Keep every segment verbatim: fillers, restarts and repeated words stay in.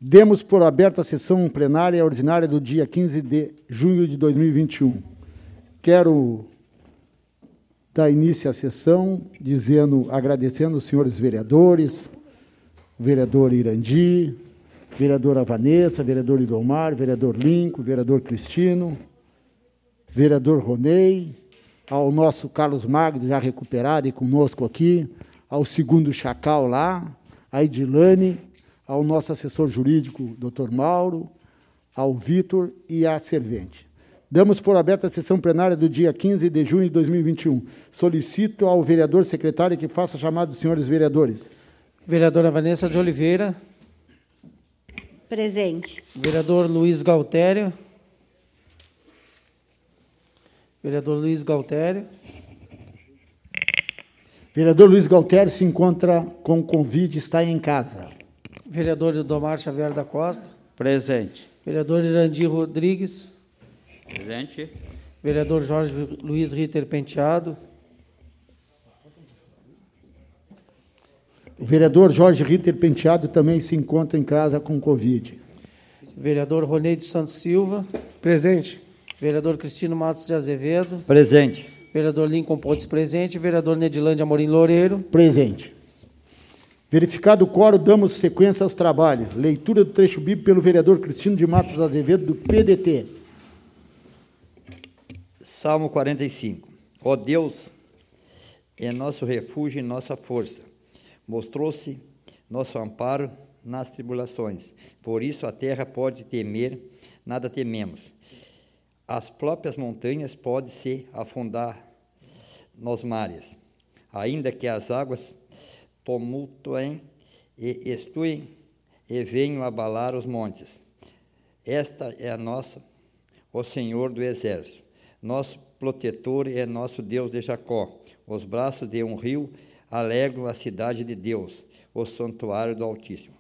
Demos por aberta a sessão plenária ordinária do dia quinze de junho de dois mil e vinte e um. Quero dar início à sessão dizendo, agradecendo os senhores vereadores, o vereador Irandi, vereadora Vanessa, vereador Idomar, vereador Lincoln, vereador Cristino, vereador Ronei, ao nosso Carlos Magno, já recuperado e conosco aqui, ao segundo Chacal lá, a Edilane, ao nosso assessor jurídico, doutor Mauro, ao Vitor e à servente. Damos por aberta a sessão plenária do dia quinze de junho de dois mil e vinte e um. Solicito ao vereador secretário que faça a chamada dos senhores vereadores. Vereadora Vanessa de Oliveira. Presente. Vereador Luiz Galtério. Vereador Luiz Galtério. Vereador Luiz Galtério se encontra com convite, está em casa. Vereador Idomar Xavier da Costa. Presente. Vereador Irandi Rodrigues. Presente. Vereador Jorge Luiz Ritter Penteado. O vereador Jorge Ritter Penteado também se encontra em casa com Covid. Vereador Ronei de Santos Silva. Presente. Vereador Cristino Matos de Azevedo. Presente. Vereador Lincoln Pontes presente. Vereador Nedilândia Amorim Loureiro. Presente. Verificado o quórum, damos sequência aos trabalhos. Leitura do trecho bíblico pelo vereador Cristino de Matos Azevedo, do P D T. Salmo quarenta e cinco. Ó Deus, é nosso refúgio e nossa força. Mostrou-se nosso amparo nas tribulações. Por isso a terra pode temer, nada tememos. As próprias montanhas podem se afundar nos mares, ainda que as águas tumultuem e estuem e venham abalar os montes. Esta é a nossa, o Senhor do Exército. Nosso protetor é nosso Deus de Jacó. Os braços de um rio alegram a cidade de Deus, o santuário do Altíssimo.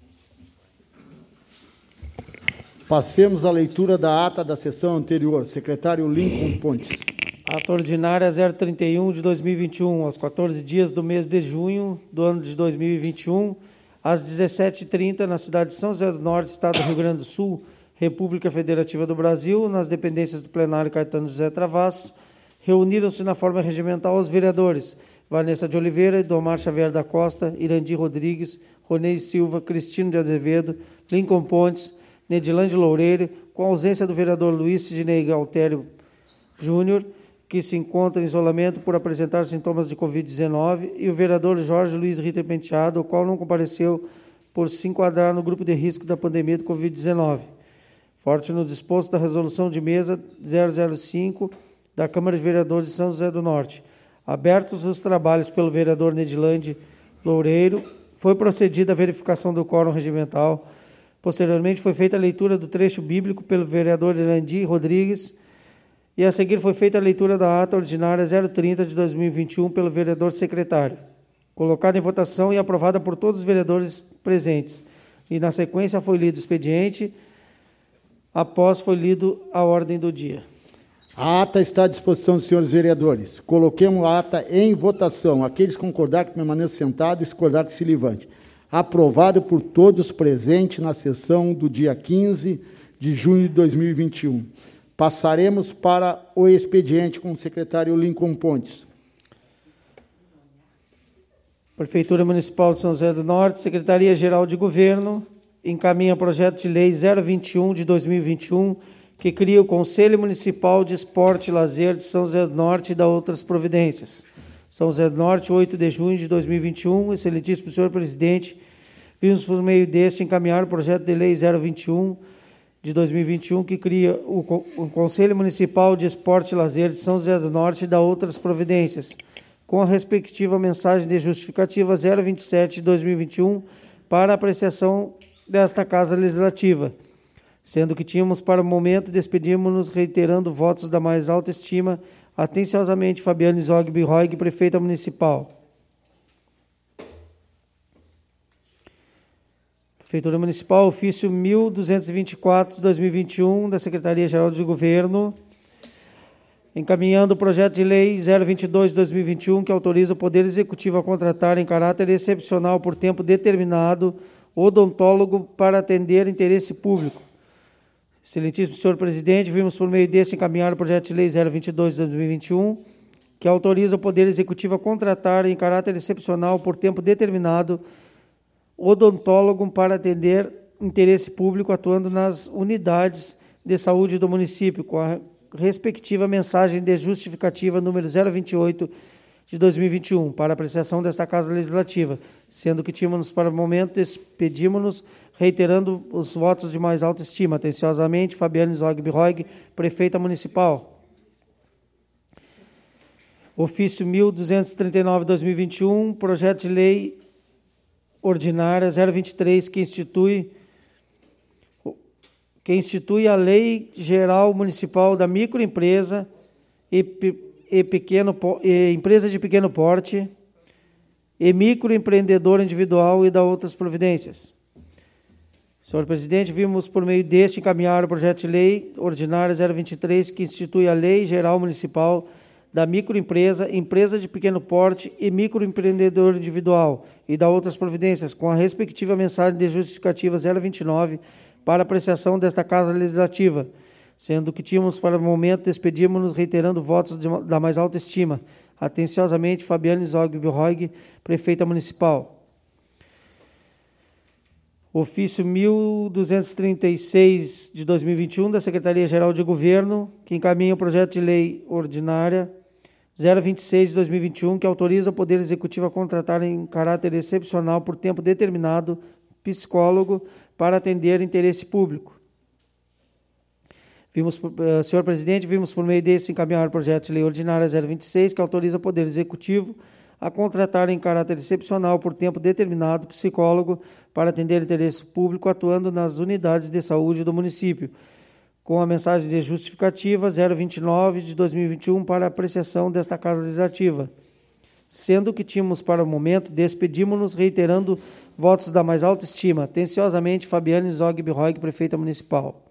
Passemos à leitura da ata da sessão anterior. Secretário Lincoln Pontes. Ata ordinária zero trinta e um de dois mil e vinte e um, aos quatorze dias do mês de junho do ano de dois mil e vinte e um, às dezessete e trinta, na cidade de São José do Norte, Estado do Rio Grande do Sul, República Federativa do Brasil, nas dependências do plenário Caetano José Travassos, reuniram-se na forma regimental os vereadores Vanessa de Oliveira, Idomar Xavier da Costa, Irandi Rodrigues, Ronei Silva, Cristino de Azevedo, Lincoln Pontes, Nedilândia Loureiro, com a ausência do vereador Luiz Sidney Galtério Júnior, que se encontra em isolamento por apresentar sintomas de covid dezenove, e o vereador Jorge Luiz Ritter Penteado, o qual não compareceu por se enquadrar no grupo de risco da pandemia do covid dezenove. Forte no disposto da resolução de mesa zero zero cinco da Câmara de Vereadores de São José do Norte. Abertos os trabalhos pelo vereador Nedilândia Loureiro, foi procedida a verificação do quórum regimental. Posteriormente, foi feita a leitura do trecho bíblico pelo vereador Irandi Rodrigues e, a seguir, foi feita a leitura da ata ordinária zero trinta de dois mil e vinte e um pelo vereador secretário, colocada em votação e aprovada por todos os vereadores presentes. E, na sequência, foi lido o expediente, após foi lido a ordem do dia. A ata está à disposição dos senhores vereadores. Coloquemos a ata em votação. Aqueles que concordarem que permaneçam sentados e discordarem que se levante. Aprovado por todos presentes na sessão do dia quinze de junho de dois mil e vinte e um. Passaremos para o expediente com o secretário Lincoln Pontes. Prefeitura Municipal de São José do Norte, Secretaria-Geral de Governo, encaminha projeto de lei zero vinte e um de dois mil e vinte e um, que cria o Conselho Municipal de Esporte e Lazer de São José do Norte e dá outras providências. São José do Norte, oito de junho de dois mil e vinte e um. Excelentíssimo senhor presidente, vimos por meio deste encaminhar o projeto de lei zero vinte e um de dois mil e vinte e um, que cria o, o Conselho Municipal de Esporte e Lazer de São José do Norte e dá outras providências, com a respectiva mensagem de justificativa zero vinte e sete de dois mil e vinte e um para apreciação desta Casa Legislativa, sendo que tínhamos para o momento despedimos-nos reiterando votos da mais alta estima. Atenciosamente, Fabiane Zogby Roig, prefeita municipal. Prefeitura Municipal, ofício mil duzentos e vinte e quatro de dois mil e vinte e um, da Secretaria-Geral de Governo, encaminhando o projeto de lei zero vinte e dois de dois mil e vinte e um, que autoriza o Poder Executivo a contratar em caráter excepcional por tempo determinado odontólogo para atender interesse público. Excelentíssimo senhor presidente, vimos por meio deste encaminhar o projeto de lei zero vinte e dois de dois mil e vinte e um, que autoriza o Poder Executivo a contratar em caráter excepcional por tempo determinado odontólogo para atender interesse público atuando nas unidades de saúde do município, com a respectiva mensagem de justificativa número zero vinte e oito de dois mil e vinte e um, para apreciação desta Casa Legislativa, sendo que tínhamos para o momento, despedimos-nos, reiterando os votos de mais alta estima. Atenciosamente, Fabiane Zogby-Roig, Prefeita Municipal. Ofício mil duzentos e trinta e nove de dois mil e vinte e um, projeto de lei ordinária zero vinte e três, que institui, que institui a Lei Geral Municipal da Microempresa e, e, pequeno, e empresa de pequeno porte e microempreendedor individual e da outras providências. Senhor presidente, vimos por meio deste encaminhar o projeto de lei ordinária zero vinte e três, que institui a Lei Geral Municipal da microempresa, empresa de pequeno porte e microempreendedor individual e da outras providências, com a respectiva mensagem de justificativa zero vinte e nove para apreciação desta Casa Legislativa, sendo que tínhamos para o momento, despedimos-nos reiterando votos de, da mais alta estima. Atenciosamente, Fabiane Zogby-Roig, Prefeita Municipal. Ofício mil duzentos e trinta e seis de dois mil e vinte e um, da Secretaria-Geral de Governo, que encaminha o projeto de lei ordinária zero vinte e seis de dois mil e vinte e um, que autoriza o Poder Executivo a contratar em caráter excepcional por tempo determinado psicólogo para atender interesse público. Vimos, uh, senhor presidente, vimos por meio desse encaminhar o projeto de lei ordinária zero vinte e seis, que autoriza o Poder Executivo a contratar em caráter excepcional por tempo determinado psicólogo para atender interesse público atuando nas unidades de saúde do município, com a mensagem de justificativa zero vinte e nove de dois mil e vinte e um para apreciação desta Casa Legislativa, sendo que tínhamos para o momento, despedimos-nos reiterando votos da mais alta estima. Atenciosamente, Fabiane Zogby-Roig, Prefeita Municipal.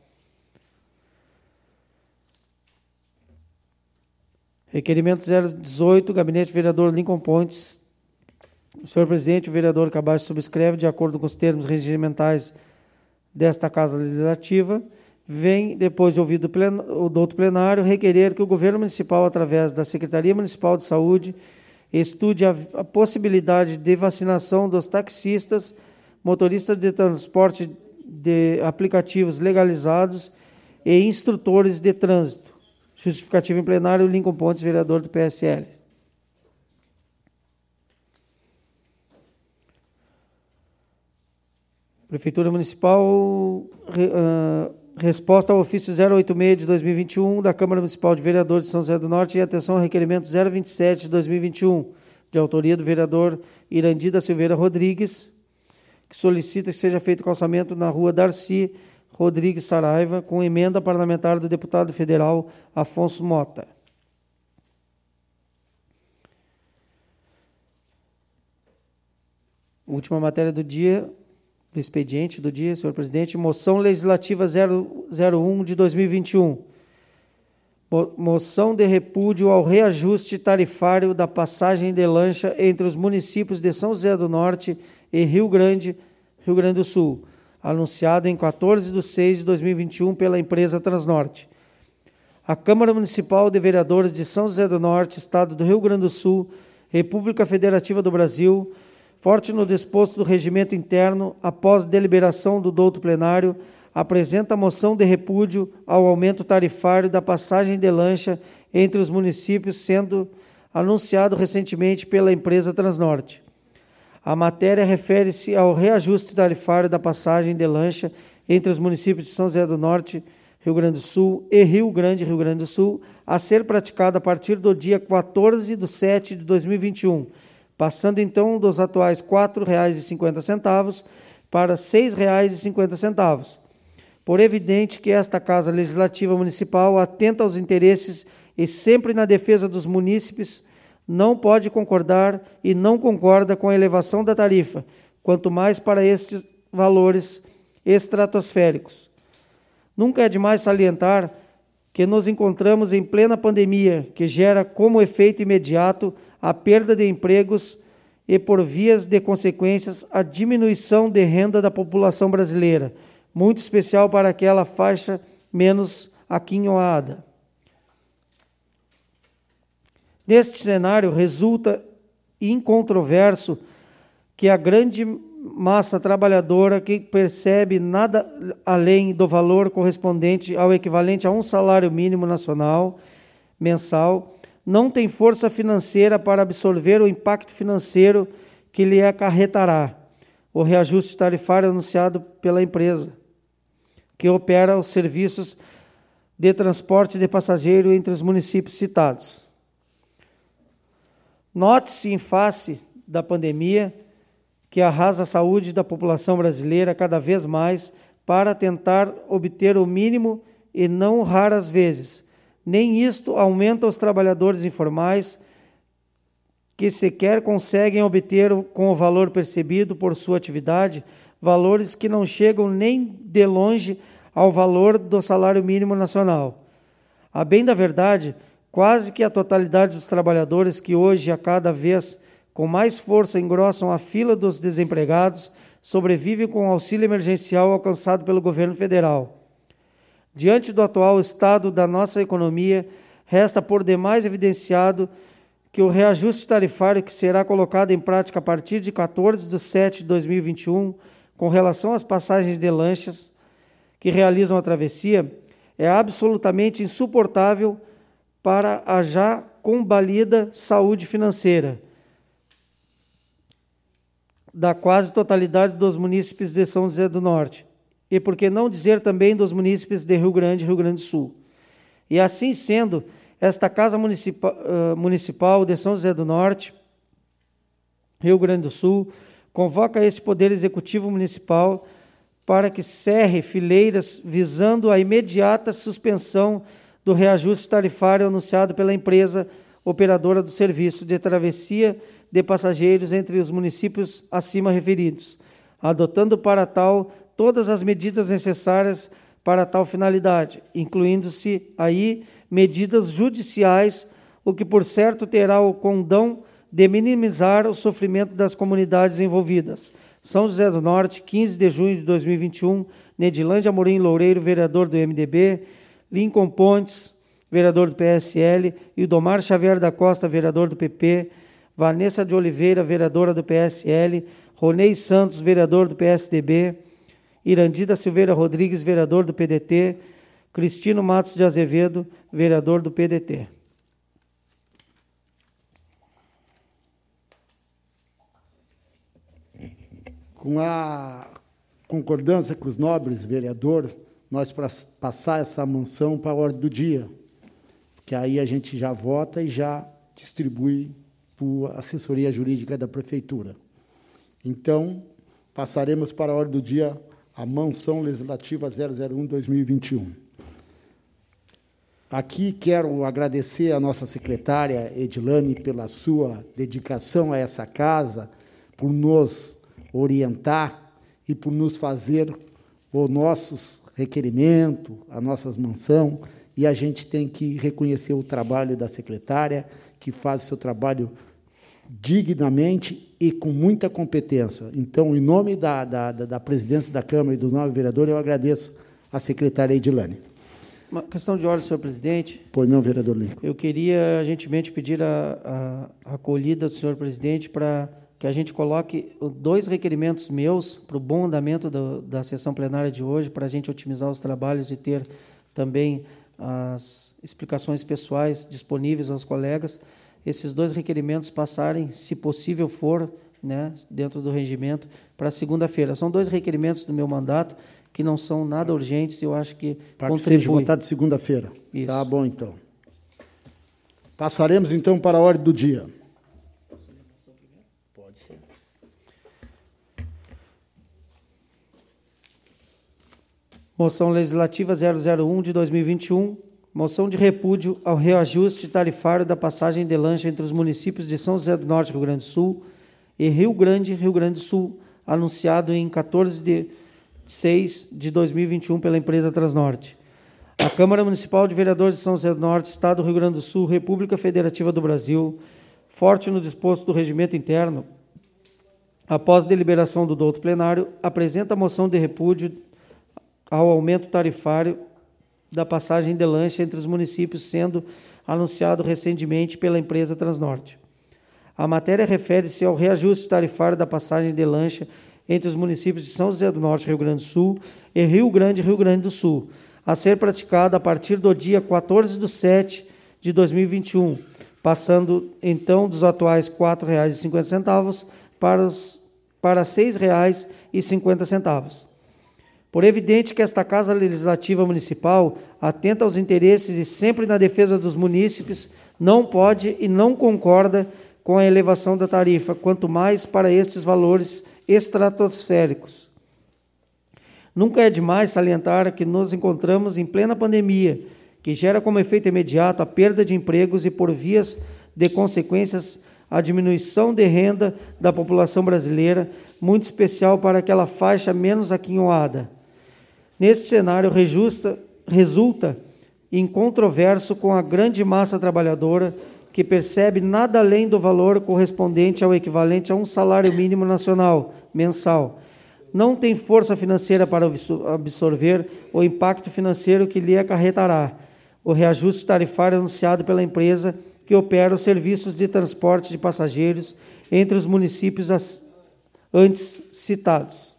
Requerimento zero dezoito, Gabinete Vereador Lincoln Pontes. Senhor presidente, o vereador que abaixo subscreve, de acordo com os termos regimentais desta Casa Legislativa, vem, depois de ouvido o douto plenário, requerer que o governo municipal, através da Secretaria Municipal de Saúde, estude a, a possibilidade de vacinação dos taxistas, motoristas de transporte de aplicativos legalizados e instrutores de trânsito. Justificativa em plenário, Lincoln Pontes, vereador do P S L. Prefeitura Municipal, uh, resposta ao ofício zero oito seis de dois mil e vinte e um da Câmara Municipal de Vereadores de São José do Norte e atenção ao requerimento zero vinte e sete de dois mil e vinte e um, de autoria do vereador Irandi da Silveira Rodrigues, que solicita que seja feito calçamento na rua Darcy Rodrigues Saraiva, com emenda parlamentar do deputado federal Afonso Mota. Última matéria do dia, do expediente do dia, senhor presidente, moção legislativa zero zero um de dois mil e vinte e um. Moção de repúdio ao reajuste tarifário da passagem de lancha entre os municípios de São José do Norte e Rio Grande, Rio Grande do Sul, anunciado em quatorze de seis de dois mil e vinte e um pela empresa Transnorte. A Câmara Municipal de Vereadores de São José do Norte, Estado do Rio Grande do Sul, República Federativa do Brasil, forte no disposto do regimento interno, após deliberação do douto plenário, apresenta a moção de repúdio ao aumento tarifário da passagem de lancha entre os municípios, sendo anunciado recentemente pela empresa Transnorte. A matéria refere-se ao reajuste tarifário da passagem de lancha entre os municípios de São José do Norte, Rio Grande do Sul e Rio Grande, Rio Grande do Sul, a ser praticado a partir do dia quatorze de sete de dois mil e vinte e um, passando então dos atuais quatro reais e cinquenta centavos para seis reais e cinquenta centavos. Por evidente que esta Casa Legislativa Municipal atenta aos interesses e sempre na defesa dos munícipes, não pode concordar e não concorda com a elevação da tarifa, quanto mais para estes valores estratosféricos. Nunca é demais salientar que nos encontramos em plena pandemia, que gera como efeito imediato a perda de empregos e, por vias de consequências, a diminuição de renda da população brasileira, muito especial para aquela faixa menos aquinhoada. Neste cenário, resulta incontroverso que a grande massa trabalhadora que percebe nada além do valor correspondente ao equivalente a um salário mínimo nacional mensal, não tem força financeira para absorver o impacto financeiro que lhe acarretará o reajuste tarifário anunciado pela empresa, que opera os serviços de transporte de passageiro entre os municípios citados. Note-se, em face da pandemia, que arrasa a saúde da população brasileira cada vez mais para tentar obter o mínimo e não raras vezes. Nem isto aumenta os trabalhadores informais que sequer conseguem obter com o valor percebido por sua atividade, valores que não chegam nem de longe ao valor do salário mínimo nacional. A bem da verdade, quase que a totalidade dos trabalhadores que hoje, a cada vez com mais força, engrossam a fila dos desempregados, sobrevivem com o auxílio emergencial alcançado pelo governo federal. Diante do atual estado da nossa economia, resta por demais evidenciado que o reajuste tarifário que será colocado em prática a partir de quatorze de setembro de dois mil e vinte e um, com relação às passagens de lanchas que realizam a travessia, é absolutamente insuportável para a já combalida saúde financeira da quase totalidade dos munícipes de São José do Norte, e por que não dizer também dos munícipes de Rio Grande e Rio Grande do Sul. E assim sendo, esta Casa Municipal, uh, Municipal de São José do Norte, Rio Grande do Sul, convoca este Poder Executivo Municipal para que cerre fileiras visando a imediata suspensão do reajuste tarifário anunciado pela empresa operadora do serviço de travessia de passageiros entre os municípios acima referidos, adotando para tal todas as medidas necessárias para tal finalidade, incluindo-se aí medidas judiciais, o que por certo terá o condão de minimizar o sofrimento das comunidades envolvidas. São José do Norte, quinze de junho de dois mil e vinte e um, Nedilândia Amorim Loureiro, vereador do M D B, Lincoln Pontes, vereador do P S L, Ildomar Xavier da Costa, vereador do P P, Vanessa de Oliveira, vereadora do P S L, Ronei Santos, vereador do P S D B, Irandida Silveira Rodrigues, vereador do P D T, Cristino Matos de Azevedo, vereador do P D T. Com a concordância com os nobres vereadores, nós para passar essa moção para a ordem do dia, porque aí a gente já vota e já distribui para a assessoria jurídica da Prefeitura. Então, passaremos para a ordem do dia a moção legislativa zero zero um barra dois mil e vinte e um. Aqui quero agradecer à nossa secretária Edilane pela sua dedicação a essa casa, por nos orientar e por nos fazer os nossos requerimentos, a nossa mansão, e a gente tem que reconhecer o trabalho da secretária, que faz o seu trabalho dignamente e com muita competência. Então, em nome da, da, da presidência da Câmara e do novo vereador, eu agradeço à secretária Edilane. Uma questão de ordem, senhor presidente. Pois não, vereador Lincoln. Eu queria gentilmente pedir a, a, a acolhida do senhor presidente para que a gente coloque dois requerimentos meus para o bom andamento do, da sessão plenária de hoje, para a gente otimizar os trabalhos e ter também as explicações pessoais disponíveis aos colegas. Esses dois requerimentos passarem, se possível for, né, dentro do regimento, para segunda-feira. São dois requerimentos do meu mandato que não são nada urgentes, eu acho que para que seja votado segunda-feira. Tá bom, então. Passaremos, então, para a ordem do dia. Pode ser. Moção legislativa zero zero um de dois mil e vinte e um, moção de repúdio ao reajuste tarifário da passagem de lancha entre os municípios de São José do Norte, Rio Grande do Sul, e Rio Grande, Rio Grande do Sul, anunciado em quatorze de seis de dois mil e vinte e um pela empresa Transnorte. A Câmara Municipal de Vereadores de São José do Norte, Estado do Rio Grande do Sul, República Federativa do Brasil, forte no disposto do regimento interno, após deliberação do douto plenário, apresenta a moção de repúdio ao aumento tarifário da passagem de lancha entre os municípios, sendo anunciado recentemente pela empresa Transnorte. A matéria refere-se ao reajuste tarifário da passagem de lancha entre os municípios de São José do Norte, Rio Grande do Sul, e Rio Grande, Rio Grande do Sul, a ser praticada a partir do dia quatorze de setembro de dois mil e vinte e um, passando então dos atuais quatro reais e cinquenta centavos para, os, para seis reais e cinquenta centavos. Por evidente que esta Casa Legislativa Municipal, atenta aos interesses e sempre na defesa dos munícipes, não pode e não concorda com a elevação da tarifa, quanto mais para estes valores estratosféricos. Nunca é demais salientar que nos encontramos em plena pandemia, que gera como efeito imediato a perda de empregos e, por vias de consequências, a diminuição de renda da população brasileira, muito especial para aquela faixa menos aquinhoada. Neste cenário, rejusta, resulta incontroverso com a grande massa trabalhadora que percebe nada além do valor correspondente ao equivalente a um salário mínimo nacional mensal. Não tem força financeira para absorver o impacto financeiro que lhe acarretará o reajuste tarifário anunciado pela empresa que opera os serviços de transporte de passageiros entre os municípios antes citados.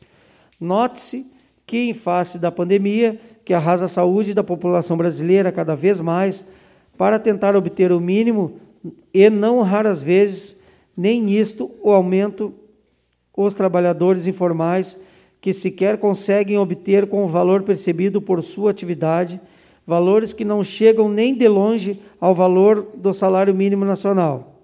Note-se que, em face da pandemia, que arrasa a saúde da população brasileira cada vez mais, para tentar obter o mínimo, e não raras vezes, nem nisto, o aumento, os trabalhadores informais, que sequer conseguem obter com o valor percebido por sua atividade, valores que não chegam nem de longe ao valor do salário mínimo nacional.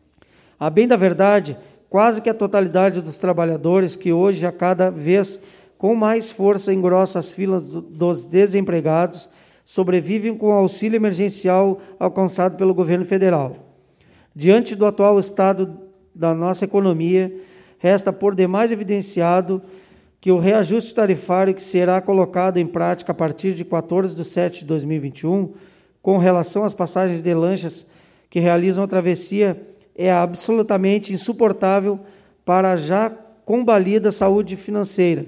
A bem da verdade, quase que a totalidade dos trabalhadores que hoje, a cada vez com mais força, engrossa as filas dos desempregados, sobrevivem com o auxílio emergencial alcançado pelo governo federal. Diante do atual estado da nossa economia, resta por demais evidenciado que o reajuste tarifário que será colocado em prática a partir de quatorze de setembro de dois mil e vinte e um, com relação às passagens de lanchas que realizam a travessia, é absolutamente insuportável para a já combalida saúde financeira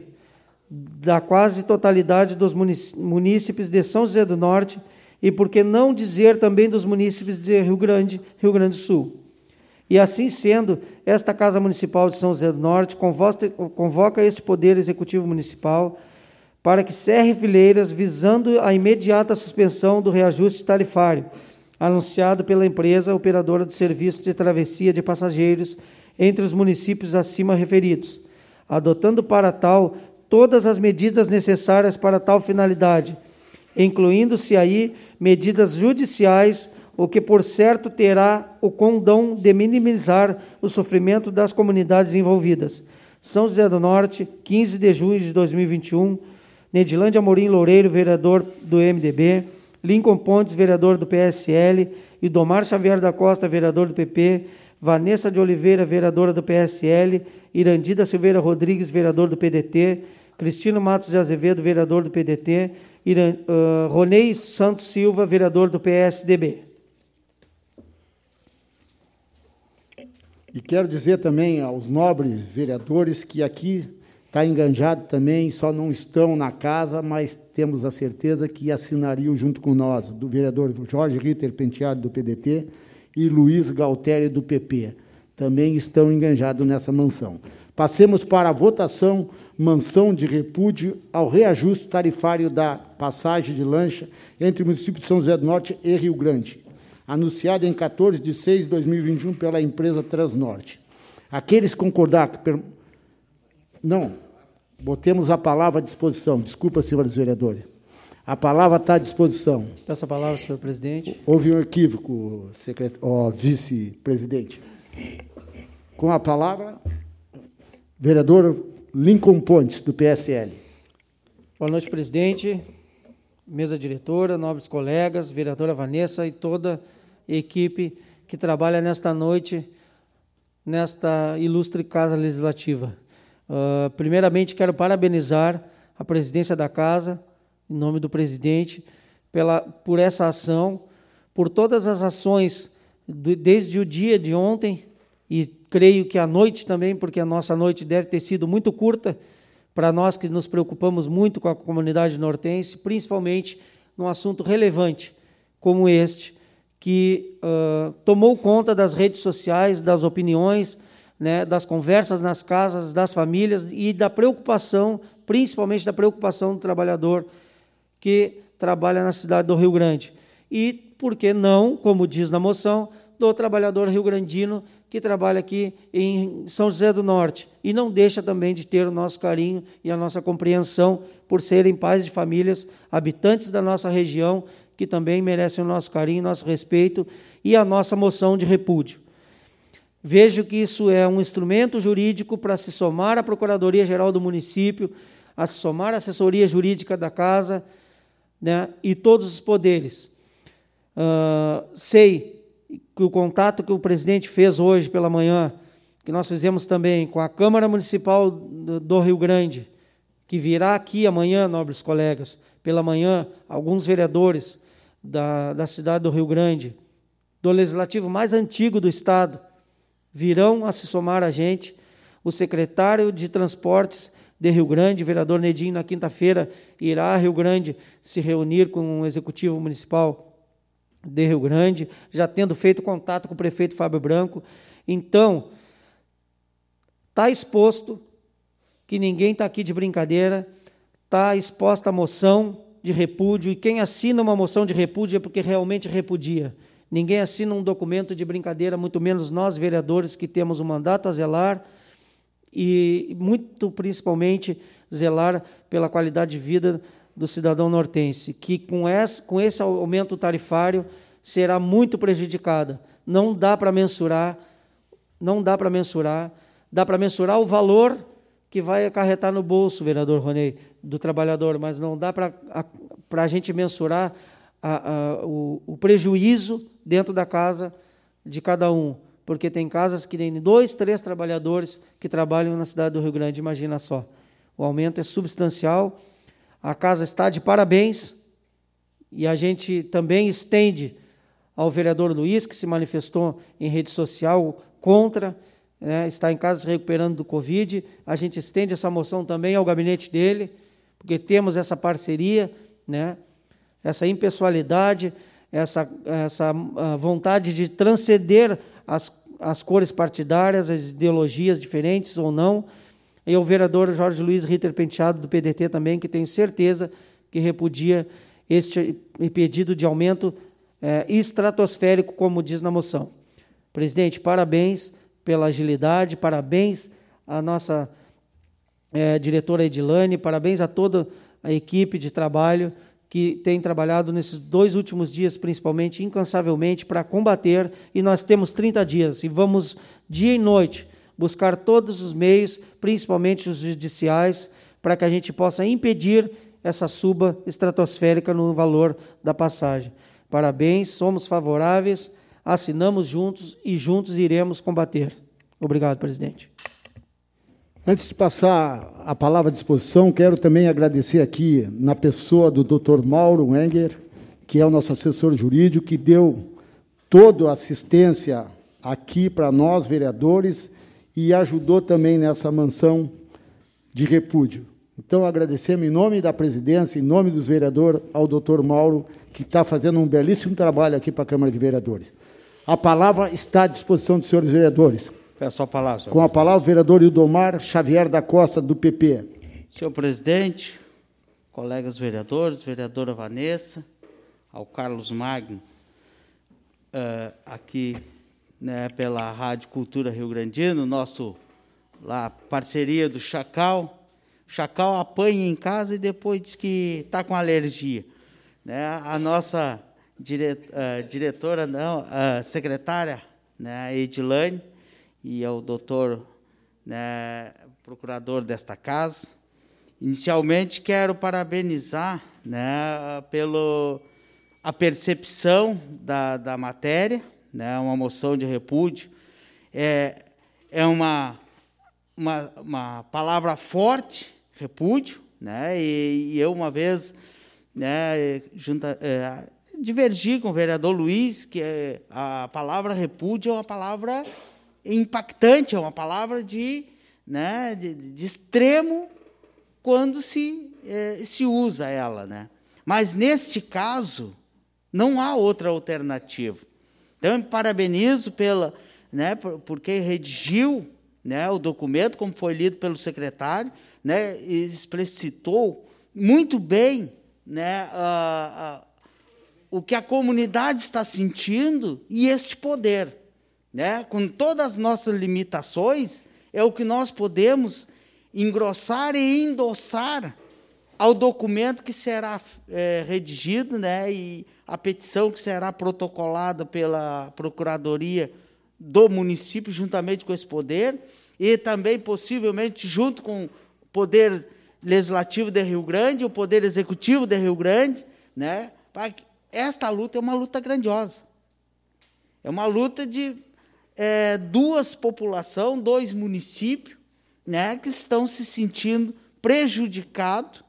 da quase totalidade dos munícipes de São José do Norte e, por que não dizer, também dos munícipes de Rio Grande, Rio Grande do Sul. E assim sendo, esta Casa Municipal de São José do Norte convoca este Poder Executivo Municipal para que cerre fileiras visando a imediata suspensão do reajuste tarifário, anunciado pela empresa operadora do serviço de travessia de passageiros entre os municípios acima referidos, adotando para tal todas as medidas necessárias para tal finalidade, incluindo-se aí medidas judiciais, o que por certo terá o condão de minimizar o sofrimento das comunidades envolvidas. São José do Norte, quinze de junho de dois mil e vinte e um, Nedilândia Amorim Loureiro, vereador do M D B, Lincoln Pontes, vereador do P S L, Idomar Xavier da Costa, vereador do P P, Vanessa de Oliveira, vereadora do P S L, Irandida Silveira Rodrigues, vereador do P D T, Cristino Matos de Azevedo, vereador do P D T, Iran, uh, Ronei Santos Silva, vereador do P S D B. E quero dizer também aos nobres vereadores que aqui está enganjado também, só não estão na casa, mas temos a certeza que assinariam junto com nós, do vereador Jorge Ritter Penteado, do P D T, e Luiz Galtério, do P P. Também estão enganjados nessa mansão. Passemos para a votação, mansão de repúdio ao reajuste tarifário da passagem de lancha entre o município de São José do Norte e Rio Grande, anunciado em quatorze de seis de dois mil e vinte e um pela empresa Transnorte. Aqueles concordar que... Per... Não, botemos a palavra à disposição. Desculpa, senhores vereadores. A palavra está à disposição. Peço a palavra, senhor presidente. Houve um equívoco, secret... oh, vice-presidente. Com a palavra, vereador Lincoln Pontes, do P S L. Boa noite, presidente, mesa diretora, nobres colegas, vereadora Vanessa e toda a equipe que trabalha nesta noite, nesta ilustre Casa Legislativa. Uh, primeiramente, quero parabenizar a presidência da Casa, em nome do presidente, pela, por essa ação, por todas as ações, do, desde o dia de ontem, e creio que à noite também, porque a nossa noite deve ter sido muito curta, para nós que nos preocupamos muito com a comunidade nortense, principalmente num assunto relevante como este, que uh, tomou conta das redes sociais, das opiniões, né, das conversas nas casas, das famílias e da preocupação, principalmente da preocupação do trabalhador que trabalha na cidade do Rio Grande. E, por que não, como diz na moção, do trabalhador rio-grandino que trabalha aqui em São José do Norte e não deixa também de ter o nosso carinho e a nossa compreensão por serem pais de famílias, habitantes da nossa região, que também merecem o nosso carinho, nosso respeito e a nossa moção de repúdio. Vejo que isso é um instrumento jurídico para se somar à Procuradoria-Geral do município, a se somar à assessoria jurídica da Casa, né, e todos os poderes. Uh, sei que o contato que o presidente fez hoje pela manhã, que nós fizemos também com a Câmara Municipal do, do Rio Grande, que virá aqui amanhã, nobres colegas, pela manhã, alguns vereadores da, da cidade do Rio Grande, do legislativo mais antigo do Estado, virão a se somar a gente. O secretário de Transportes de Rio Grande, vereador Nedinho, na quinta-feira, irá a Rio Grande se reunir com o Executivo Municipal de Rio Grande, já tendo feito contato com o prefeito Fábio Branco. Então, está exposto, que ninguém está aqui de brincadeira, está exposta a moção de repúdio, e quem assina uma moção de repúdio é porque realmente repudia. Ninguém assina um documento de brincadeira, muito menos nós, vereadores, que temos um mandato a zelar, e muito principalmente zelar pela qualidade de vida do cidadão nortense, que com esse, com esse aumento tarifário será muito prejudicada. Não dá para mensurar, não dá para mensurar, dá para mensurar o valor que vai acarretar no bolso, vereador Ronei, do trabalhador, mas não dá para a gente mensurar a, a, o, o prejuízo dentro da casa de cada um, porque tem casas que tem dois, três trabalhadores que trabalham na cidade do Rio Grande, imagina só. O aumento é substancial. A casa está de parabéns e a gente também estende ao vereador Luiz, que se manifestou em rede social contra, né, está em casa se recuperando do Covid. A gente estende essa moção também ao gabinete dele, porque temos essa parceria, né, essa impessoalidade, essa, essa vontade de transcender as, as cores partidárias, as ideologias diferentes ou não. E o vereador Jorge Luiz Ritter Penteado, do P D T também, que tenho certeza que repudia este pedido de aumento é, estratosférico, como diz na moção. Presidente, parabéns pela agilidade, parabéns à nossa é, diretora Edilane, parabéns a toda a equipe de trabalho que tem trabalhado nesses dois últimos dias, principalmente, incansavelmente, para combater, e nós temos trinta dias, e vamos dia e noite buscar todos os meios, principalmente os judiciais, para que a gente possa impedir essa suba estratosférica no valor da passagem. Parabéns, somos favoráveis, assinamos juntos e juntos iremos combater. Obrigado, presidente. Antes de passar a palavra à disposição, quero também agradecer aqui, na pessoa do doutor Mauro Enger, que é o nosso assessor jurídico, que deu toda a assistência aqui para nós, vereadores, e ajudou também nessa mansão de repúdio. Então, agradecemos em nome da presidência, em nome dos vereadores, ao doutor Mauro, que está fazendo um belíssimo trabalho aqui para a Câmara de Vereadores. A palavra está à disposição dos senhores vereadores. Peço a palavra, senhor Com a presidente. palavra, o vereador Ildomar Xavier da Costa, do P P. Senhor presidente, colegas vereadores, vereadora Vanessa, ao Carlos Magno, uh, aqui, né, pela Rádio Cultura Rio Grandino, nosso lá, parceria do Chacal. Chacal apanha em casa e depois diz que está com alergia. Né? A nossa dire, uh, diretora, não, uh, secretária, né, Edilane, e ao doutor, né, procurador desta casa. Inicialmente, quero parabenizar, né, pelo a percepção da, da matéria, né, uma moção de repúdio. É, é uma, uma, uma palavra forte, repúdio, né, e, e eu, uma vez, né, junta, é, divergi com o vereador Luiz, que é, a palavra repúdio é uma palavra impactante, é uma palavra de, né, de, de extremo quando se, eh, se usa ela, né? Mas, neste caso, não há outra alternativa. Então, eu me parabenizo pela, né, por, por quem redigiu, né, o documento, como foi lido pelo secretário, né, e explicitou muito bem, né, a, a, o que a comunidade está sentindo e este poder. Né, com todas as nossas limitações, é o que nós podemos engrossar e endossar ao documento que será é, redigido, né, e a petição que será protocolada pela Procuradoria do município, juntamente com esse poder, e também, possivelmente, junto com o Poder Legislativo de Rio Grande, o Poder Executivo de Rio Grande, né, para que esta luta é uma luta grandiosa. É uma luta de é, duas populações, dois municípios, né, que estão se sentindo prejudicados,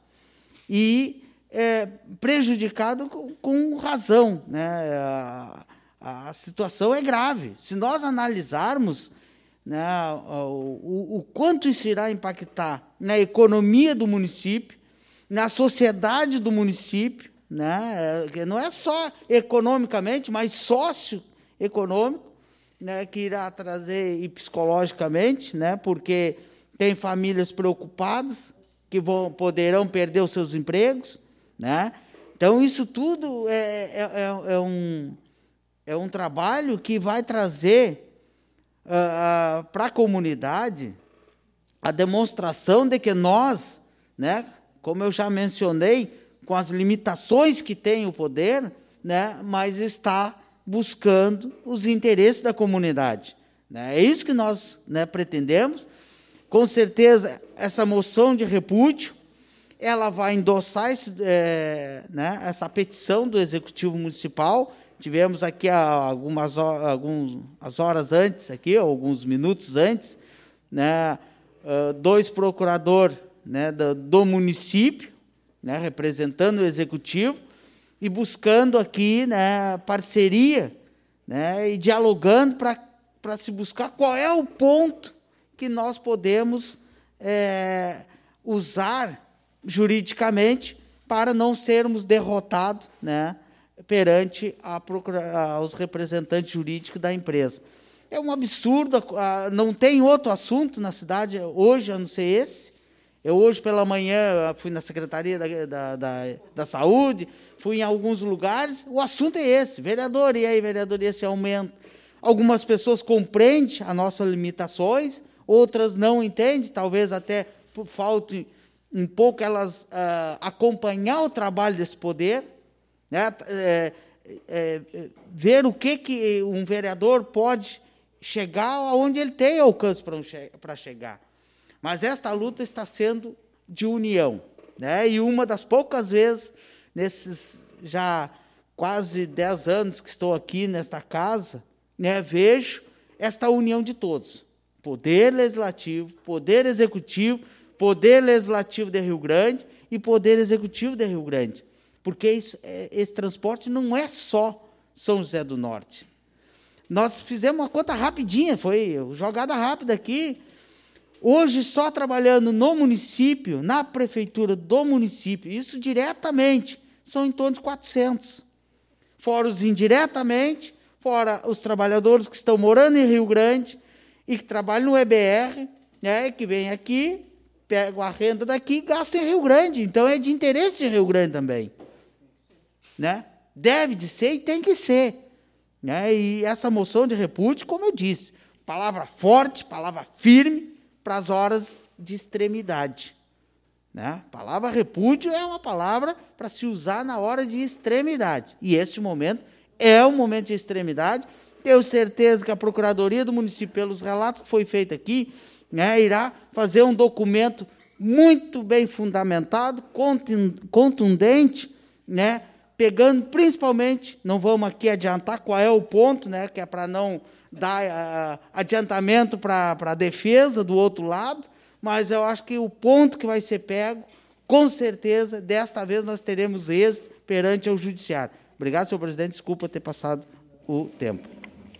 e é, prejudicado com, com razão. Né? A, a situação é grave. Se nós analisarmos, né, o, o, o quanto isso irá impactar na economia do município, na sociedade do município, né, não é só economicamente, mas socioeconômico, né, que irá trazer, e psicologicamente, né, porque tem famílias preocupadas, que vão, poderão perder os seus empregos, né? Então, isso tudo é, é, é, um, é um trabalho que vai trazer uh, uh, para a comunidade a demonstração de que nós, né, como eu já mencionei, com as limitações que tem o poder, né, mas está buscando os interesses da comunidade. Né? É isso que nós, né, pretendemos. Com certeza, essa moção de repúdio, ela vai endossar esse, é, né, essa petição do Executivo Municipal. Tivemos aqui algumas horas, algumas horas antes, aqui, alguns minutos antes, né, dois procuradores, né, do, do município, né, representando o Executivo, e buscando aqui, né, parceria, né, e dialogando para se buscar qual é o ponto que nós podemos é, usar juridicamente para não sermos derrotados, né, perante a procura, aos representantes jurídicos da empresa. É um absurdo, não tem outro assunto na cidade hoje, a não ser esse. Eu hoje pela manhã fui na Secretaria da, da, da, da Saúde, fui em alguns lugares, o assunto é esse, vereador, e aí, vereador, esse aumento. Algumas pessoas compreendem as nossas limitações, outras não entendem, talvez até por falta um pouco elas uh, acompanhar o trabalho desse poder, né? é, é, é, ver o que, que um vereador pode chegar aonde ele tem alcance para chegar. Mas esta luta está sendo de união. Né? E uma das poucas vezes, nesses já quase dez anos que estou aqui nesta casa, né, vejo esta união de todos. Poder Legislativo, Poder Executivo, Poder Legislativo de Rio Grande e Poder Executivo de Rio Grande. Porque isso, esse transporte não é só São José do Norte. Nós fizemos uma conta rapidinha, foi jogada rápida aqui. Hoje, só trabalhando no município, na prefeitura do município, isso diretamente, são em torno de quatrocentos. Fora os indiretamente, fora os trabalhadores que estão morando em Rio Grande e que trabalham no E B R, né, que vêm aqui, pegam a renda daqui e gastam em Rio Grande. Então, é de interesse de Rio Grande também. Né? Deve de ser e tem que ser. Né? E essa moção de repúdio, como eu disse, palavra forte, palavra firme, para as horas de extremidade. Né? A palavra repúdio é uma palavra para se usar na hora de extremidade. E este momento é um momento de extremidade. Tenho certeza que a Procuradoria do município, pelos relatos que foi feito aqui, né, irá fazer um documento muito bem fundamentado, contundente, né, pegando principalmente, não vamos aqui adiantar qual é o ponto, né, que é para não dar uh, adiantamento para a defesa do outro lado, mas eu acho que o ponto que vai ser pego, com certeza, desta vez nós teremos êxito perante o judiciário. Obrigado, senhor presidente, desculpa ter passado o tempo.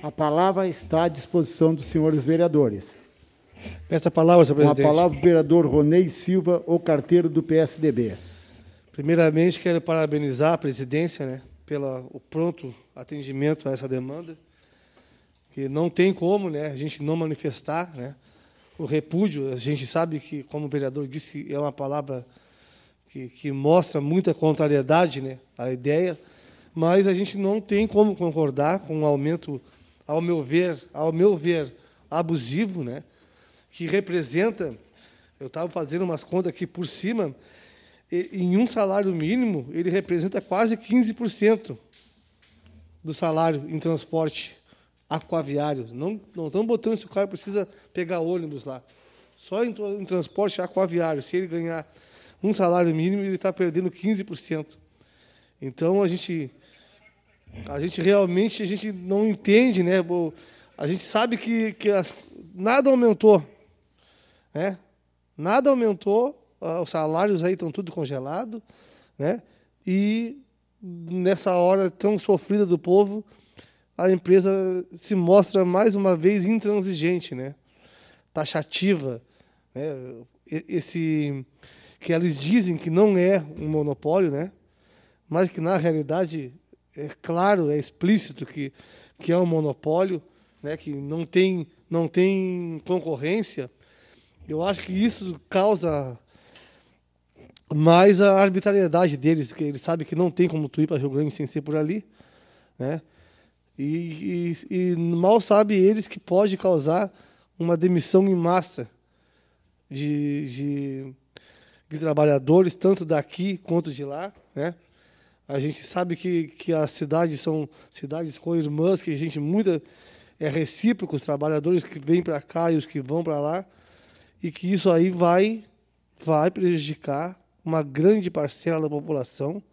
A palavra está à disposição dos senhores vereadores. Peço a palavra, senhor Com a presidente. palavra o vereador Ronei Silva, o carteiro do P S D B. Primeiramente, quero parabenizar a presidência, né, pelo pronto atendimento a essa demanda, que não tem como, né, a gente não manifestar, né, o repúdio. A gente sabe que, como o vereador disse, é uma palavra que, que mostra muita contrariedade, né, à ideia, mas a gente não tem como concordar com um aumento, ao meu ver, ao meu ver, abusivo, né, que representa, eu estava fazendo umas contas aqui por cima, e, em um salário mínimo, ele representa quase quinze por cento do salário em transporte aquaviário. Não, não estão botando se o cara precisa pegar ônibus lá. Só em, em transporte aquaviário, se ele ganhar um salário mínimo, ele está perdendo quinze por cento. Então, a gente, a gente realmente a gente não entende, né? A gente sabe que, que as, nada aumentou. Né? Nada aumentou, os salários aí estão tudo congelado, né? E nessa hora tão sofrida do povo, a empresa se mostra mais uma vez intransigente, né? Taxativa, né? Esse que eles dizem que não é um monopólio, né? Mas que na realidade é claro, é explícito que que é um monopólio, né? Que não tem não tem concorrência. Eu acho que isso causa mais a arbitrariedade deles, porque eles sabem que não tem como tu ir para Rio Grande sem ser por ali, né? E, e, e mal sabem eles que pode causar uma demissão em massa de, de, de trabalhadores, tanto daqui quanto de lá, né? A gente sabe que, que as cidades são cidades co-irmãs, que a gente muda, é recíproco, os trabalhadores que vêm para cá e os que vão para lá, e que isso aí vai, vai prejudicar uma grande parcela da população.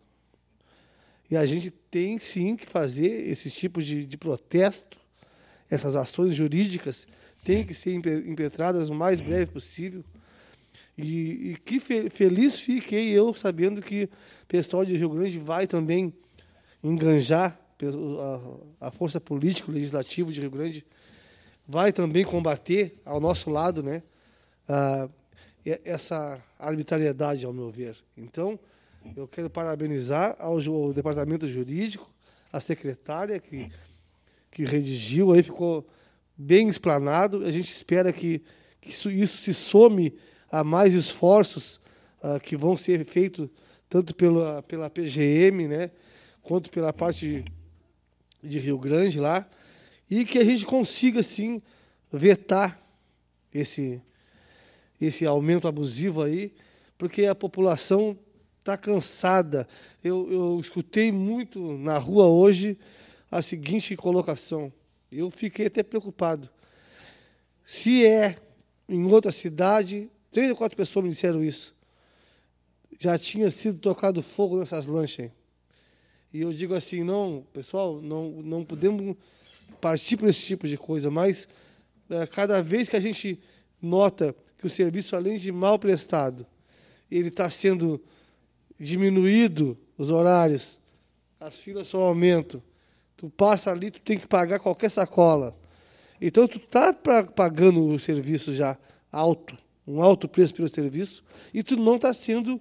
E a gente tem, sim, que fazer esse tipo de, de protesto, essas ações jurídicas têm que ser impetradas o mais breve possível. E, e que fe, feliz fiquei eu sabendo que o pessoal de Rio Grande vai também enganjar a, a força política, legislativa de Rio Grande, vai também combater ao nosso lado, né, a, essa arbitrariedade, ao meu ver. Então, eu quero parabenizar ao, ao departamento jurídico, a secretária que, que redigiu, aí ficou bem explanado. A gente espera que, que isso, isso se some a mais esforços uh, que vão ser feitos tanto pela, pela P G M, né, quanto pela parte de, de Rio Grande lá, e que a gente consiga, sim, vetar esse, esse aumento abusivo aí, porque a população está cansada. Eu, eu escutei muito na rua hoje a seguinte colocação. Eu fiquei até preocupado. Se é em outra cidade, três ou quatro pessoas me disseram isso, já tinha sido tocado fogo nessas lanchas aí. E eu digo assim, não, pessoal, não, não podemos partir por esse tipo de coisa, mas é, cada vez que a gente nota que o serviço, além de mal prestado, ele está sendo diminuído, os horários, as filas só aumentam, tu passa ali, tu tem que pagar qualquer sacola. Então, tu está pagando o serviço já alto, um alto preço pelo serviço, e tu não está sendo,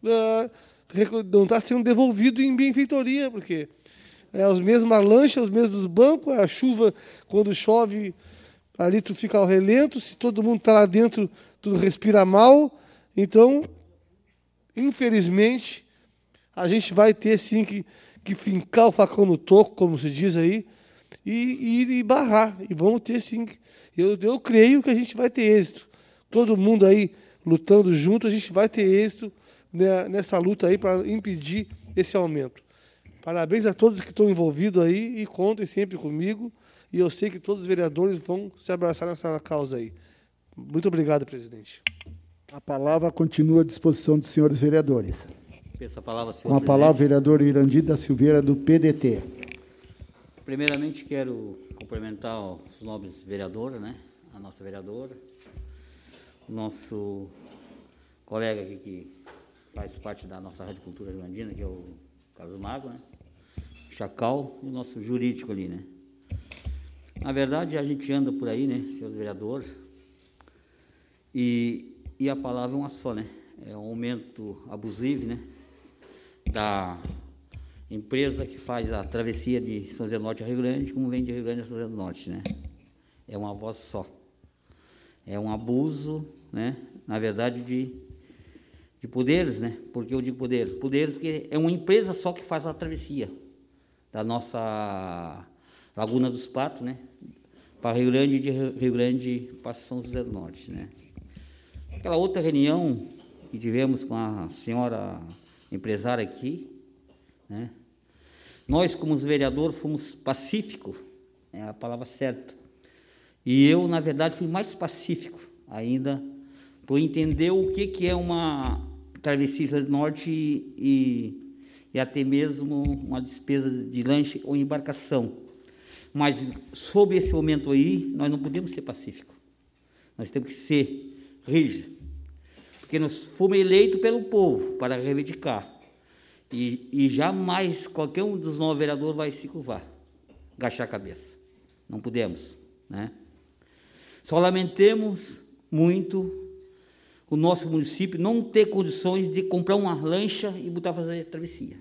uh, não está sendo devolvido em benfeitoria, porque é as mesmas lanchas, os mesmos bancos, a chuva, quando chove, ali tu fica ao relento, se todo mundo está lá dentro, tu respira mal. Então, infelizmente, a gente vai ter, sim, que, que fincar o facão no toco, como se diz aí, e, e, e barrar. E vamos ter, sim. Eu, eu creio que a gente vai ter êxito. Todo mundo aí lutando junto, a gente vai ter êxito, né, nessa luta aí para impedir esse aumento. Parabéns a todos que estão envolvidos aí e contem sempre comigo. E eu sei que todos os vereadores vão se abraçar nessa causa aí. Muito obrigado, presidente. A palavra continua à disposição dos senhores vereadores. Peço a palavra, senhor Com a presidente. palavra, o vereador Irandi da Silveira, do P D T. Primeiramente, quero cumprimentar os nobres vereadores, né? A nossa vereadora, o nosso colega aqui que faz parte da nossa Rádio Cultura Rio-Grandina, que é o Carlos Mago, né? O Chacal, e o nosso jurídico ali, né? na verdade, a gente anda por aí, né, senhor vereador, e, e a palavra é uma só, né? É um aumento abusivo, né, da empresa que faz a travessia de São José do Norte a Rio Grande, como vem de Rio Grande a São José do Norte, né? É uma voz só. É um abuso, né, na verdade, de, de poderes, né? Por que eu digo poderes? Poderes porque é uma empresa só que faz a travessia da nossa Laguna dos Patos, né, para Rio Grande, de Rio Grande para São José do Norte, né? Aquela outra reunião que tivemos com a senhora empresária aqui, né, nós, como os vereadores, fomos pacíficos, é a palavra certa, e eu, na verdade, fui mais pacífico ainda, por entender o que, que é uma travessia do Norte e, e, e até mesmo uma despesa de lanche ou embarcação. Mas, sob esse momento aí, nós não podemos ser pacíficos, nós temos que ser rígidos, porque nós fomos eleitos pelo povo para reivindicar, e, e jamais qualquer um dos novos vereadores vai se curvar, agachar a cabeça, não podemos, né? Só lamentemos muito o nosso município não ter condições de comprar uma lancha e botar para fazer a travessia,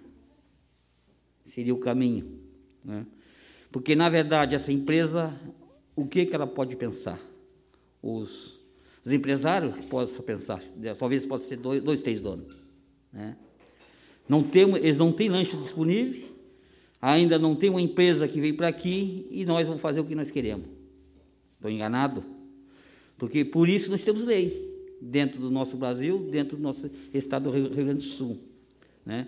seria o caminho, né? Porque, na verdade, essa empresa, o que, que ela pode pensar? Os, os empresários possam pensar, talvez possa ser dois, dois três donos, né? Não temos, eles não têm lanche disponível, ainda não tem uma empresa que veio para aqui e nós vamos fazer o que nós queremos. Estou enganado? Porque por isso nós temos lei dentro do nosso Brasil, dentro do nosso estado do Rio Grande do Sul, né?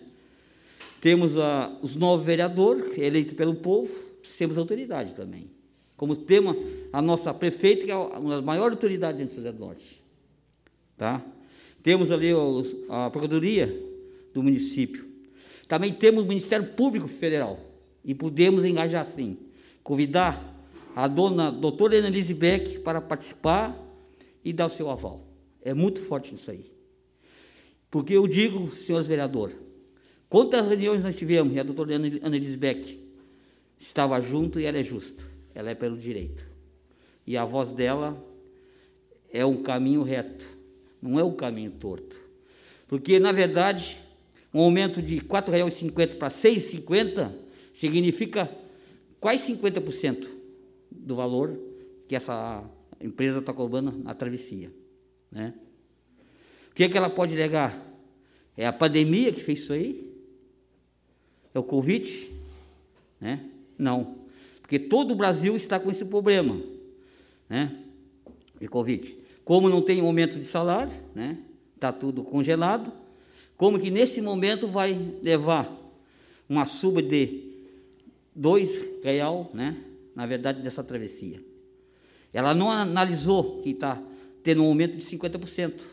Temos a, os novos vereadores, eleitos pelo povo, temos autoridade também. Como temos a nossa prefeita, que é uma das maiores autoridades dentro do São José do Norte. Tá? Temos ali os, a Procuradoria do município. Também temos o Ministério Público Federal. E podemos engajar, sim, convidar a dona doutora Annelise Beck para participar e dar o seu aval. É muito forte isso aí. Porque eu digo, senhores vereadores, quantas reuniões nós tivemos, e a doutora Annelise Beck estava junto e ela é justa, ela é pelo direito. E a voz dela é um caminho reto, não é um caminho torto. Porque, na verdade, um aumento de quatro reais e cinquenta centavos para seis reais e cinquenta centavos significa quase cinquenta por cento do valor que essa empresa está cobrando na travessia, né? O que é que ela pode alegar? É a pandemia que fez isso aí? É o Covid? Né? Não, porque todo o Brasil está com esse problema, né, de Covid. Como não tem aumento de salário, né, está tudo congelado, como que nesse momento vai levar uma suba de dois reais, né, na verdade, dessa travessia. Ela não analisou que está tendo um aumento de cinquenta por cento.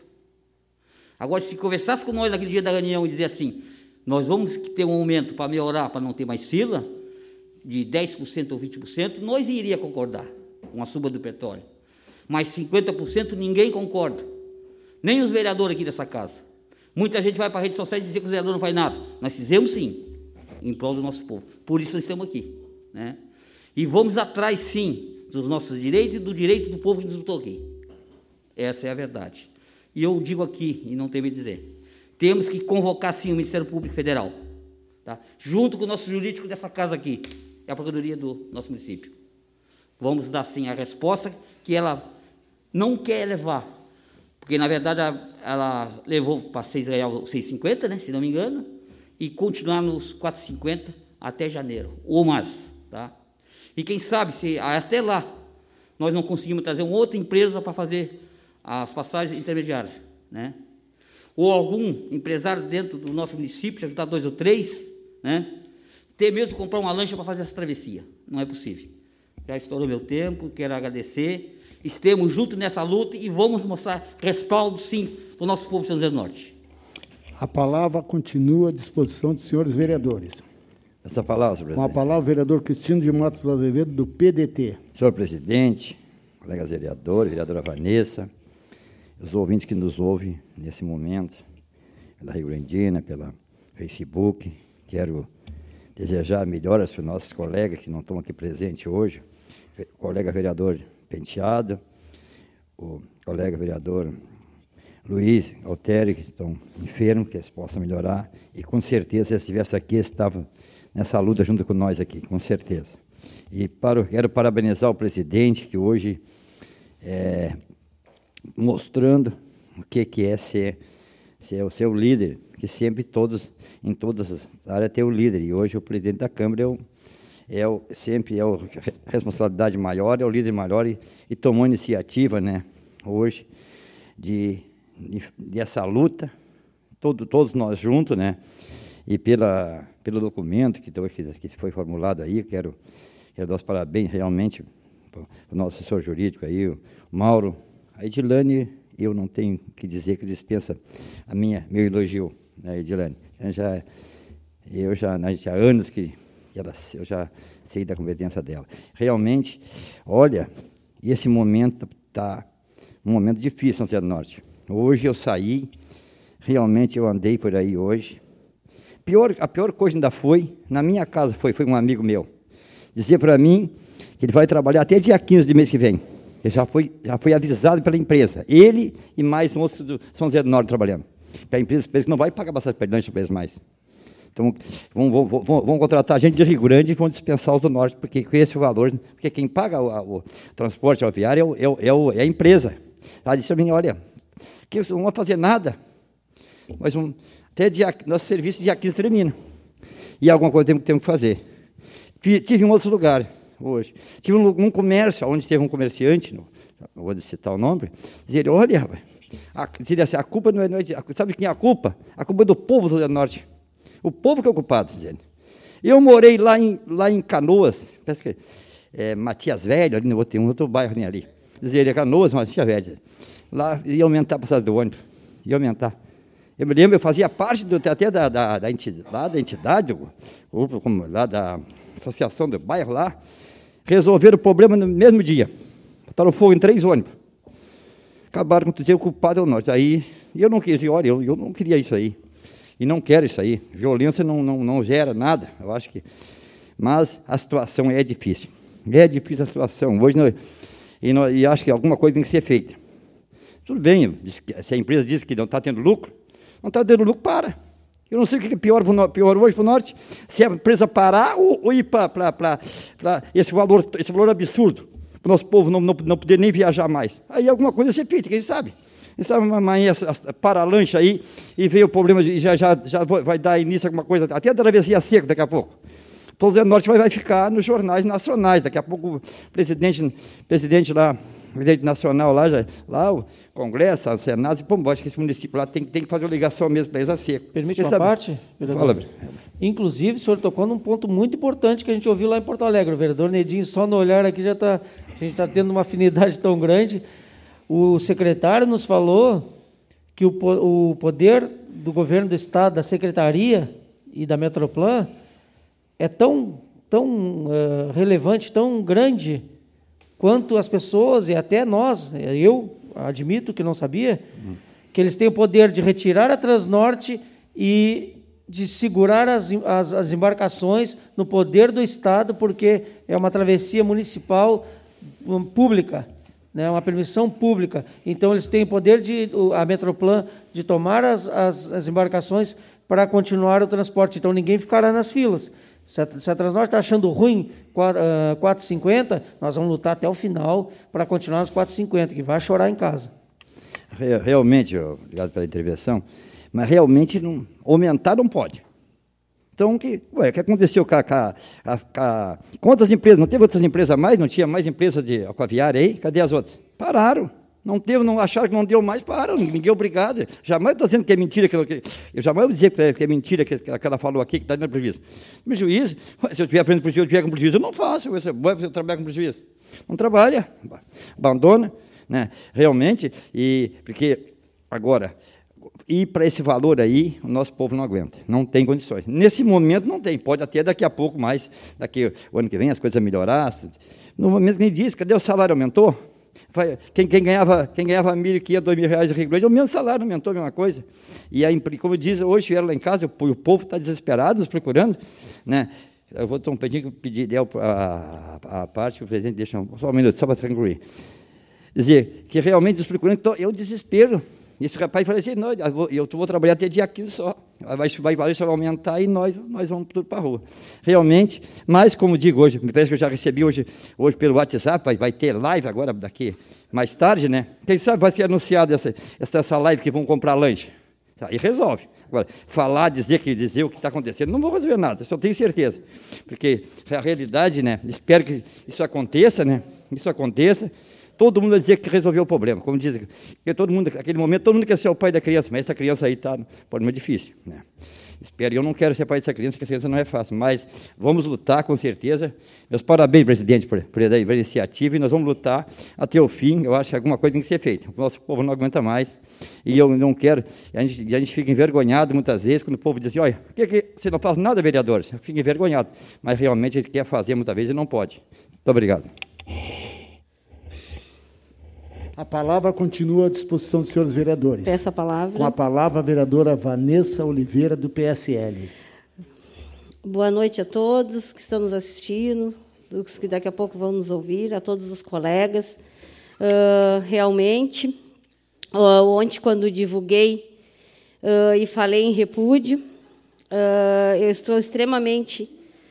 Agora, se conversasse com nós naquele dia da reunião e dizer assim, nós vamos ter um aumento para melhorar, para não ter mais fila, de dez por cento ou vinte por cento, nós iria concordar com a suba do petróleo. Mas cinquenta por cento ninguém concorda, nem os vereadores aqui dessa casa. Muita gente vai para a rede social e dizer que os vereadores não fazem nada. Nós fizemos sim, em prol do nosso povo. Por isso nós estamos aqui, né? E vamos atrás sim dos nossos direitos e do direito do povo que nos votou aqui. Essa é a verdade. E eu digo aqui, e não tenho medo de dizer, temos que convocar sim o Ministério Público Federal, tá? Junto com o nosso jurídico dessa casa aqui, é a Procuradoria do nosso município. Vamos dar sim a resposta que ela não quer levar, porque na verdade ela, ela levou para seis reais, seis reais e cinquenta centavos, né, se não me engano, e continuar nos quatro reais e cinquenta centavos até janeiro, ou mais, tá? E quem sabe, se até lá nós não conseguimos trazer uma outra empresa para fazer as passagens intermediárias, né? Ou algum empresário dentro do nosso município, ajudar dois ou três, né? Ter mesmo comprar uma lancha para fazer essa travessia. Não é possível. Já estourou meu tempo, quero agradecer. Estamos juntos nessa luta e vamos mostrar respaldo, sim, para o nosso povo de São José do Norte. A palavra continua à disposição dos senhores vereadores. Essa palavra, senhor presidente. Com a palavra, o vereador Cristino de Matos Azevedo, do P D T. Senhor presidente, colegas vereadores, vereadora Vanessa, os ouvintes que nos ouvem nesse momento, pela Rio Grandina, pela Facebook, quero desejar melhoras para os nossos colegas que não estão aqui presentes hoje, colega vereador Penteado, o colega vereador Luiz Altério, que estão enfermos, que eles possam melhorar, e com certeza, se eles estivessem aqui, eles estavam nessa luta junto com nós aqui, com certeza. E para, quero parabenizar o presidente, que hoje, é, mostrando o que, que é ser, ser o seu líder, que sempre todos, em todas as áreas tem o líder, e hoje o presidente da Câmara é o, é o, sempre é a responsabilidade maior, é o líder maior, e, e tomou iniciativa, né, hoje, de, de, dessa luta, todo, todos nós juntos, né, e pela, pelo documento que, que foi formulado aí, quero, quero dar os parabéns realmente para o nosso assessor jurídico aí, o Mauro. A Edilane, eu não tenho que dizer que dispensa a minha, meu elogio, né, Edilane. Eu já, eu já, já há anos que ela, eu já sei da competência dela. Realmente, olha, esse momento está um momento difícil, São José do Norte. Hoje eu saí, realmente eu andei por aí hoje. Pior, a pior coisa ainda foi, na minha casa foi, foi um amigo meu, dizer para mim que ele vai trabalhar até dia quinze do mês que vem. Ele já foi, já foi avisado pela empresa, ele e mais um outro do São José do Norte trabalhando. A empresa, a empresa não vai pagar bastante perdança para eles mais. Então, vão, vão, vão, vão contratar gente de Rio Grande e vão dispensar os do Norte, porque com esse valor, porque quem paga o, o transporte rodoviário é, o, é, o, é, o, é a empresa. Ela disse a mim, olha, que eu não vou fazer nada, mas um, até dia, nosso serviço dia quinze termina. E alguma coisa temos, temos que fazer. Tive em outros lugares hoje. Tive um, um comércio, onde teve um comerciante, não, não vou citar o nome, dizer, olha, a, dizer assim, a culpa não é, não é, sabe quem é a culpa? A culpa é do povo do Rio Grande do Norte. O povo que é o culpado, dizendo. Eu morei lá em, lá em Canoas, parece que é Matias Velho, ali no, tem um outro bairro nem ali. Dizer, é Canoas, Matias Velho. Lá ia aumentar a passagem do ônibus, ia aumentar. Eu me lembro, eu fazia parte do, até da, da, da, entidade, lá da entidade, ou, como, lá da associação do bairro lá, resolveram o problema no mesmo dia. Botaram fogo em três ônibus. Acabaram com tudo, o culpado é o Norte. Aí, eu não quis, olha, eu, eu não queria isso aí. E não quero isso aí. Violência não, não, não gera nada, eu acho que... Mas a situação é difícil. É difícil a situação. Hoje, nós, e, nós, e acho que alguma coisa tem que ser feita. Tudo bem, se a empresa diz que não está tendo lucro, não está tendo lucro, para. Eu não sei o que é pior, pior hoje para o Norte, se a empresa parar ou, ou ir para esse valor, esse valor absurdo, para o nosso povo não, não, não poder nem viajar mais. Aí alguma coisa ser feita, quem sabe? Quem sabe amanhã para a lancha aí e veio o problema, e já, já, já vai dar início a alguma coisa, até a travessia seca daqui a pouco. O São José do Norte vai, vai ficar nos jornais nacionais, daqui a pouco o presidente, presidente lá, o presidente nacional lá, já, lá o Congresso, o Senado, e pô, acho que esse município lá tem, tem que fazer uma ligação mesmo para eles a seco. Permite uma parte? Fala. Inclusive, o senhor tocou num ponto muito importante que a gente ouviu lá em Porto Alegre. O vereador Nedinho, só no olhar aqui, já está, a gente está tendo uma afinidade tão grande. O secretário nos falou que o, o poder do governo do Estado, da Secretaria e da Metroplan é tão, tão uh, relevante, tão grande, quanto as pessoas, e até nós, eu admito que não sabia, uhum. que eles têm o poder de retirar a Transnorte e de segurar as, as, as embarcações no poder do Estado, porque é uma travessia municipal um, pública, né, uma permissão pública. Então, eles têm o poder, de, a Metroplan, de tomar as, as, as embarcações para continuar o transporte. Então, ninguém ficará nas filas. Se a, se a Transnorte está achando ruim quatro e cinquenta, nós vamos lutar até o final para continuar nos quatro e cinquenta, que vai chorar em casa. Realmente, obrigado pela intervenção, mas realmente não, aumentar não pode. Então, o que, ué, que aconteceu com a, com, a, com a... Quantas empresas? Não teve outras empresas a mais? Não tinha mais empresa de aquaviária aí? Cadê as outras? Pararam. Não teve, não acharam que não deu mais, pararam, ninguém é obrigado. Jamais estou dizendo que é mentira, que eu, que, eu jamais vou dizer que é mentira que, que ela falou aqui, que está dando prejuízo. Mas juízo, se eu tiver aprendendo prejuízo, eu tiver com prejuízo, eu não faço, eu, eu trabalho com prejuízo. Não trabalha, abandona, né? Realmente, e, porque agora, ir para esse valor aí, o nosso povo não aguenta, não tem condições. Nesse momento não tem, pode até daqui a pouco mais, daqui o ano que vem as coisas melhorar. No momento que nem diz, cadê o salário aumentou? Quem, quem ganhava, quem ganhava mil e quinhentos, dois mil reais de Rio Grande, o mesmo salário aumentou a mesma coisa. E aí, como diz, hoje vieram lá em casa, o, o povo está desesperado, nos procurando, né? Eu vou só um pedir, pedir a, a, a parte que o presidente deixa, só um minuto, só para concluir. Dizer que realmente os procurantes, eu desespero. Esse rapaz falou assim, não, eu vou trabalhar até dia quinze só, vai, vai, vai aumentar e nós, nós vamos tudo para a rua. Realmente, mas como digo hoje, me parece que eu já recebi hoje, hoje pelo WhatsApp, vai, vai ter live agora daqui mais tarde, né? Quem sabe vai ser anunciada essa, essa, essa live que vão comprar lanche. Aí resolve. Agora, falar, dizer, que, dizer o que está acontecendo, não vou resolver nada, só tenho certeza. Porque a realidade, né, espero que isso aconteça, né, isso aconteça, todo mundo vai dizer que resolveu o problema, como dizem, porque todo mundo, naquele momento, todo mundo quer ser o pai da criança, mas essa criança aí está, pode ser difícil, né. Espero, eu não quero ser pai dessa criança, porque essa criança não é fácil, mas vamos lutar com certeza. Meus parabéns, presidente, por, por a iniciativa, e nós vamos lutar até o fim. Eu acho que alguma coisa tem que ser feita. O nosso povo não aguenta mais, e eu não quero, a gente, a gente fica envergonhado muitas vezes, quando o povo diz assim, olha, por que, que você não faz nada, vereador? Você fica envergonhado, mas realmente ele quer fazer muitas vezes e não pode. Muito obrigado. A palavra continua à disposição dos senhores vereadores. Peço a palavra. Com a palavra, a vereadora Vanessa Oliveira, do P S L. Boa noite a todos que estão nos assistindo, os que daqui a pouco vão nos ouvir, a todos os colegas. Uh, realmente, uh, ontem, quando divulguei uh, e falei em repúdio, uh, eu estou extremamente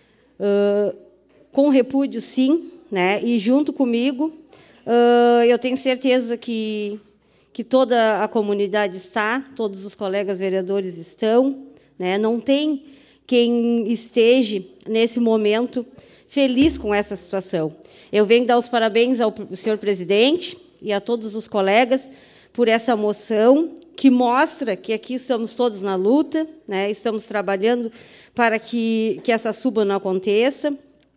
uh, com repúdio, sim, né? E junto comigo, Uh, eu tenho certeza que, que toda a comunidade está, todos os colegas vereadores estão, né? Não tem quem esteja, nesse momento, feliz com essa situação. Eu venho dar os parabéns ao senhor presidente e a todos os colegas por essa moção, que mostra que aqui estamos todos na luta, né? Estamos trabalhando para que, que essa suba não aconteça.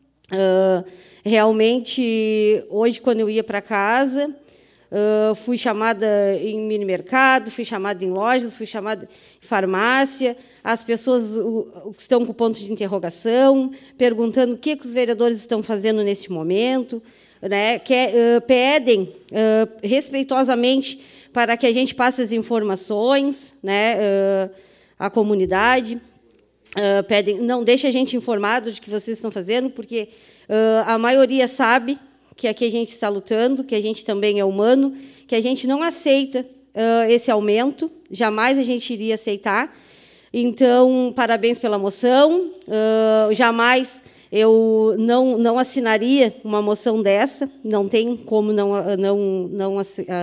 Uh, Realmente, hoje, quando eu ia para casa, uh, fui chamada em mini-mercado, fui chamada em lojas, fui chamada em farmácia, as pessoas uh, estão com ponto de interrogação, perguntando o que, que os vereadores estão fazendo nesse momento, né, que, uh, pedem uh, respeitosamente para que a gente passe as informações, né, uh, à comunidade, uh, pedem, não deixe a gente informado de que vocês estão fazendo, porque Uh, a maioria sabe que aqui a gente está lutando, que a gente também é humano, que a gente não aceita uh, esse aumento, jamais a gente iria aceitar. Então, parabéns pela moção. Uh, jamais eu não, não assinaria uma moção dessa, não tem como não, não, não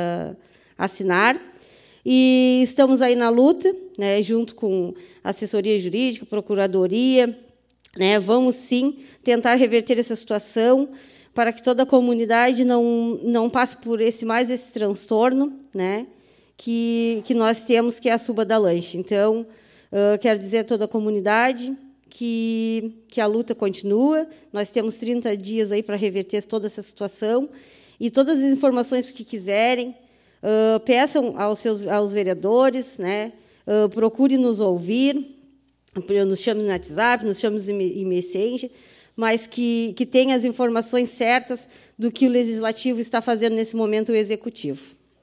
assinar. E estamos aí na luta, né, junto com assessoria jurídica, procuradoria, né, vamos, sim, tentar reverter essa situação para que toda a comunidade não, não passe por esse, mais esse transtorno, né, que, que nós temos, que é a suba da lanche. Então, uh, quero dizer a toda a comunidade que, que a luta continua, nós temos trinta dias aí para reverter toda essa situação, e todas as informações que quiserem, uh, peçam aos, seus, aos vereadores, né, uh, procure nos ouvir, nos chame no WhatsApp, nos chame em Messenger, mas que, que tenha as informações certas do que o Legislativo está fazendo nesse momento, o Executivo.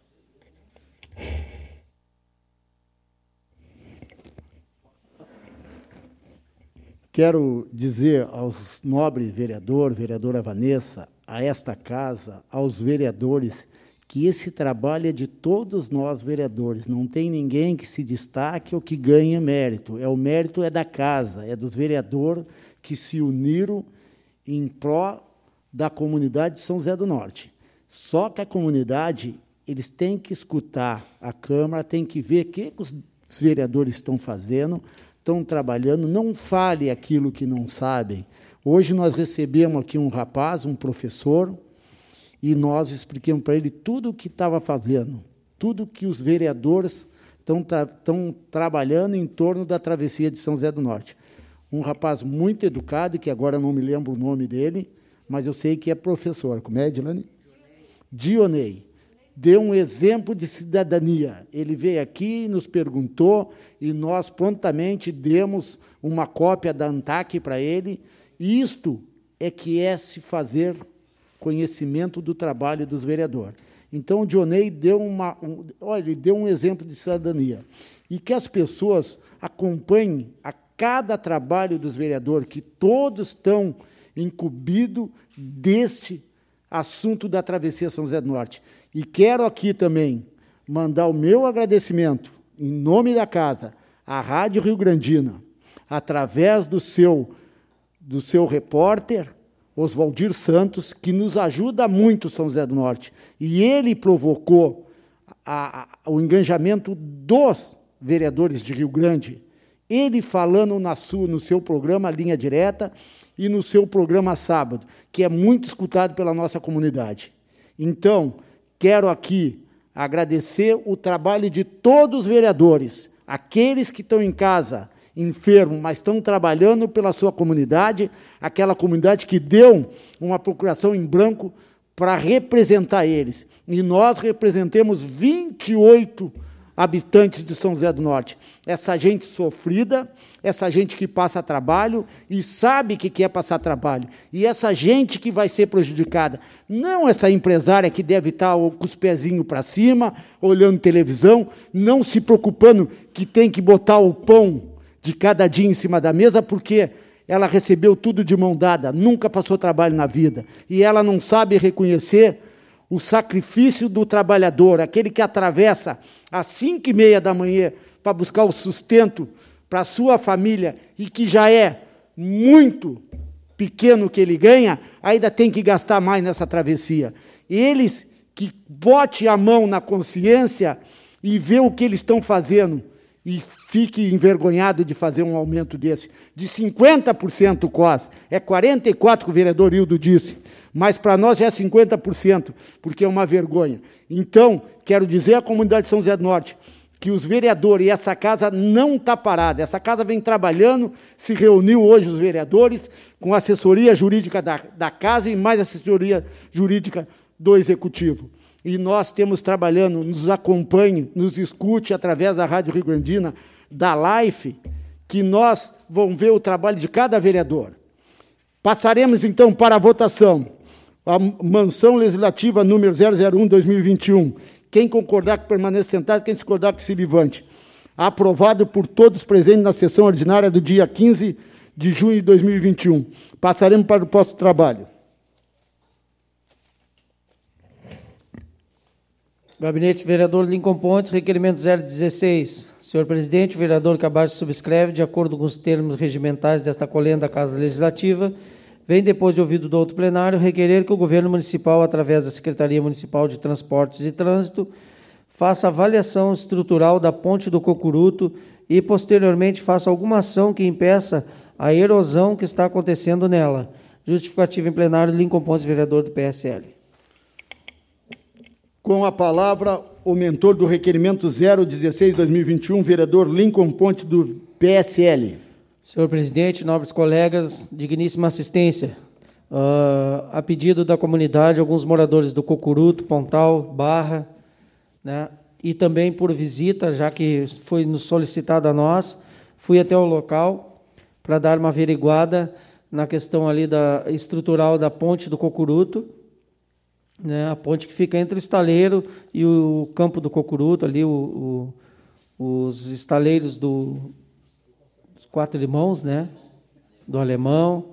Quero dizer aos nobres vereadores, vereadora Vanessa, a esta casa, aos vereadores, que esse trabalho é de todos nós, vereadores. Não tem ninguém que se destaque ou que ganhe mérito. É, o mérito é da casa, é dos vereadores que se uniram em pró da comunidade de São José do Norte. Só que a comunidade, eles têm que escutar a Câmara, têm que ver o que os vereadores estão fazendo, estão trabalhando, não fale aquilo que não sabem. Hoje nós recebemos aqui um rapaz, um professor, e nós explicamos para ele tudo o que estava fazendo, tudo que os vereadores estão, tra estão trabalhando em torno da travessia de São José do Norte. Um rapaz muito educado, que agora não me lembro o nome dele, mas eu sei que é professor. Como é, Dilane? Dionei. Deu um exemplo de cidadania. Ele veio aqui, nos perguntou, e nós prontamente demos uma cópia da ANTAC para ele. E isto é que é se fazer conhecimento do trabalho dos vereadores. Então, o Dionei deu, uma, um, olha, ele deu um exemplo de cidadania. E que as pessoas acompanhem a cada trabalho dos vereadores, que todos estão incumbidos deste assunto da Travessia São José do Norte. E quero aqui também mandar o meu agradecimento, em nome da casa, à Rádio Rio Grandina, através do seu, do seu repórter, Oswaldir Santos, que nos ajuda muito, São José do Norte. E ele provocou a, a, o engajamento dos vereadores de Rio Grande, ele falando na sua, no seu programa Linha Direta e no seu programa Sábado, que é muito escutado pela nossa comunidade. Então, quero aqui agradecer o trabalho de todos os vereadores, aqueles que estão em casa, enfermos, mas estão trabalhando pela sua comunidade, aquela comunidade que deu uma procuração em branco para representar eles. E nós representamos vinte e oito habitantes de São José do Norte. Essa gente sofrida, essa gente que passa trabalho e sabe que quer passar trabalho. E essa gente que vai ser prejudicada. Não essa empresária que deve estar com os pezinhos para cima, olhando televisão, não se preocupando que tem que botar o pão de cada dia em cima da mesa, porque ela recebeu tudo de mão dada, nunca passou trabalho na vida. E ela não sabe reconhecer o sacrifício do trabalhador, aquele que atravessa às cinco e meia da manhã para buscar o sustento para a sua família e que já é muito pequeno que ele ganha, ainda tem que gastar mais nessa travessia. Eles que bote a mão na consciência e vê o que eles estão fazendo e fique envergonhado de fazer um aumento desse, de cinquenta por cento, Cos, é quarenta e quatro por cento que o vereador Hildo disse, mas para nós já é cinquenta por cento, porque é uma vergonha. Então, quero dizer à comunidade de São José do Norte que os vereadores, e essa casa não está parada, essa casa vem trabalhando, se reuniu hoje os vereadores com a assessoria jurídica da, da casa e mais assessoria jurídica do Executivo. E nós temos trabalhando, nos acompanhe, nos escute através da Rádio Rio Grandina, da Life, que nós vamos ver o trabalho de cada vereador. Passaremos, então, para a votação. A Mansão Legislativa número zero zero um barra dois mil e vinte e um. Quem concordar que permaneça sentado, quem discordar que se levante. Aprovado por todos presentes na sessão ordinária do dia quinze de junho de dois mil e vinte e um. Passaremos para o posto de trabalho. Gabinete Vereador Lincoln Pontes, requerimento zero dezesseis. Senhor presidente, o vereador que abaixo subscreve, de acordo com os termos regimentais desta colenda da Casa Legislativa, vem, depois de ouvido do outro plenário, requerer que o governo municipal, através da Secretaria Municipal de Transportes e Trânsito, faça avaliação estrutural da ponte do Cocuruto e, posteriormente, faça alguma ação que impeça a erosão que está acontecendo nela. Justificativa em plenário, Lincoln Pontes, vereador do P S L. Com a palavra, o mentor do requerimento zero dezesseis barra dois mil e vinte e um, vereador Lincoln Pontes, do P S L. Senhor presidente, nobres colegas, digníssima assistência. Uh, a pedido da comunidade, alguns moradores do Cocuruto, Pontal, Barra, né, e também por visita, já que foi nos solicitado a nós, fui até o local para dar uma averiguada na questão ali da estrutural da ponte do Cocuruto, né, a ponte que fica entre o estaleiro e o campo do Cocuruto, ali o, o, os estaleiros do, dos Quatro Irmãos, né, do Alemão.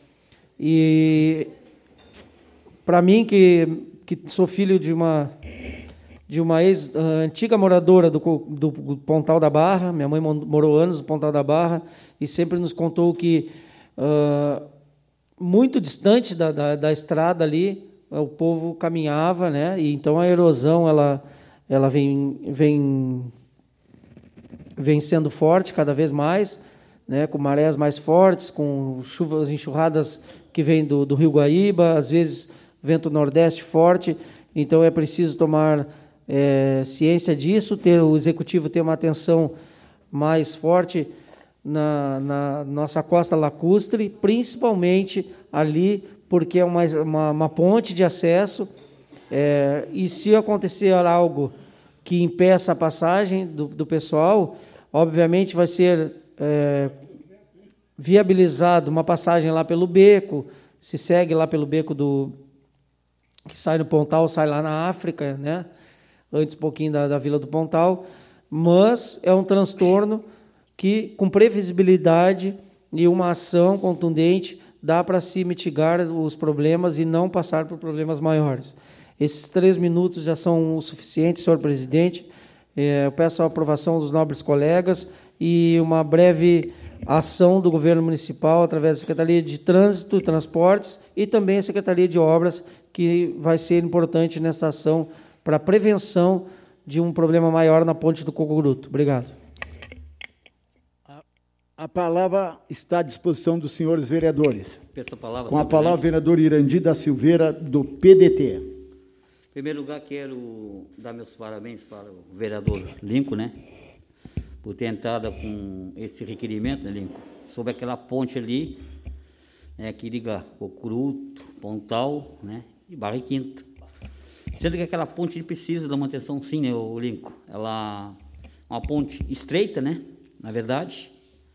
E para mim, que, que sou filho de uma, de uma ex, uh, antiga moradora do, do, do Pontal da Barra, minha mãe morou anos no Pontal da Barra e sempre nos contou que uh, muito distante da, da, da estrada ali, o povo caminhava, né? E então a erosão ela, ela vem, vem, vem sendo forte cada vez mais, né? Com marés mais fortes, com chuvas, enxurradas que vêm do, do Rio Guaíba, às vezes vento nordeste forte. Então é preciso tomar é, ciência disso, ter o executivo ter uma atenção mais forte na, na nossa costa lacustre, principalmente ali, porque é uma, uma, uma ponte de acesso, é, e se acontecer algo que impeça a passagem do, do pessoal, obviamente vai ser é, viabilizado uma passagem lá pelo beco, se segue lá pelo beco do que sai do Pontal, sai lá na África, né? Antes um pouquinho da, da Vila do Pontal, mas é um transtorno que, com previsibilidade e uma ação contundente, dá para se mitigar os problemas e não passar por problemas maiores. Esses três minutos já são o suficiente, senhor presidente. Eu peço a aprovação dos nobres colegas e uma breve ação do governo municipal através da Secretaria de Trânsito e Transportes e também a Secretaria de Obras, que vai ser importante nessa ação para a prevenção de um problema maior na ponte do Cocuruto. Obrigado. A, a palavra está à disposição dos senhores vereadores. Peço a palavra, Com a palavra, o vereador Irandi da Silveira, do P D T. Em primeiro lugar, quero dar meus parabéns para o vereador Lincoln, né, por ter entrado com esse requerimento, né, Lincoln, sobre aquela ponte ali, né, que liga Cocuruto, Pontal, né, e Barra Quinta. Sendo que aquela ponte precisa da manutenção, sim, né, o Lincoln. Ela é uma ponte estreita, né, na verdade,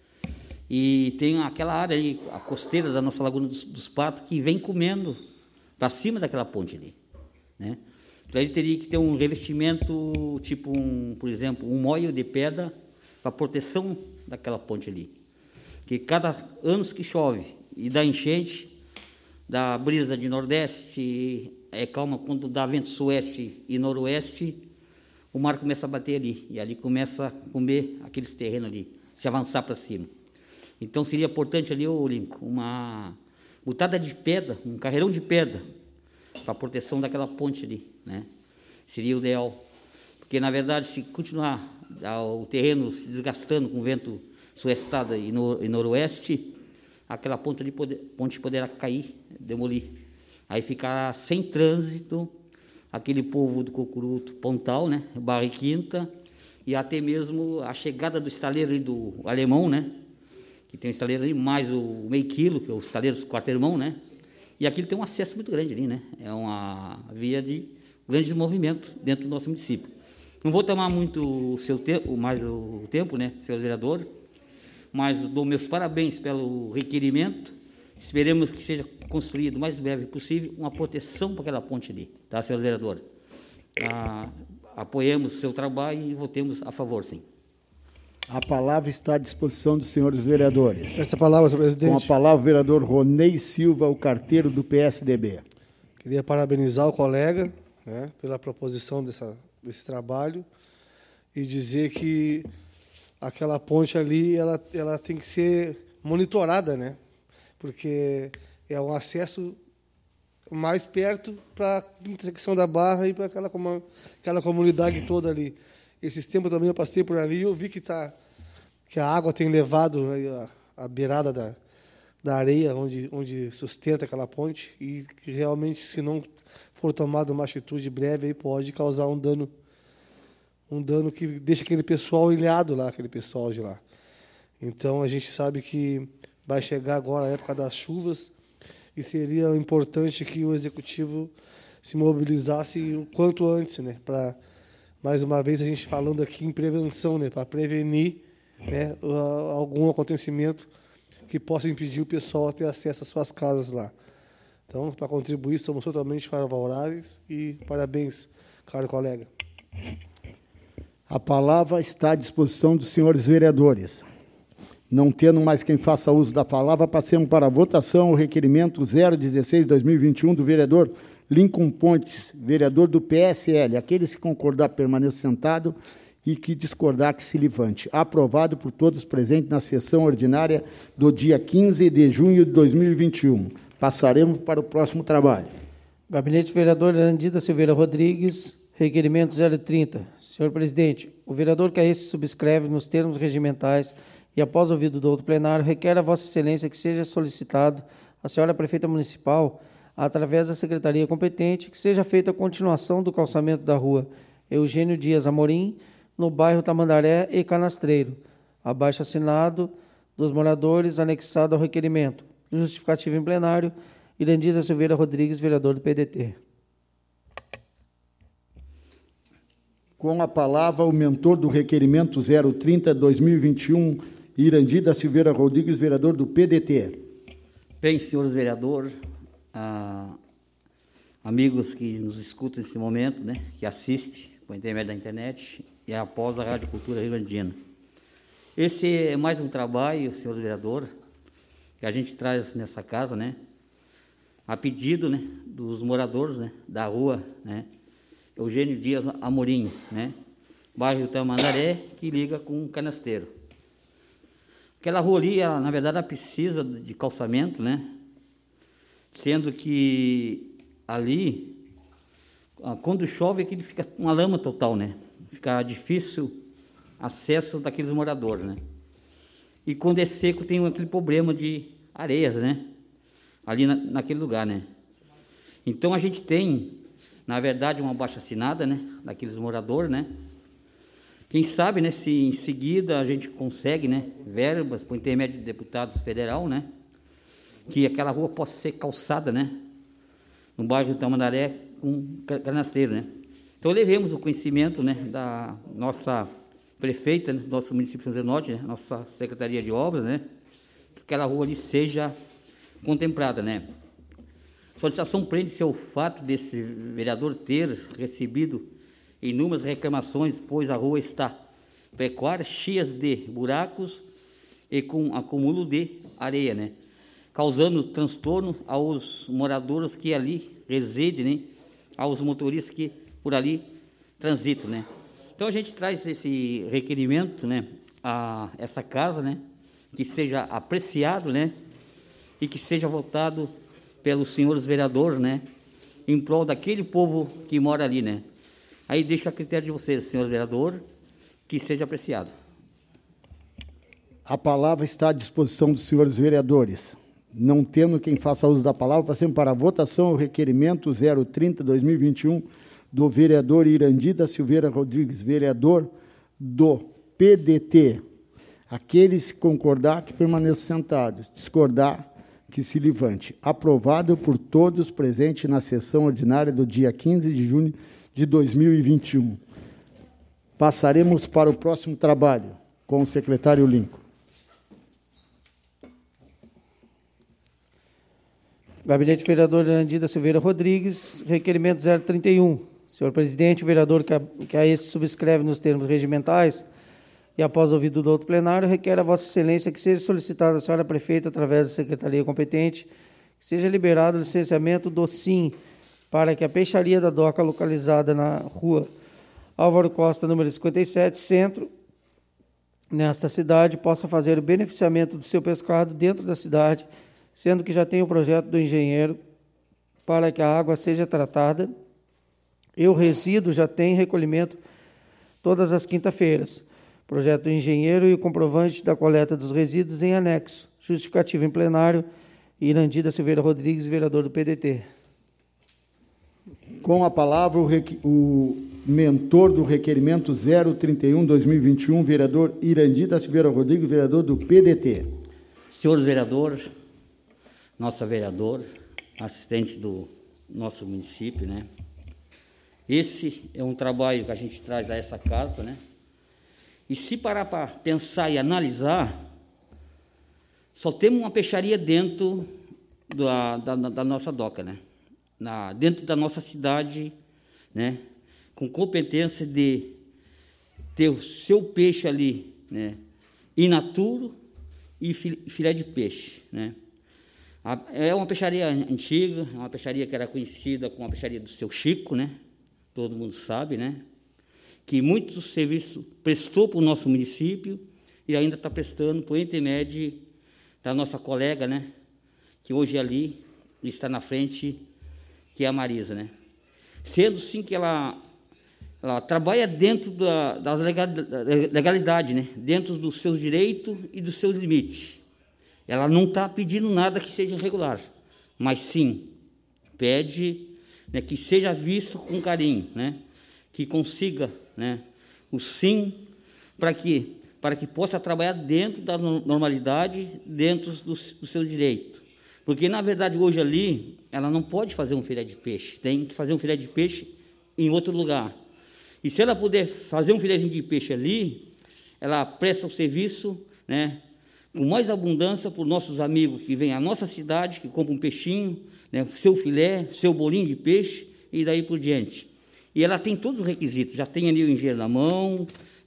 e tem aquela área ali, a costeira da nossa Laguna dos, dos Patos, que vem comendo para cima daquela ponte ali, né. Então, ele teria que ter um revestimento, tipo, um, por exemplo, um moio de pedra para proteção daquela ponte ali. Que cada ano que chove e dá enchente, dá brisa de nordeste, é calma quando dá vento sueste e noroeste, o mar começa a bater ali, e ali começa a comer aqueles terrenos ali, se avançar para cima. Então, seria importante ali, ô Lincoln, uma botada de pedra, um carreirão de pedra, para a proteção daquela ponte ali, né? Seria o ideal. Porque, na verdade, se continuar o terreno se desgastando com vento suestado e, no, e noroeste, aquela ponte, ali pode, ponte poderá cair, demolir. Aí ficará sem trânsito aquele povo do Cocuruto, Pontal, né, Barra Quinta, e até mesmo a chegada do estaleiro ali do Alemão, né, que tem um estaleiro ali, mais o meio quilo, que é o estaleiro do Quarto-Irmão, né, e aquilo tem um acesso muito grande ali, né, é uma via de grande desenvolvimento dentro do nosso município. Não vou tomar muito o seu tempo, mais o tempo, né, senhor vereador, mas dou meus parabéns pelo requerimento. Esperemos que seja construído o mais breve possível uma proteção para aquela ponte ali, tá, senhor vereador? Ah, apoiamos o seu trabalho e votemos a favor, sim. A palavra está à disposição dos senhores vereadores. Essa palavra, senhor presidente. Com a palavra, o vereador Ronei Silva, o carteiro do P S D B. Queria parabenizar o colega, né, pela proposição dessa, desse trabalho e dizer que aquela ponte ali ela, ela tem que ser monitorada, né, porque é um acesso mais perto para a intersecção da Barra e para aquela, aquela comunidade toda ali. Esses tempos também eu passei por ali e eu vi que, tá, que a água tem levado a, a beirada da, da areia onde, onde sustenta aquela ponte e que realmente, se não for tomada uma atitude breve, aí pode causar um dano, um dano que deixa aquele pessoal ilhado lá, aquele pessoal de lá. Então, a gente sabe que vai chegar agora a época das chuvas e seria importante que o Executivo se mobilizasse o quanto antes, né, para, mais uma vez, a gente falando aqui em prevenção, né, para prevenir, né, algum acontecimento que possa impedir o pessoal a ter acesso às suas casas lá. Então, para contribuir, somos totalmente favoráveis e parabéns, caro colega. A palavra está à disposição dos senhores vereadores. Não tendo mais quem faça uso da palavra, passemos para a votação o requerimento zero dezesseis barra dois mil e vinte e um do vereador Lincoln Pontes, vereador do P S L. Aqueles que concordar permaneçam sentado e que discordar que se levante. Aprovado por todos presentes na sessão ordinária do dia quinze de junho de dois mil e vinte e um. Passaremos para o próximo trabalho. Gabinete Vereador Irandi da Silveira Rodrigues, requerimento zero trinta. Senhor presidente, o vereador que a esse subscreve nos termos regimentais e após ouvido do outro plenário, requer a Vossa Excelência que seja solicitado à senhora prefeita municipal, através da secretaria competente, que seja feita a continuação do calçamento da rua Eugênio Dias Amorim, no bairro Tamandaré e Canastreiro. Abaixo assinado dos moradores, anexado ao requerimento. Justificativo em plenário, Irandi da Silveira Rodrigues, vereador do P D T. Com a palavra, o mentor do requerimento zero trinta barra dois mil e vinte e um, Irandi da Silveira Rodrigues, vereador do P D T. Bem, senhores vereadores, ah, amigos que nos escutam nesse momento, né, que assistem por intermédio da internet e após a Rádio Cultura Rio-Grandina. Esse é mais um trabalho, senhor vereador, que a gente traz nessa casa, né, a pedido, né, dos moradores, né, da rua, né, Eugênio Dias Amorim, né, bairro Tamandaré, que liga com o Canasteiro. Aquela rua ali, ela, na verdade, ela precisa de calçamento, né, sendo que ali, quando chove, aquilo fica uma lama total, né, fica difícil acesso daqueles moradores, né? E quando é seco tem aquele problema de areias, né? Ali na, naquele lugar, né? Então a gente tem, na verdade, uma abaixo-assinada, né? Daqueles moradores, né? Quem sabe, né? Se em seguida a gente consegue, né? Verbas por intermédio de deputados federal, né? Que aquela rua possa ser calçada, né? No bairro Tamandaré com Canasteiro, né? Então levemos o conhecimento, né? Da nossa prefeita, né, nosso município de São José do Norte, né, nossa Secretaria de Obras, né, que aquela rua ali seja contemplada, né. A solicitação prende-se ao fato desse vereador ter recebido inúmeras reclamações, pois a rua está pecuária, cheia de buracos e com acúmulo de areia, né, causando transtorno aos moradores que ali residem, né, aos motoristas que por ali transitam, né. Então, a gente traz esse requerimento, né, a essa casa, né, que seja apreciado, né, e que seja votado pelos senhores vereadores, né, em prol daquele povo que mora ali, né. Aí deixo a critério de vocês, senhor vereador, que seja apreciado. A palavra está à disposição dos senhores vereadores. Não tendo quem faça uso da palavra, passemos para a votação o requerimento zero trinta, dois mil e vinte e um, do vereador Irandi da Silveira Rodrigues, vereador do P D T. Aqueles que concordar, que permaneçam sentados. Discordar, que se levante. Aprovado por todos presentes na sessão ordinária do dia quinze de junho de dois mil e vinte e um. Passaremos para o próximo trabalho, com o secretário Lincoln. Gabinete Vereador Irandi da Silveira Rodrigues, requerimento zero trinta e um. Senhor presidente, o vereador que a, que a este subscreve nos termos regimentais e após ouvido do outro plenário, requer a vossa excelência que seja solicitada à senhora prefeita, através da secretaria competente, que seja liberado o licenciamento do SIM para que a peixaria da doca localizada na rua Álvaro Costa, número cinquenta e sete, centro, nesta cidade, possa fazer o beneficiamento do seu pescado dentro da cidade, sendo que já tem o projeto do engenheiro para que a água seja tratada e o resíduo já tem recolhimento todas as quinta-feiras. Projeto do engenheiro e o comprovante da coleta dos resíduos em anexo. Justificativo em plenário, Irandi da Silveira Rodrigues, vereador do P D T. Com a palavra, o, requ... o mentor do requerimento zero trinta e um, dois mil e vinte e um, vereador Irandi da Silveira Rodrigues, vereador do P D T. Senhores vereadores, nossa vereadora, assistente do nosso município, né? Esse é um trabalho que a gente traz a essa casa, né? E se parar para pensar e analisar, só temos uma peixaria dentro da, da, da nossa doca, né? Na, dentro da nossa cidade, né? Com competência de ter o seu peixe ali, né? In naturo e filé de peixe, né? É uma peixaria antiga, uma peixaria que era conhecida como a peixaria do seu Chico, né? Todo mundo sabe, né? Que muitos serviços prestou para o nosso município e ainda está prestando por intermédio da nossa colega, né? Que hoje ali está na frente, que é a Marisa, né? Sendo sim que ela, ela trabalha dentro da, das legalidade, né? Dentro dos seus direitos e dos seus limites. Ela não está pedindo nada que seja irregular, mas sim pede, né, que seja visto com carinho, né, que consiga, né, o sim, para que, para que possa trabalhar dentro da normalidade, dentro dos, dos seus direitos. Porque, na verdade, hoje ali, ela não pode fazer um filé de peixe, tem que fazer um filé de peixe em outro lugar. E se ela puder fazer um filézinho de peixe ali, ela presta o serviço, né, com mais abundância para os nossos amigos que vêm à nossa cidade, que compram um peixinho, né, seu filé, seu bolinho de peixe e daí por diante. E ela tem todos os requisitos, já tem ali o engenheiro na mão,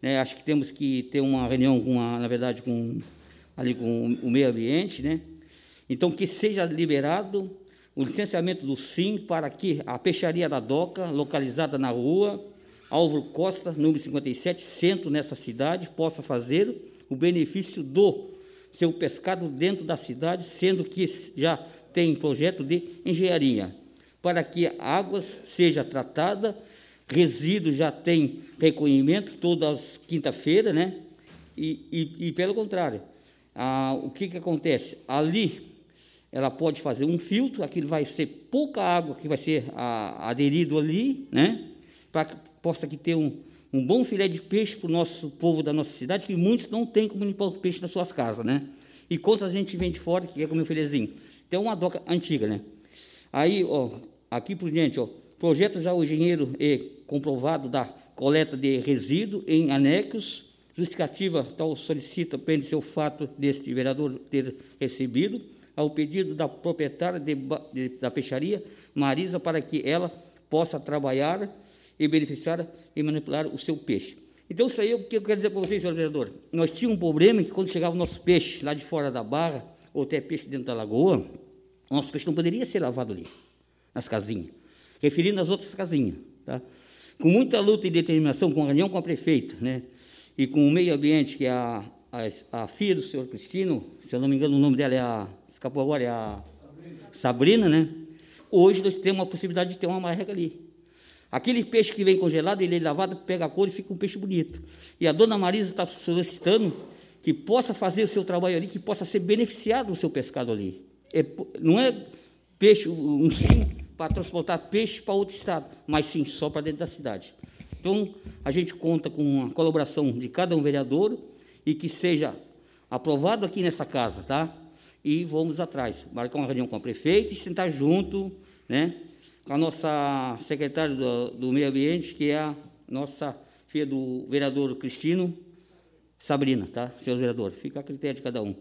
né? Acho que temos que ter uma reunião, com a, na verdade, com, ali com o meio ambiente, né? Então, que seja liberado o licenciamento do SIM para que a peixaria da Doca, localizada na rua Álvaro Costa, número cinquenta e sete, centro nessa cidade, possa fazer o benefício do seu pescado dentro da cidade, sendo que já tem projeto de engenharia, para que a água seja tratada, resíduos já tem recolhimento todas as quinta-feira, né? E, e, e, pelo contrário, ah, o que, que acontece? Ali, ela pode fazer um filtro, aquilo vai ser pouca água que vai ser ah, aderido ali, né? Para que possa aqui ter um, um bom filé de peixe para o nosso povo da nossa cidade, que muitos não têm como limpar o peixe nas suas casas, né? E quantos a gente vem de fora que quer comer o filezinho? Tem uma doca antiga, né? Aí, ó, aqui por diante, ó, projeto já o engenheiro é comprovado da coleta de resíduo em anexos, justificativa tal solicita, pende-se o fato deste vereador ter recebido, ao pedido da proprietária de, de, da peixaria, Marisa, para que ela possa trabalhar e beneficiar e manipular o seu peixe. Então, isso aí é o que eu quero dizer para vocês, senhor vereador. Nós tínhamos um problema que, quando chegava o nosso peixe lá de fora da barra, ou até peixe dentro da lagoa, o nosso peixe não poderia ser lavado ali, nas casinhas, referindo às outras casinhas. Tá? Com muita luta e determinação, com a reunião com a prefeita, né, e com o meio ambiente, que é a, a, a filha do senhor Cristino, se eu não me engano, o nome dela é a, escapou agora, é a Sabrina, Sabrina, né? Hoje nós temos a possibilidade de ter uma marreca ali. Aquele peixe que vem congelado, ele é lavado, pega a cor e fica um peixe bonito. E a dona Marisa está solicitando que possa fazer o seu trabalho ali, que possa ser beneficiado o seu pescado ali. É, não é peixe, um sim, para transportar peixe para outro estado, mas sim, só para dentro da cidade. Então, a gente conta com a colaboração de cada um vereador e que seja aprovado aqui nessa casa, tá? E vamos atrás, marcar uma reunião com a prefeita e sentar junto, né, com a nossa secretária do, do Meio Ambiente, que é a nossa filha do vereador Cristino, Sabrina, tá? Senhor vereador, fica a critério de cada um.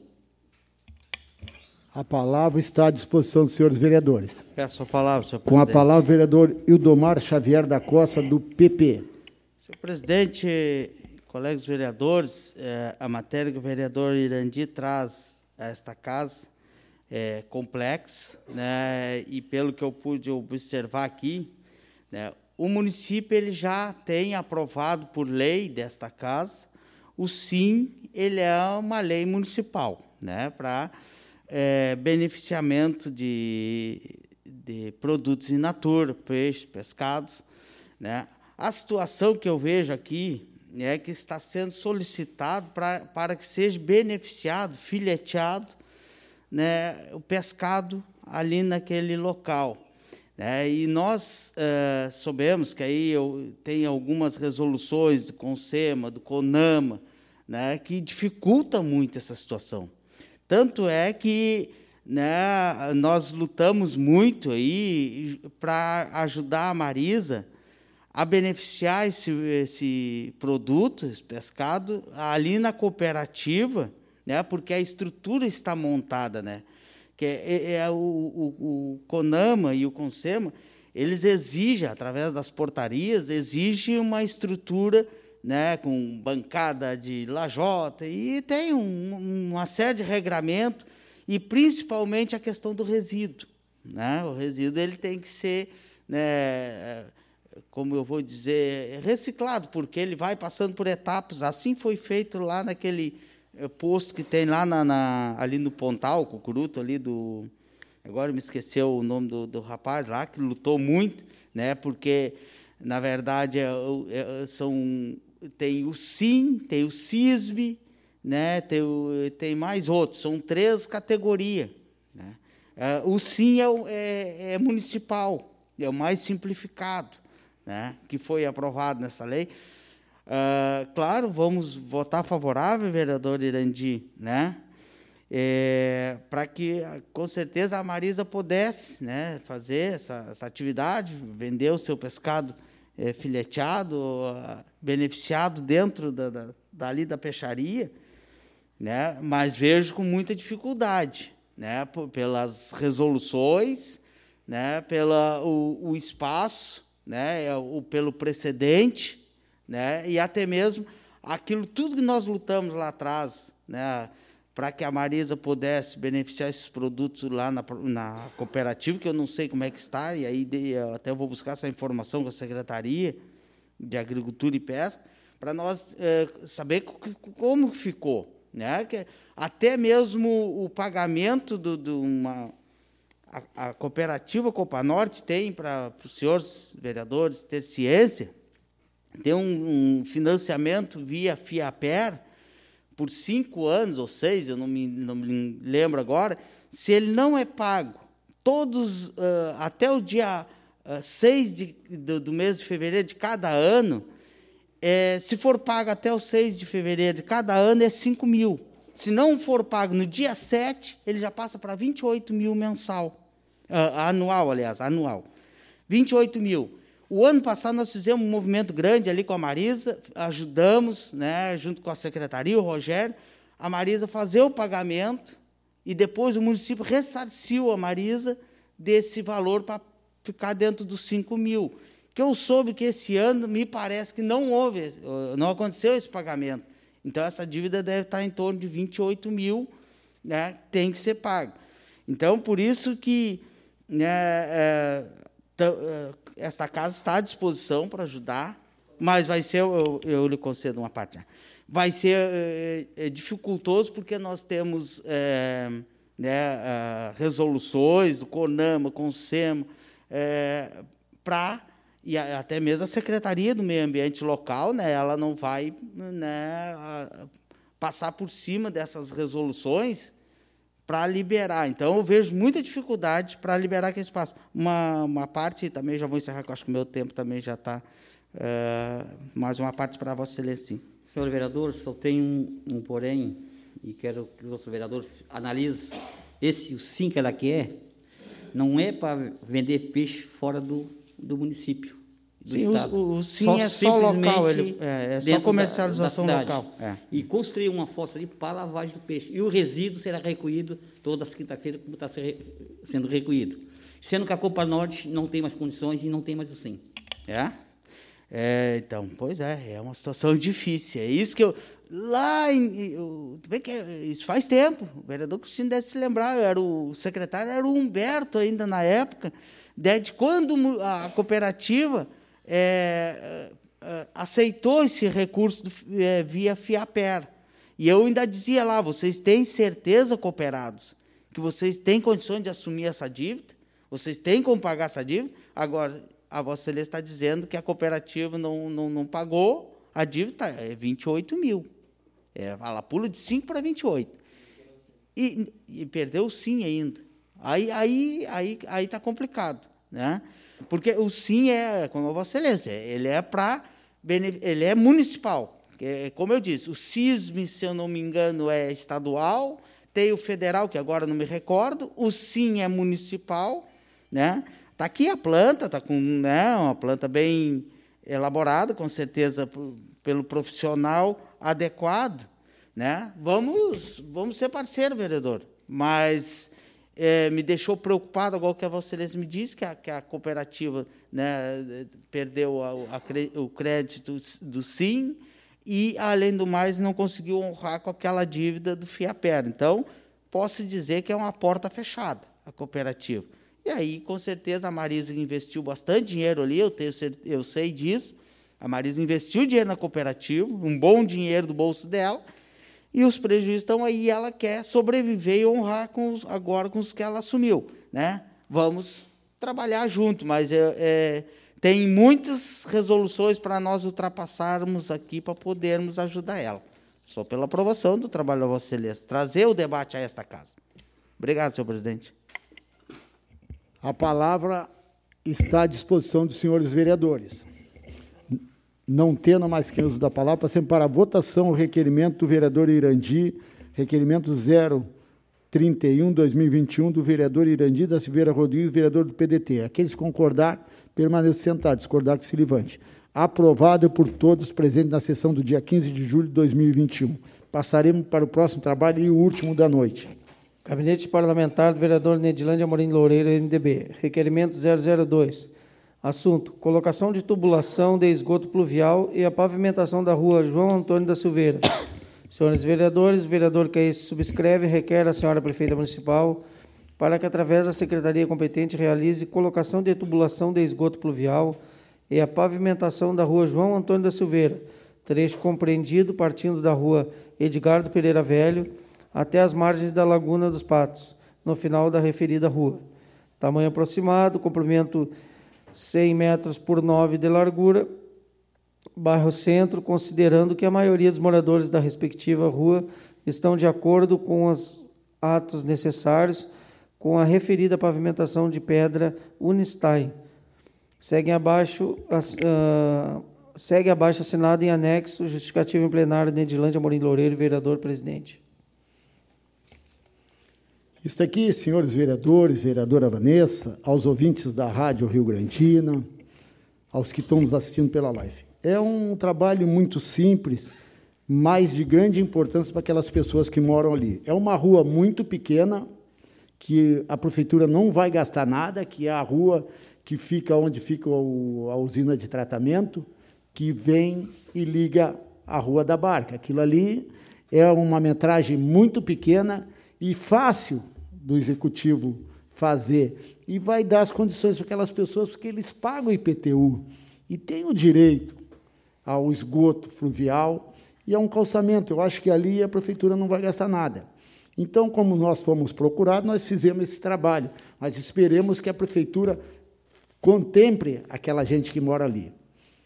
A palavra está à disposição dos senhores vereadores. Peço a palavra, senhor Com a presidente. palavra, o vereador Ildomar Xavier da Costa, do P P. Senhor presidente, colegas vereadores, a matéria que o vereador Irandi traz a esta casa é complexa, né, e pelo que eu pude observar aqui, né, o município ele já tem aprovado por lei desta casa, o SIM, ele é uma lei municipal, né, para é, beneficiamento de, de produtos in natura, peixe, pescados, né. A situação que eu vejo aqui é que está sendo solicitado pra, para que seja beneficiado, fileteado, né, o pescado ali naquele local. Né, e nós uh, soubemos que aí eu, tem algumas resoluções do CONSEMA, do CONAMA, né, que dificultam muito essa situação. Tanto é que, né, nós lutamos muito aí para ajudar a Marisa a beneficiar esse, esse produto, esse pescado, ali na cooperativa, né, porque a estrutura está montada, né, que é, é o, o, o CONAMA e o CONSEMA, eles exigem, através das portarias, exigem uma estrutura, né, com bancada de lajota, e tem um, uma série de regramento, e principalmente a questão do resíduo. Né, o resíduo ele tem que ser, né, como eu vou dizer, reciclado, porque ele vai passando por etapas. Assim foi feito lá naquele posto que tem lá na, na, ali no Pontal, Cucuruto, ali do... Agora me esqueceu o nome do, do rapaz lá, que lutou muito, né, porque, na verdade, é, é, são, tem o SIM, tem o CISB, né, tem, o, tem mais outros, são três categorias. Né. É, o SIM é, é, é municipal, é o mais simplificado, né, que foi aprovado nessa lei. Uh, claro, vamos votar favorável, vereador Irandi, né, é, para que, com certeza, a Marisa pudesse, né, fazer essa, essa atividade, vender o seu pescado é, fileteado, uh, beneficiado dentro da, da, dali da peixaria, né, mas vejo com muita dificuldade, né, por, pelas resoluções, né, pela, o, o espaço, né, o, pelo precedente, né, e até mesmo aquilo tudo que nós lutamos lá atrás, né, para que a Marisa pudesse beneficiar esses produtos lá na, na cooperativa, que eu não sei como é que está, e aí eu até vou buscar essa informação com a Secretaria de Agricultura e Pesca, para nós é, saber como ficou, né? Que até mesmo o pagamento do, do uma, a, a cooperativa Copanorte tem, para os senhores vereadores ter ciência, tem um, um financiamento via FIAPER, por cinco anos ou seis, eu não me, não me lembro agora, se ele não é pago todos, uh, até o dia uh, seis de, do, do mês de fevereiro de cada ano, é, se for pago até o seis de fevereiro de cada ano, é cinco mil. Se não for pago no dia sete, ele já passa para vinte e oito mil mensal. Uh, anual, aliás, anual. vinte e oito mil. O ano passado nós fizemos um movimento grande ali com a Marisa, ajudamos, né, junto com a secretaria, o Rogério, a Marisa fazer o pagamento e depois o município ressarciu a Marisa desse valor para ficar dentro dos cinco mil. Que eu soube que esse ano me parece que não houve, não aconteceu esse pagamento. Então essa dívida deve estar em torno de vinte e oito mil, né, tem que ser pago. Então por isso que, né, é, esta casa está à disposição para ajudar, mas vai ser, eu, eu lhe concedo uma parte, vai ser é, é, dificultoso, porque nós temos é, né, é, resoluções do CONAMA, CONSEMA, é, para, e até mesmo a Secretaria do Meio Ambiente local, né, ela não vai, né, a, passar por cima dessas resoluções para liberar. Então, eu vejo muita dificuldade para liberar aquele espaço. Uma, uma parte, também já vou encerrar, que eu acho que o meu tempo também já está, é, mais uma parte para Vossa Excelência. Senhor vereador, só tem um, um porém, e quero que o nosso vereador analise, esse sim que ela quer, não é para vender peixe fora do, do município, do sim, estado. O, o sim só é só local, ele, é, é só comercialização da, da local. É. E construir uma fossa ali para a lavagem do peixe. E o resíduo será recolhido todas as quinta-feiras, como está sendo recolhido. Sendo que a Copanorte não tem mais condições e não tem mais o sim. É? É, então, pois é, é uma situação difícil. É isso que eu... Lá em... Eu, bem que isso faz tempo. O vereador Cristino deve se lembrar. Era o secretário era o Humberto ainda na época. Desde quando a cooperativa... É, é, aceitou esse recurso do, é, via FIAPER. E eu ainda dizia lá, vocês têm certeza, cooperados, que vocês têm condições de assumir essa dívida? Vocês têm como pagar essa dívida? Agora, a Vossa Excelência está dizendo que a cooperativa não, não, não pagou a dívida, é vinte e oito mil. É, ela pula de cinco para vinte e oito. E, e perdeu o sim ainda. Aí está aí, aí, aí tá complicado, né? Porque o sim é, como a Vossa Excelência, ele é para ele é municipal. Como eu disse, o CISM, se eu não me engano, é estadual, tem o federal, que agora não me recordo, o sim é municipal, né? Está aqui a planta, está com, né, uma planta bem elaborada, com certeza pelo profissional adequado, né? Vamos, vamos ser parceiro, vereador, mas É, me deixou preocupado, agora que a Vossa Excelência me disse, que a, que a cooperativa, né, perdeu a, a, o crédito do sim e, além do mais, não conseguiu honrar com aquela dívida do FIAPER. Então, posso dizer que é uma porta fechada, a cooperativa. E aí, com certeza, a Marisa investiu bastante dinheiro ali, eu, tenho, eu sei disso. A Marisa investiu dinheiro na cooperativa, um bom dinheiro do bolso dela, e os prejuízos estão aí, e ela quer sobreviver e honrar com os, agora com os que ela assumiu, né? Vamos trabalhar junto, mas é, é, tem muitas resoluções para nós ultrapassarmos aqui para podermos ajudar ela. Só pela aprovação do trabalho da Vossa Excelência, trazer o debate a esta casa. Obrigado, senhor presidente. A palavra está à disposição dos senhores vereadores. Não tendo mais quem uso da palavra, passemos para a votação o requerimento do vereador Irandi, requerimento zero trinta e um, dois mil e vinte e um, do vereador Irandi da Silveira Rodrigues, vereador do P D T. Aqueles que concordar, permaneçam sentados, discordar que se levante. Aprovado por todos presentes na sessão do dia quinze de julho de dois mil e vinte e um. Passaremos para o próximo trabalho e o último da noite. Gabinete Parlamentar do vereador Nedilândia Amorim Loureiro, M D B. Requerimento zero zero dois. Assunto: colocação de tubulação de esgoto pluvial e a pavimentação da rua João Antônio da Silveira. Senhores vereadores, o vereador que este subscreve requer à senhora prefeita municipal para que, através da secretaria competente, realize colocação de tubulação de esgoto pluvial e a pavimentação da rua João Antônio da Silveira, trecho compreendido partindo da rua Edgardo Pereira Velho até as margens da Laguna dos Patos, no final da referida rua. Tamanho aproximado, comprimento cem metros por nove de largura, bairro Centro, considerando que a maioria dos moradores da respectiva rua estão de acordo com os atos necessários com a referida pavimentação de pedra Unistai. Segue abaixo, uh, segue abaixo assinado em anexo, justificativo em plenário de Edilândia Amorim Loureiro, vereador presidente. Isso aqui, senhores vereadores, vereadora Vanessa, aos ouvintes da Rádio Rio Grandina, aos que estão nos assistindo pela live. É um trabalho muito simples, mas de grande importância para aquelas pessoas que moram ali. É uma rua muito pequena, que a prefeitura não vai gastar nada, que é a rua que fica onde fica o, a usina de tratamento, que vem e liga a Rua da Barca. Aquilo ali é uma metragem muito pequena e fácil do executivo fazer, e vai dar as condições para aquelas pessoas, porque eles pagam I P T U e têm o direito ao esgoto fluvial e a um calçamento. Eu acho que ali a prefeitura não vai gastar nada. Então, como nós fomos procurados, nós fizemos esse trabalho, mas esperemos que a prefeitura contemple aquela gente que mora ali.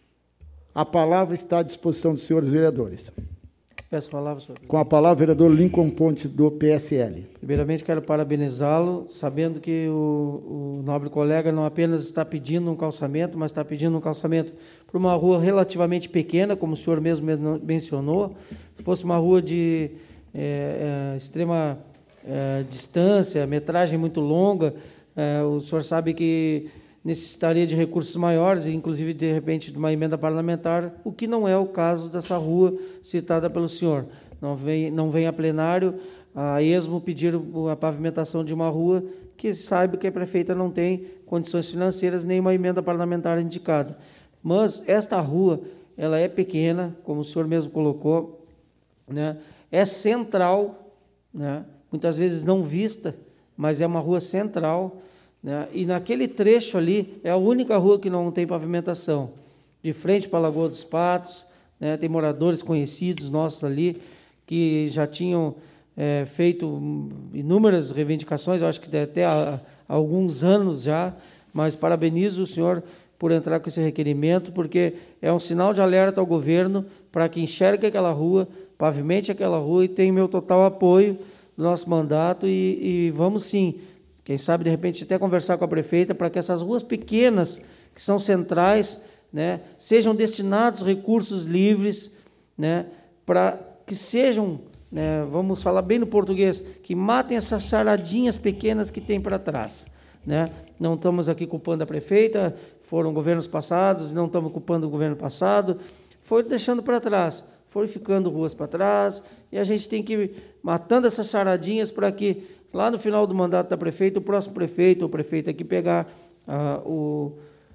A palavra está à disposição dos senhores vereadores. Peço a palavra, senhor. Com a palavra, o vereador Lincoln Pontes, do P S L. Primeiramente, quero parabenizá-lo, sabendo que o, o nobre colega não apenas está pedindo um calçamento, mas está pedindo um calçamento para uma rua relativamente pequena, como o senhor mesmo mencionou. Se fosse uma rua de é, é, extrema é, distância, metragem muito longa, é, o senhor sabe que necessitaria de recursos maiores, inclusive, de repente, de uma emenda parlamentar, o que não é o caso dessa rua citada pelo senhor. Não vem, não vem a plenário, a esmo, pedir a pavimentação de uma rua que saiba que a prefeita não tem condições financeiras, nem uma emenda parlamentar indicada. Mas esta rua, ela é pequena, como o senhor mesmo colocou, né? É central, né? Muitas vezes não vista, mas é uma rua central, né? E naquele trecho ali é a única rua que não tem pavimentação. De frente para a Lagoa dos Patos, né? Tem moradores conhecidos nossos ali que já tinham é, feito inúmeras reivindicações, eu acho que até há, há alguns anos já, mas parabenizo o senhor por entrar com esse requerimento, porque é um sinal de alerta ao governo para que enxergue aquela rua, pavimente aquela rua, e tem meu total apoio do nosso mandato, e, e vamos sim, quem sabe, de repente, até conversar com a prefeita para que essas ruas pequenas, que são centrais, né, sejam destinados recursos livres, né, para que sejam, né, vamos falar bem no português, que matem essas charadinhas pequenas que tem para trás. Né? Não estamos aqui culpando a prefeita, foram governos passados, não estamos culpando o governo passado, foi deixando para trás, foi ficando ruas para trás, e a gente tem que ir matando essas charadinhas para que, lá no final do mandato da prefeita, o próximo prefeito ou prefeita que pegar a, o,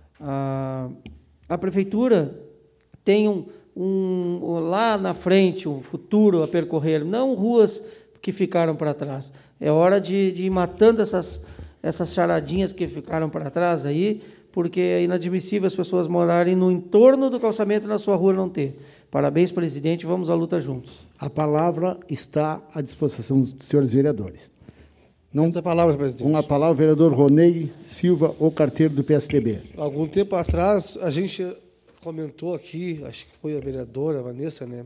a, a prefeitura tenha um, um, lá na frente um futuro a percorrer, não ruas que ficaram para trás. É hora de, de ir matando essas, essas charadinhas que ficaram para trás aí, porque é inadmissível as pessoas morarem no entorno do calçamento e na sua rua não ter. Parabéns, presidente, vamos à luta juntos. A palavra está à disposição dos senhores vereadores. Não, Essa palavra, presidente. Com a palavra, o vereador Ronei Silva, o carteiro do P S D B. Algum tempo atrás, a gente comentou aqui, acho que foi a vereadora Vanessa, né,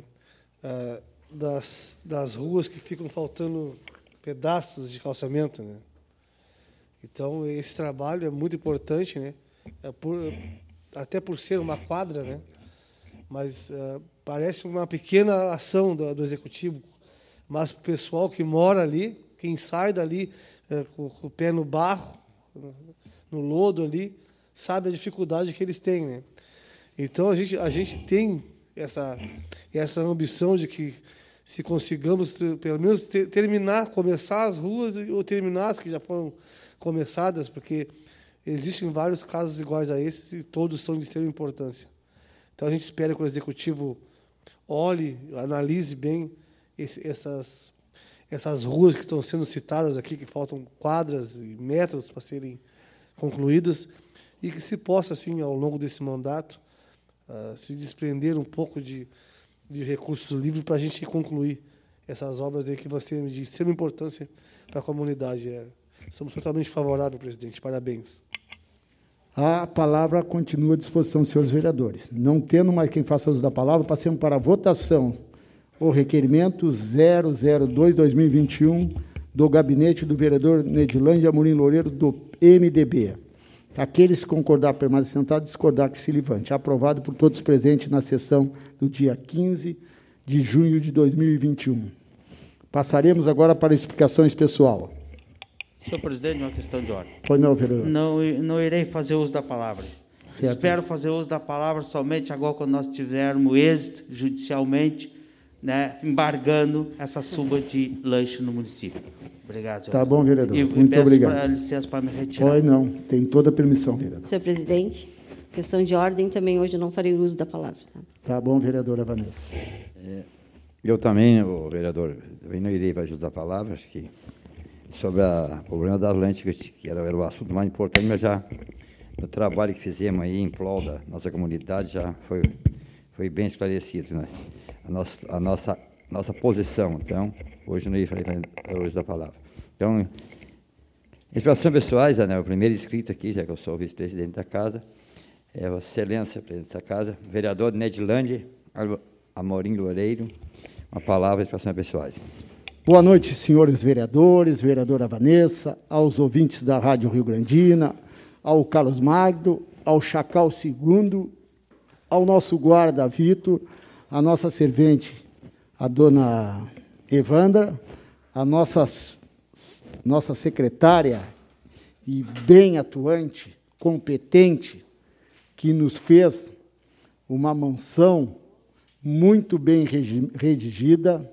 das, das ruas que ficam faltando pedaços de calçamento, né? Então, esse trabalho é muito importante, né? É por, até por ser uma quadra, né? Mas uh, parece uma pequena ação do, do executivo, mas o pessoal que mora ali, quem sai dali uh, com, com o pé no barro, no lodo ali, sabe a dificuldade que eles têm, né? Então a gente a gente tem essa essa ambição de que se consigamos pelo menos ter, terminar, começar as ruas ou terminar as que já foram começadas, porque existem vários casos iguais a esses e todos são de extrema importância. Então, a gente espera que o Executivo olhe, analise bem esse, essas, essas ruas que estão sendo citadas aqui, que faltam quadras e metros para serem concluídas, e que se possa, assim, ao longo desse mandato, uh, se desprender um pouco de, de recursos livres para a gente concluir essas obras aí que vão ser de extrema importância para a comunidade. É, somos totalmente favoráveis, presidente. Parabéns. A palavra continua à disposição dos senhores vereadores. Não tendo mais quem faça uso da palavra, passemos para a votação. O requerimento zero zero dois barra dois mil e vinte e um do gabinete do vereador Nedilândia Amorim Loureiro, do M D B. Aqueles que concordar permanecer sentado, discordar que se levante. Aprovado por todos presentes na sessão do dia quinze de junho de dois mil e vinte e um. Passaremos agora para explicações pessoal. Senhor presidente, uma questão de ordem. Pois não, vereador. Não, não irei fazer uso da palavra. Certo. Espero fazer uso da palavra somente agora quando nós tivermos êxito judicialmente, né, embargando essa suba de lanche no município. Obrigado, senhor. Tá bom, vereador. E, Muito e peço obrigado. Pra, licença para me retirar. Pois não, tem toda a permissão, vereador. Senhor presidente, questão de ordem, também hoje eu não farei uso da palavra. Tá, tá bom, vereadora Vanessa. É, eu também, o vereador, também não irei ajudar a palavra, acho que sobre o problema da Atlântica, que era, era o assunto mais importante, mas já no trabalho que fizemos aí em prol da nossa comunidade já foi, foi bem esclarecido, né? A nossa, a nossa, nossa posição. Então, hoje não ia falar hoje da palavra. Então, expressões pessoais, né? O primeiro inscrito aqui, já que eu sou o vice-presidente da casa, é a excelência, presidente da casa, vereador Nedilândia Amorim Loureiro, uma palavra, expressões pessoais. Boa noite, senhores vereadores, vereadora Vanessa, aos ouvintes da Rádio Rio Grandina, ao Carlos Magno, ao Chacal Segundo, ao nosso guarda Vitor, a nossa servente, a dona Evandra, a nossa, nossa secretária e bem atuante, competente, que nos fez uma mansão muito bem redigida.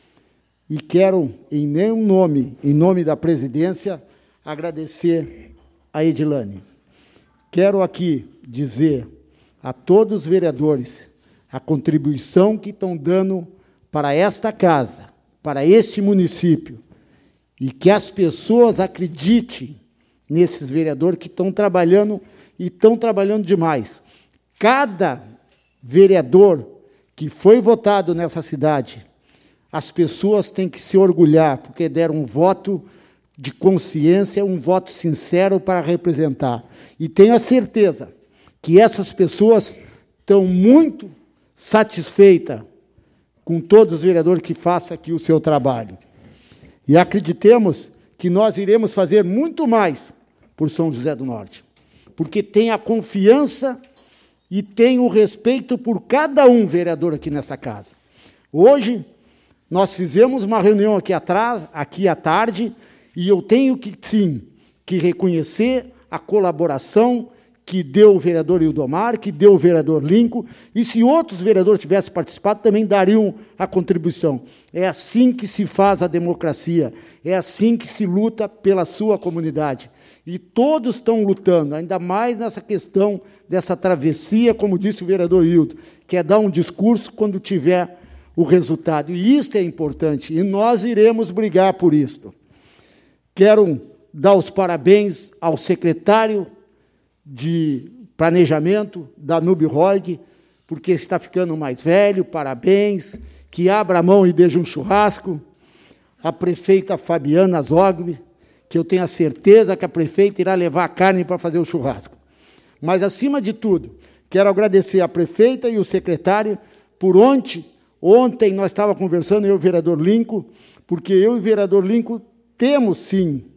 E quero, em meu nome, em nome da presidência, agradecer a Edilane. Quero aqui dizer a todos os vereadores a contribuição que estão dando para esta casa, para este município, e que as pessoas acreditem nesses vereadores que estão trabalhando e estão trabalhando demais. Cada vereador que foi votado nessa cidade, as pessoas têm que se orgulhar, porque deram um voto de consciência, um voto sincero para representar. E tenho a certeza que essas pessoas estão muito satisfeitas com todos os vereadores que façam aqui o seu trabalho. E acreditemos que nós iremos fazer muito mais por São José do Norte, porque tem a confiança e tem o respeito por cada um vereador aqui nessa casa. Hoje, nós fizemos uma reunião aqui atrás, aqui à tarde, e eu tenho que, sim, que reconhecer a colaboração que deu o vereador Ildomar, que deu o vereador Lincoln, e se outros vereadores tivessem participado, também dariam a contribuição. É assim que se faz a democracia, é assim que se luta pela sua comunidade. E todos estão lutando, ainda mais nessa questão dessa travessia, como disse o vereador Hildo, que é dar um discurso quando tiver o resultado. E isto é importante, e nós iremos brigar por isto. Quero dar os parabéns ao secretário de Planejamento, Danúbio Roig, porque está ficando mais velho, parabéns, que abra a mão e deixe um churrasco. A prefeita Fabiana Zogby, que eu tenho a certeza que a prefeita irá levar a carne para fazer o churrasco. Mas, acima de tudo, quero agradecer à prefeita e o secretário por ontem, ontem nós estávamos conversando, eu e o vereador Lincoln, porque eu e o vereador Lincoln temos, sim,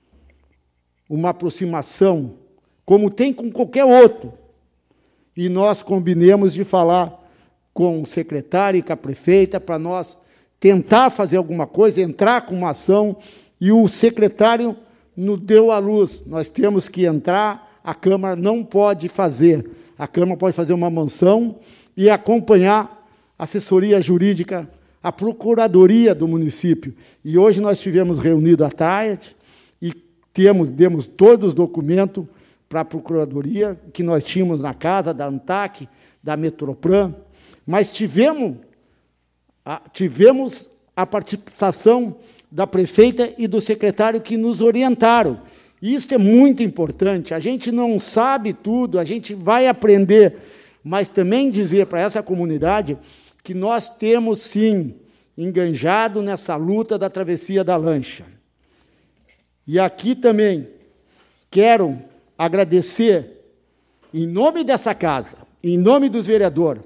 uma aproximação, como tem com qualquer outro, e nós combinemos de falar com o secretário e com a prefeita para nós tentar fazer alguma coisa, entrar com uma ação, e o secretário nos deu a luz. Nós temos que entrar, a Câmara não pode fazer. A Câmara pode fazer uma mansão e acompanhar a assessoria jurídica, a procuradoria do município. E hoje nós estivemos reunidos à tarde e temos, demos todos os documentos para a Procuradoria, que nós tínhamos na casa, da ANTAC, da Metroplan, mas tivemos a, tivemos a participação da prefeita e do secretário que nos orientaram. Isso é muito importante. A gente não sabe tudo, a gente vai aprender, mas também dizer para essa comunidade que nós temos, sim, enganjado nessa luta da travessia da lancha. E aqui também quero agradecer, em nome dessa casa, em nome dos vereadores,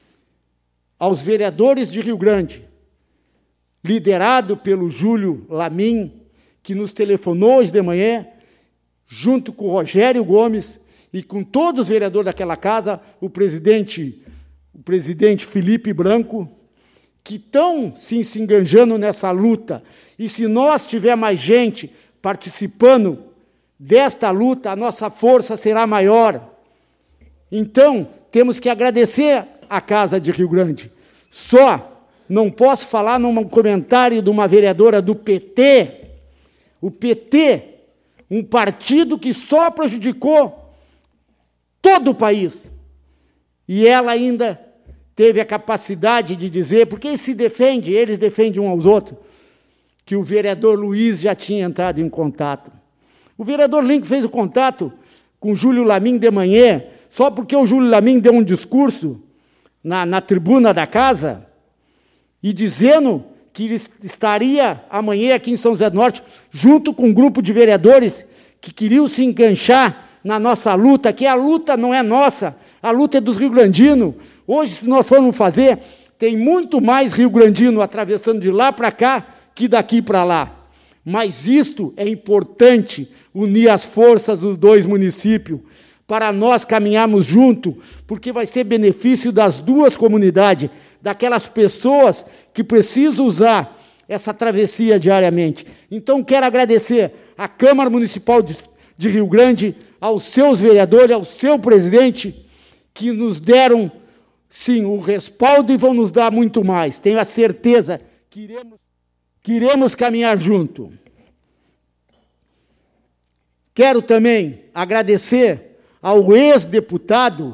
aos vereadores de Rio Grande, liderado pelo Júlio Lamin, que nos telefonou hoje de manhã, junto com o Rogério Gomes e com todos os vereadores daquela casa, o presidente, o presidente Felipe Branco, que estão sim, se enganjando nessa luta. E se nós tiver mais gente participando desta luta, a nossa força será maior. Então, temos que agradecer a Casa de Rio Grande. Só não posso falar num comentário de uma vereadora do P T. O P T, um partido que só prejudicou todo o país. E ela ainda teve a capacidade de dizer, porque se defende, eles defendem um aos outros, que o vereador Luiz já tinha entrado em contato. O vereador Link fez o contato com o Júlio Lamin de manhã, só porque o Júlio Lamin deu um discurso na, na tribuna da casa, e dizendo que ele estaria amanhã aqui em São José do Norte, junto com um grupo de vereadores que queriam se enganchar na nossa luta, que a luta não é nossa, a luta é dos rio-grandinos. Hoje, se nós formos fazer, tem muito mais rio-grandino atravessando de lá para cá que daqui para lá. Mas isto é importante, unir as forças dos dois municípios, para nós caminharmos junto, porque vai ser benefício das duas comunidades, daquelas pessoas que precisam usar essa travessia diariamente. Então, quero agradecer à Câmara Municipal de, de Rio Grande, aos seus vereadores, ao seu presidente, que nos deram, sim, o respaldo e vão nos dar muito mais. Tenho a certeza que iremos, que iremos caminhar junto. Quero também agradecer ao ex-deputado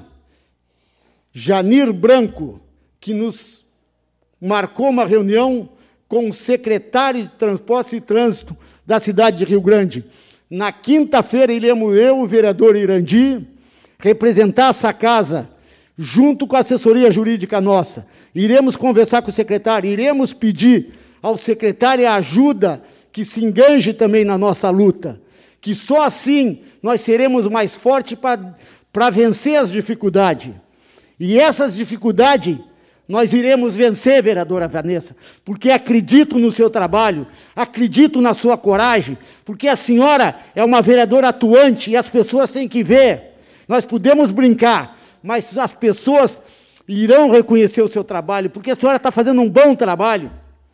Janir Branco, que nos marcou uma reunião com o secretário de Transporte e Trânsito da cidade de Rio Grande. Na quinta-feira, iremos eu, o vereador Irandi, representar essa casa, junto com a assessoria jurídica nossa. Iremos conversar com o secretário, iremos pedir ao secretário a ajuda que se enganje também na nossa luta, que só assim nós seremos mais fortes para vencer as dificuldades. E essas dificuldades nós iremos vencer, vereadora Vanessa, porque acredito no seu trabalho, acredito na sua coragem, porque a senhora é uma vereadora atuante e as pessoas têm que ver. Nós podemos brincar, mas as pessoas irão reconhecer o seu trabalho, porque a senhora está fazendo um bom trabalho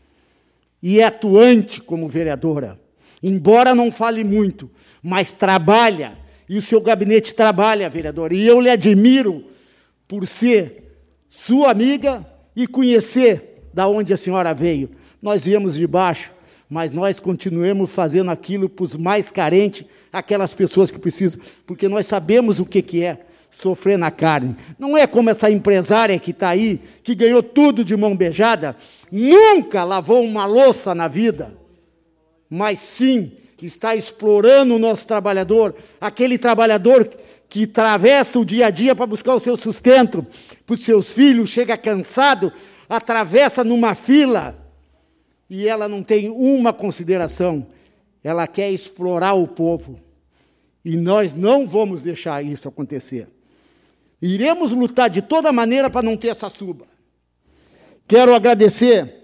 e é atuante como vereadora. Embora não fale muito, mas trabalha, e o seu gabinete trabalha, vereadora, e eu lhe admiro por ser sua amiga e conhecer da onde a senhora veio. Nós viemos de baixo, mas nós continuamos fazendo aquilo para os mais carentes, aquelas pessoas que precisam, porque nós sabemos o que, que é sofrer na carne. Não é como essa empresária que está aí, que ganhou tudo de mão beijada, nunca lavou uma louça na vida, mas sim está explorando o nosso trabalhador, aquele trabalhador que atravessa o dia a dia para buscar o seu sustento para os seus filhos, chega cansado, atravessa numa fila, e ela não tem uma consideração, ela quer explorar o povo. E nós não vamos deixar isso acontecer. Iremos lutar de toda maneira para não ter essa suba. Quero agradecer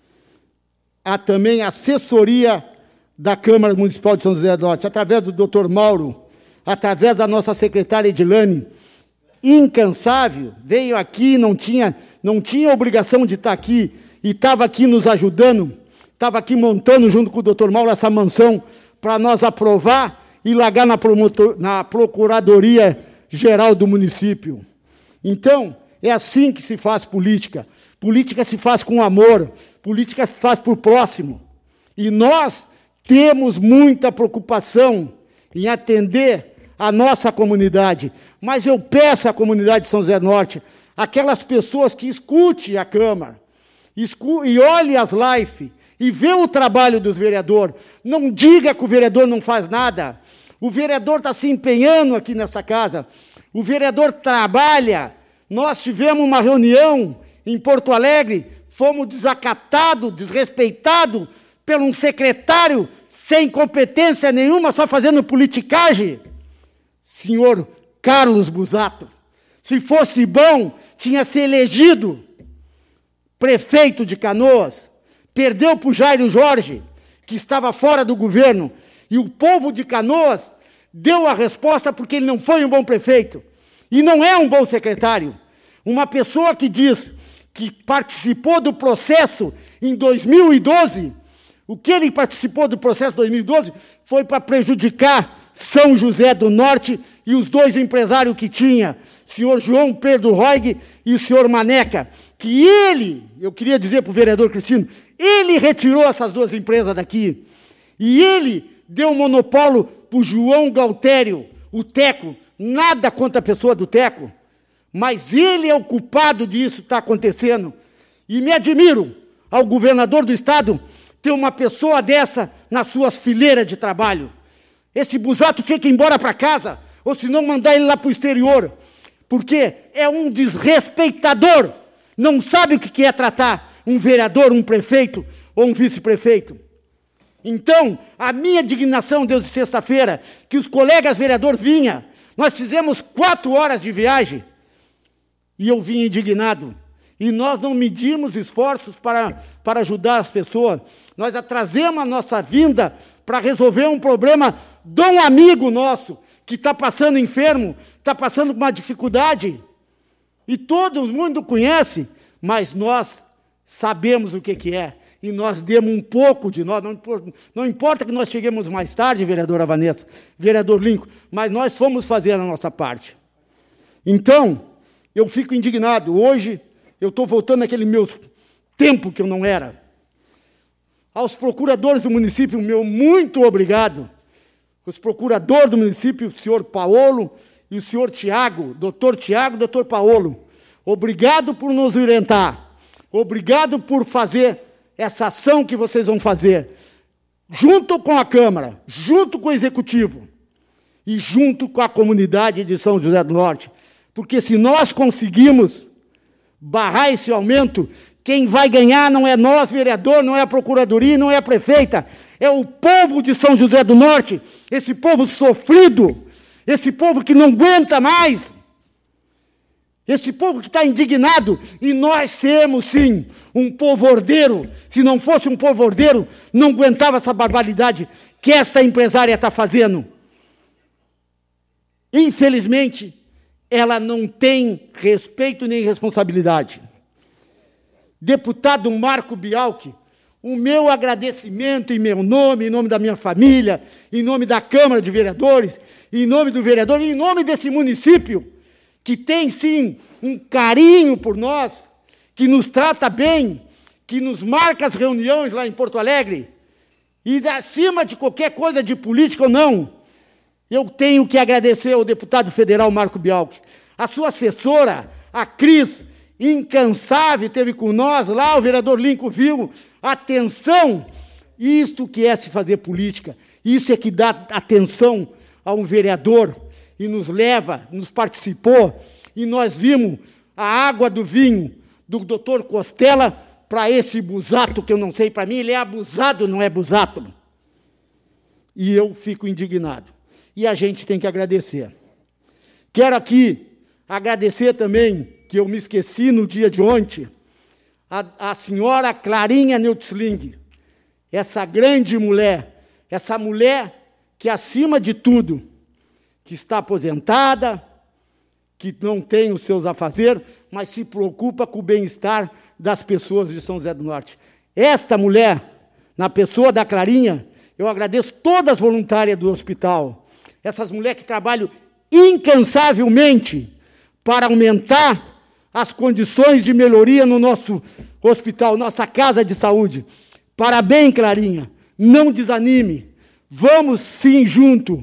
a também a assessoria da Câmara Municipal de São José do Norte, através do doutor Mauro, através da nossa secretária Edilane, incansável, veio aqui, não tinha, não tinha obrigação de estar aqui, e estava aqui nos ajudando, estava aqui montando, junto com o doutor Mauro, essa mansão, para nós aprovar e largar na, promotor, na Procuradoria Geral do município. Então, é assim que se faz política. Política se faz com amor, política se faz por próximo. E nós temos muita preocupação em atender a nossa comunidade, mas eu peço à comunidade de São José do Norte, aquelas pessoas que escutem a Câmara, escu e olhem as lives, e vê o trabalho dos vereadores. Não diga que o vereador não faz nada. O vereador está se empenhando aqui nessa casa. O vereador trabalha. Nós tivemos uma reunião em Porto Alegre, fomos desacatados, desrespeitados por um secretário sem competência nenhuma, só fazendo politicagem. Senhor Carlos Busato, se fosse bom, tinha se elegido prefeito de Canoas, perdeu para o Jairo Jorge, que estava fora do governo, e o povo de Canoas deu a resposta porque ele não foi um bom prefeito, e não é um bom secretário. Uma pessoa que diz que participou do processo em dois mil e doze, o que ele participou do processo em dois mil e doze foi para prejudicar São José do Norte e os dois empresários que tinha, o senhor João Pedro Roig e o senhor Maneca, que ele, eu queria dizer para o vereador Cristino, ele retirou essas duas empresas daqui, e ele deu monopólio para o João Galtério, o Teco, nada contra a pessoa do Teco, mas ele é o culpado disso estar acontecendo. E me admiro ao governador do estado ter uma pessoa dessa nas suas fileiras de trabalho. Esse Busato tinha que ir embora para casa, ou se não mandar ele lá para o exterior, porque é um desrespeitador, não sabe o que é tratar um vereador, um prefeito ou um vice-prefeito. Então, a minha indignação, Deus, de sexta-feira, que os colegas vereadores vinham, nós fizemos quatro horas de viagem, e eu vim indignado. E nós não medimos esforços para, para ajudar as pessoas. Nós atrasemos a nossa vinda para resolver um problema de um amigo nosso, que está passando enfermo, está passando por uma dificuldade. E todo mundo conhece, mas nós sabemos o que, que é. E nós demos um pouco de nós. Não importa, não importa que nós cheguemos mais tarde, vereadora Vanessa, vereador Lincoln, mas nós fomos fazer a nossa parte. Então, eu fico indignado. Hoje, eu estou voltando àquele meu tempo que eu não era. Aos procuradores do município, meu muito obrigado. Os procuradores do município, o senhor Paolo e o senhor Tiago, doutor Tiago, doutor Paolo, obrigado por nos orientar. Obrigado por fazer essa ação que vocês vão fazer, junto com a Câmara, junto com o Executivo e junto com a comunidade de São José do Norte. Porque se nós conseguimos barrar esse aumento, quem vai ganhar não é nós, vereador, não é a Procuradoria, não é a Prefeita, é o povo de São José do Norte, esse povo sofrido, esse povo que não aguenta mais, esse povo que está indignado, e nós temos, sim, um povo ordeiro. Se não fosse um povo ordeiro, não aguentava essa barbaridade que essa empresária está fazendo. Infelizmente, ela não tem respeito nem responsabilidade. Deputado Marco Bialchi, o meu agradecimento em meu nome, em nome da minha família, em nome da Câmara de Vereadores, em nome do vereador, em nome desse município, que tem, sim, um carinho por nós, que nos trata bem, que nos marca as reuniões lá em Porto Alegre, e acima de qualquer coisa de política ou não, eu tenho que agradecer ao deputado federal Marco Bialchi. A sua assessora, a Cris, incansável, teve com nós lá, o vereador Lincoln viu, atenção, isto que é se fazer política, isso é que dá atenção a um vereador, e nos leva, nos participou, e nós vimos a água do vinho do doutor Costela para esse Busato, que eu não sei, para mim ele é abusado, não é Busato. E eu fico indignado. E a gente tem que agradecer. Quero aqui agradecer também, que eu me esqueci no dia de ontem, a, a senhora Clarinha Neutzling, essa grande mulher, essa mulher que, acima de tudo, que está aposentada, que não tem os seus afazeres, mas se preocupa com o bem-estar das pessoas de São José do Norte. Esta mulher, na pessoa da Clarinha, eu agradeço todas as voluntárias do hospital, essas mulheres que trabalham incansavelmente para aumentar as condições de melhoria no nosso hospital, nossa casa de saúde. Parabéns, Clarinha, não desanime, vamos sim junto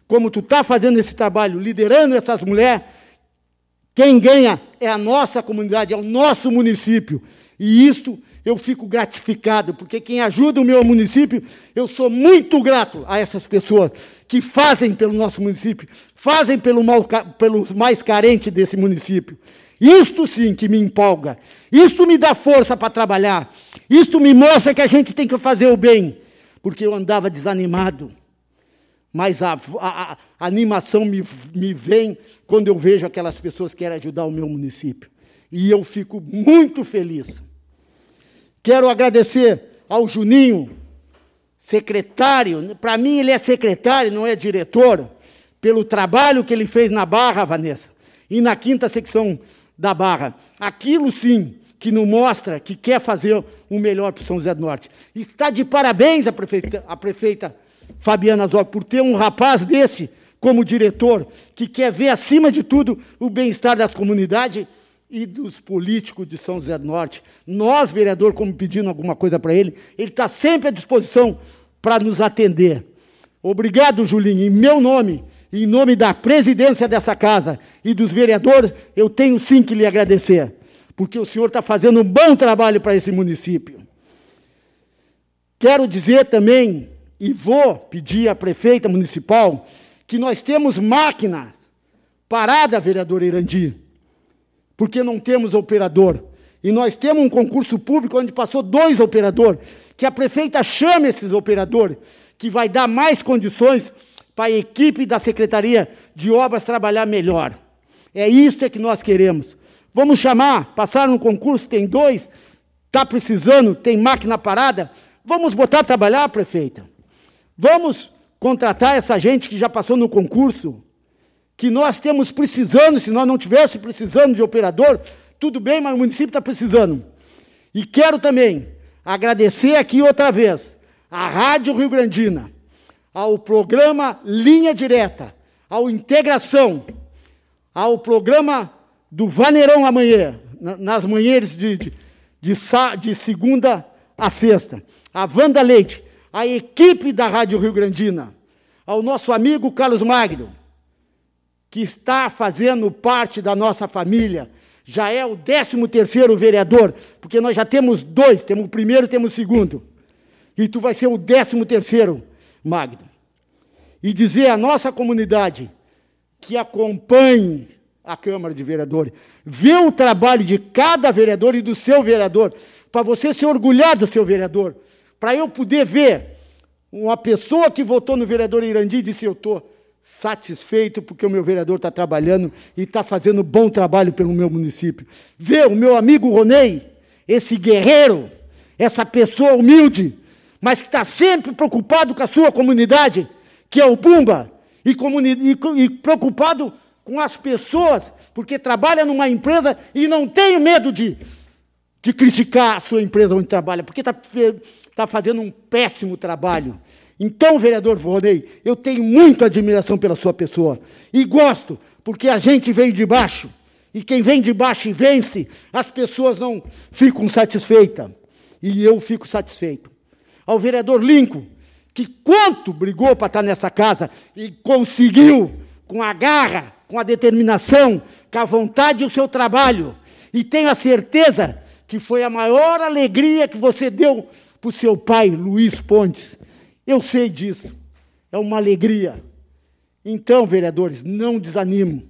como tu está fazendo esse trabalho, liderando essas mulheres, quem ganha é a nossa comunidade, é o nosso município. E isto eu fico gratificado, porque quem ajuda o meu município, eu sou muito grato a essas pessoas que fazem pelo nosso município, fazem pelo mal, pelos mais carentes desse município. Isto sim que me empolga, isto me dá força para trabalhar, isto me mostra que a gente tem que fazer o bem, porque eu andava desanimado, mas a, a, a animação me, me vem quando eu vejo aquelas pessoas que querem ajudar o meu município. E eu fico muito feliz. Quero agradecer ao Juninho, secretário, para mim ele é secretário, não é diretor, pelo trabalho que ele fez na Barra, Vanessa, e na quinta secção da Barra. Aquilo sim que nos mostra que quer fazer o melhor para São José do Norte. Está de parabéns a prefeita, a prefeita Fabiana Zog por ter um rapaz desse como diretor, que quer ver, acima de tudo, o bem-estar das comunidades e dos políticos de São José do Norte. Nós, vereador, como pedindo alguma coisa para ele, ele está sempre à disposição para nos atender. Obrigado, Julinho. Em meu nome, em nome da presidência dessa casa e dos vereadores, eu tenho sim que lhe agradecer, porque o senhor está fazendo um bom trabalho para esse município. Quero dizer também, e vou pedir à prefeita municipal, que nós temos máquinas paradas, vereador Irandi, porque não temos operador. E nós temos um concurso público onde passou dois operadores, que a prefeita chame esses operadores, que vai dar mais condições para a equipe da Secretaria de Obras trabalhar melhor. É isso que nós queremos. Vamos chamar, passar no concurso, tem dois, está precisando, tem máquina parada, vamos botar a trabalhar, prefeita. Vamos contratar essa gente que já passou no concurso, que nós temos precisando, se nós não tivéssemos precisando de operador, tudo bem, mas o município está precisando. E quero também agradecer aqui outra vez à Rádio Rio Grandina, ao programa Linha Direta, ao Integração, ao programa do Vaneirão amanhã, nas manhãs de, de, de, de segunda a sexta, a Wanda Leite, a equipe da Rádio Rio Grandina, ao nosso amigo Carlos Magno, que está fazendo parte da nossa família, já é o décimo terceiro vereador, porque nós já temos dois, temos o primeiro e temos o segundo, e tu vai ser o décimo terceiro, Magno. E dizer à nossa comunidade que acompanhe a Câmara de Vereadores, vê o trabalho de cada vereador e do seu vereador, para você se orgulhar do seu vereador, para eu poder ver uma pessoa que votou no vereador Irandi e disse, eu estou satisfeito porque o meu vereador está trabalhando e está fazendo bom trabalho pelo meu município. Ver o meu amigo Ronei, esse guerreiro, essa pessoa humilde, mas que está sempre preocupado com a sua comunidade, que é o Pumba, e, e, e preocupado com as pessoas, porque trabalha numa empresa e não tem medo de, de criticar a sua empresa onde trabalha, porque está tá fazendo um péssimo trabalho. Então, vereador Ronei, eu tenho muita admiração pela sua pessoa, e gosto, porque a gente veio de baixo, e quem vem de baixo e vence, as pessoas não ficam satisfeitas, e eu fico satisfeito. Ao vereador Lincoln, que quanto brigou para estar nessa casa, e conseguiu, com a garra, com a determinação, com a vontade do seu trabalho, e tenho a certeza que foi a maior alegria que você deu para o seu pai, Luiz Pontes. Eu sei disso, é uma alegria. Então, vereadores, não desanimem.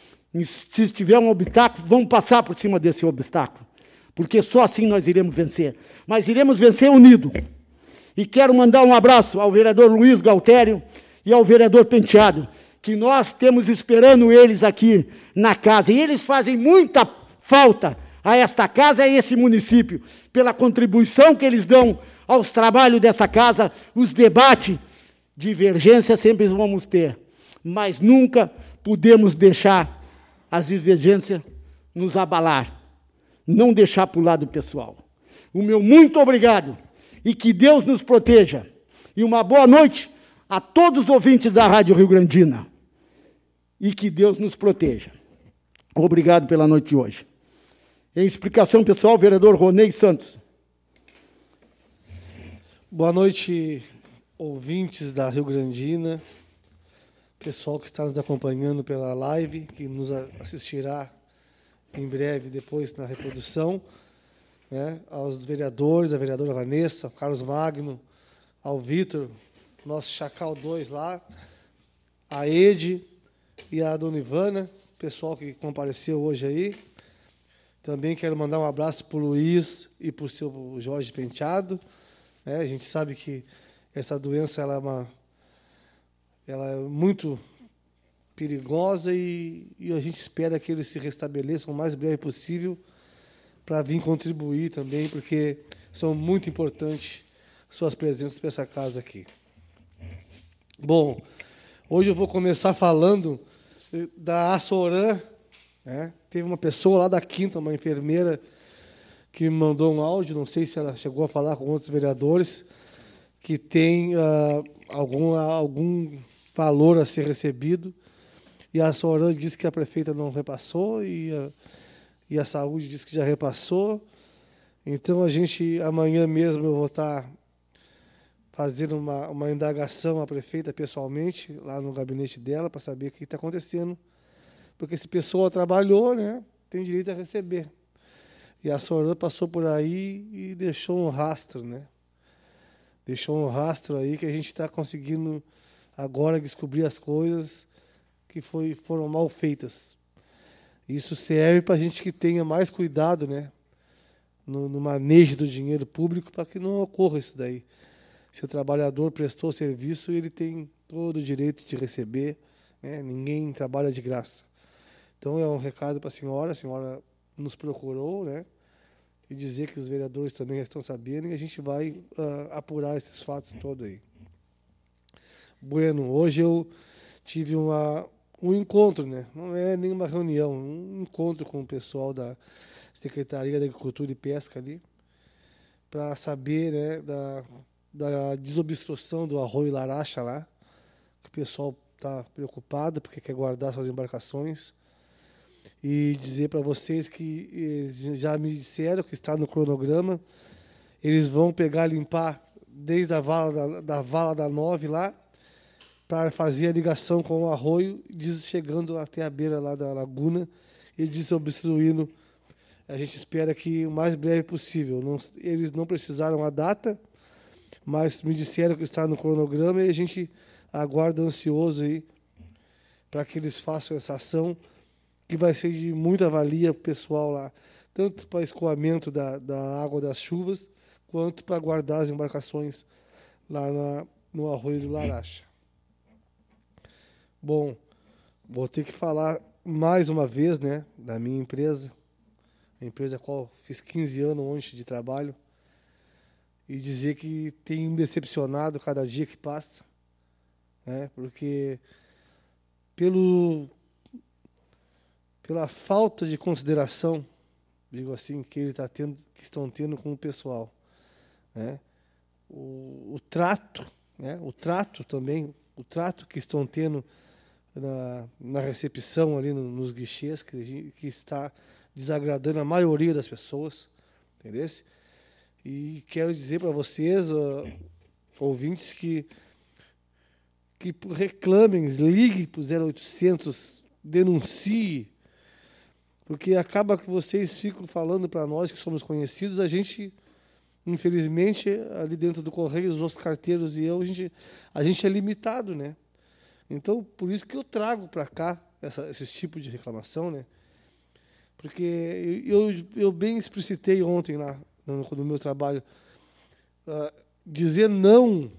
Se tiver um obstáculo, vamos passar por cima desse obstáculo, porque só assim nós iremos vencer. Mas iremos vencer unidos. E quero mandar um abraço ao vereador Luiz Galtério e ao vereador Penteado, que nós temos esperando eles aqui na casa. E eles fazem muita falta a esta casa e a esse município, pela contribuição que eles dão aos trabalhos desta casa, os debates, divergência sempre vamos ter, mas nunca podemos deixar as divergências nos abalar, não deixar para o lado pessoal. O meu muito obrigado, e que Deus nos proteja, e uma boa noite a todos os ouvintes da Rádio Rio Grandina, e que Deus nos proteja. Obrigado pela noite de hoje. Em explicação pessoal, vereador Ronei Santos. Boa noite, ouvintes da Rio Grandina. pessoal que está nos acompanhando pela live, que nos assistirá em breve depois na reprodução, né? Aos vereadores, a vereadora Vanessa, ao Carlos Magno, ao Vitor, nosso Chacal dois lá, a Ede e a dona Ivana, pessoal que compareceu hoje aí. Também quero mandar um abraço para o Luiz e para o seu Jorge Penteado. É, a gente sabe que essa doença ela é, uma, ela é muito perigosa e, e a gente espera que eles se restabeleçam o mais breve possível para vir contribuir também, porque são muito importantes suas presenças para essa casa aqui. Bom, hoje eu vou começar falando da Assoran. Né? Teve uma pessoa lá da Quinta, uma enfermeira, que me mandou um áudio, não sei se ela chegou a falar com outros vereadores, que tem uh, algum, algum valor a ser recebido, e a Assoran disse que a prefeita não repassou, e a, e a saúde disse que já repassou. Então, a gente, amanhã mesmo, eu vou estar fazendo uma, uma indagação à prefeita pessoalmente, lá no gabinete dela, para saber o que está acontecendo. Porque se a pessoa trabalhou, né, tem direito a receber. E a Assoran passou por aí e deixou um rastro, né? Deixou um rastro aí que a gente está conseguindo agora descobrir as coisas que foi, foram mal feitas. Isso serve para a gente que tenha mais cuidado, né, no, no manejo do dinheiro público, para que não ocorra isso daí. Se o trabalhador prestou serviço, ele tem todo o direito de receber, né? Ninguém trabalha de graça. Então, é um recado para a senhora, a senhora nos procurou, né? E dizer que os vereadores também já estão sabendo, e a gente vai uh, apurar esses fatos todos aí. Bueno, hoje eu tive uma, um encontro, né? Não é nenhuma reunião, um encontro com o pessoal da Secretaria da Agricultura e Pesca ali, para saber, né, da, da desobstrução do arroio Laracha lá, que o pessoal está preocupado porque quer guardar suas embarcações. E dizer para vocês que eles já me disseram que está no cronograma, eles vão pegar, limpar desde a vala da, da vala da nove lá, para fazer a ligação com o arroio, chegando até a beira lá da laguna e desobstruindo. A gente espera que o mais breve possível. Não, eles não precisaram a data, mas me disseram que está no cronograma e a gente aguarda ansioso aí para que eles façam essa ação, que vai ser de muita valia para o pessoal lá, tanto para escoamento da, da água das chuvas, quanto para guardar as embarcações lá na, no arroio do Laracha. Bom, vou ter que falar mais uma vez, né, da minha empresa, a empresa a qual fiz quinze anos ontem de trabalho, e dizer que tenho me decepcionado cada dia que passa, né, porque pelo... pela falta de consideração, digo assim, que ele tá tendo, que estão tendo com o pessoal, né? O, o trato, né? O trato também, o trato que estão tendo na, na recepção ali no, nos guichês, que, que está desagradando a maioria das pessoas, entendeu? E quero dizer para vocês, uh, ouvintes, que que reclamem, liguem para o zero oitocentos, denuncie, porque acaba que vocês ficam falando para nós que somos conhecidos, a gente, infelizmente, ali dentro do Correio, os nossos carteiros e eu, a gente, a gente é limitado, né? Então, por isso que eu trago para cá essa, esse tipo de reclamação, né? Porque eu, eu bem explicitei ontem lá, no, no meu trabalho, uh, dizer não,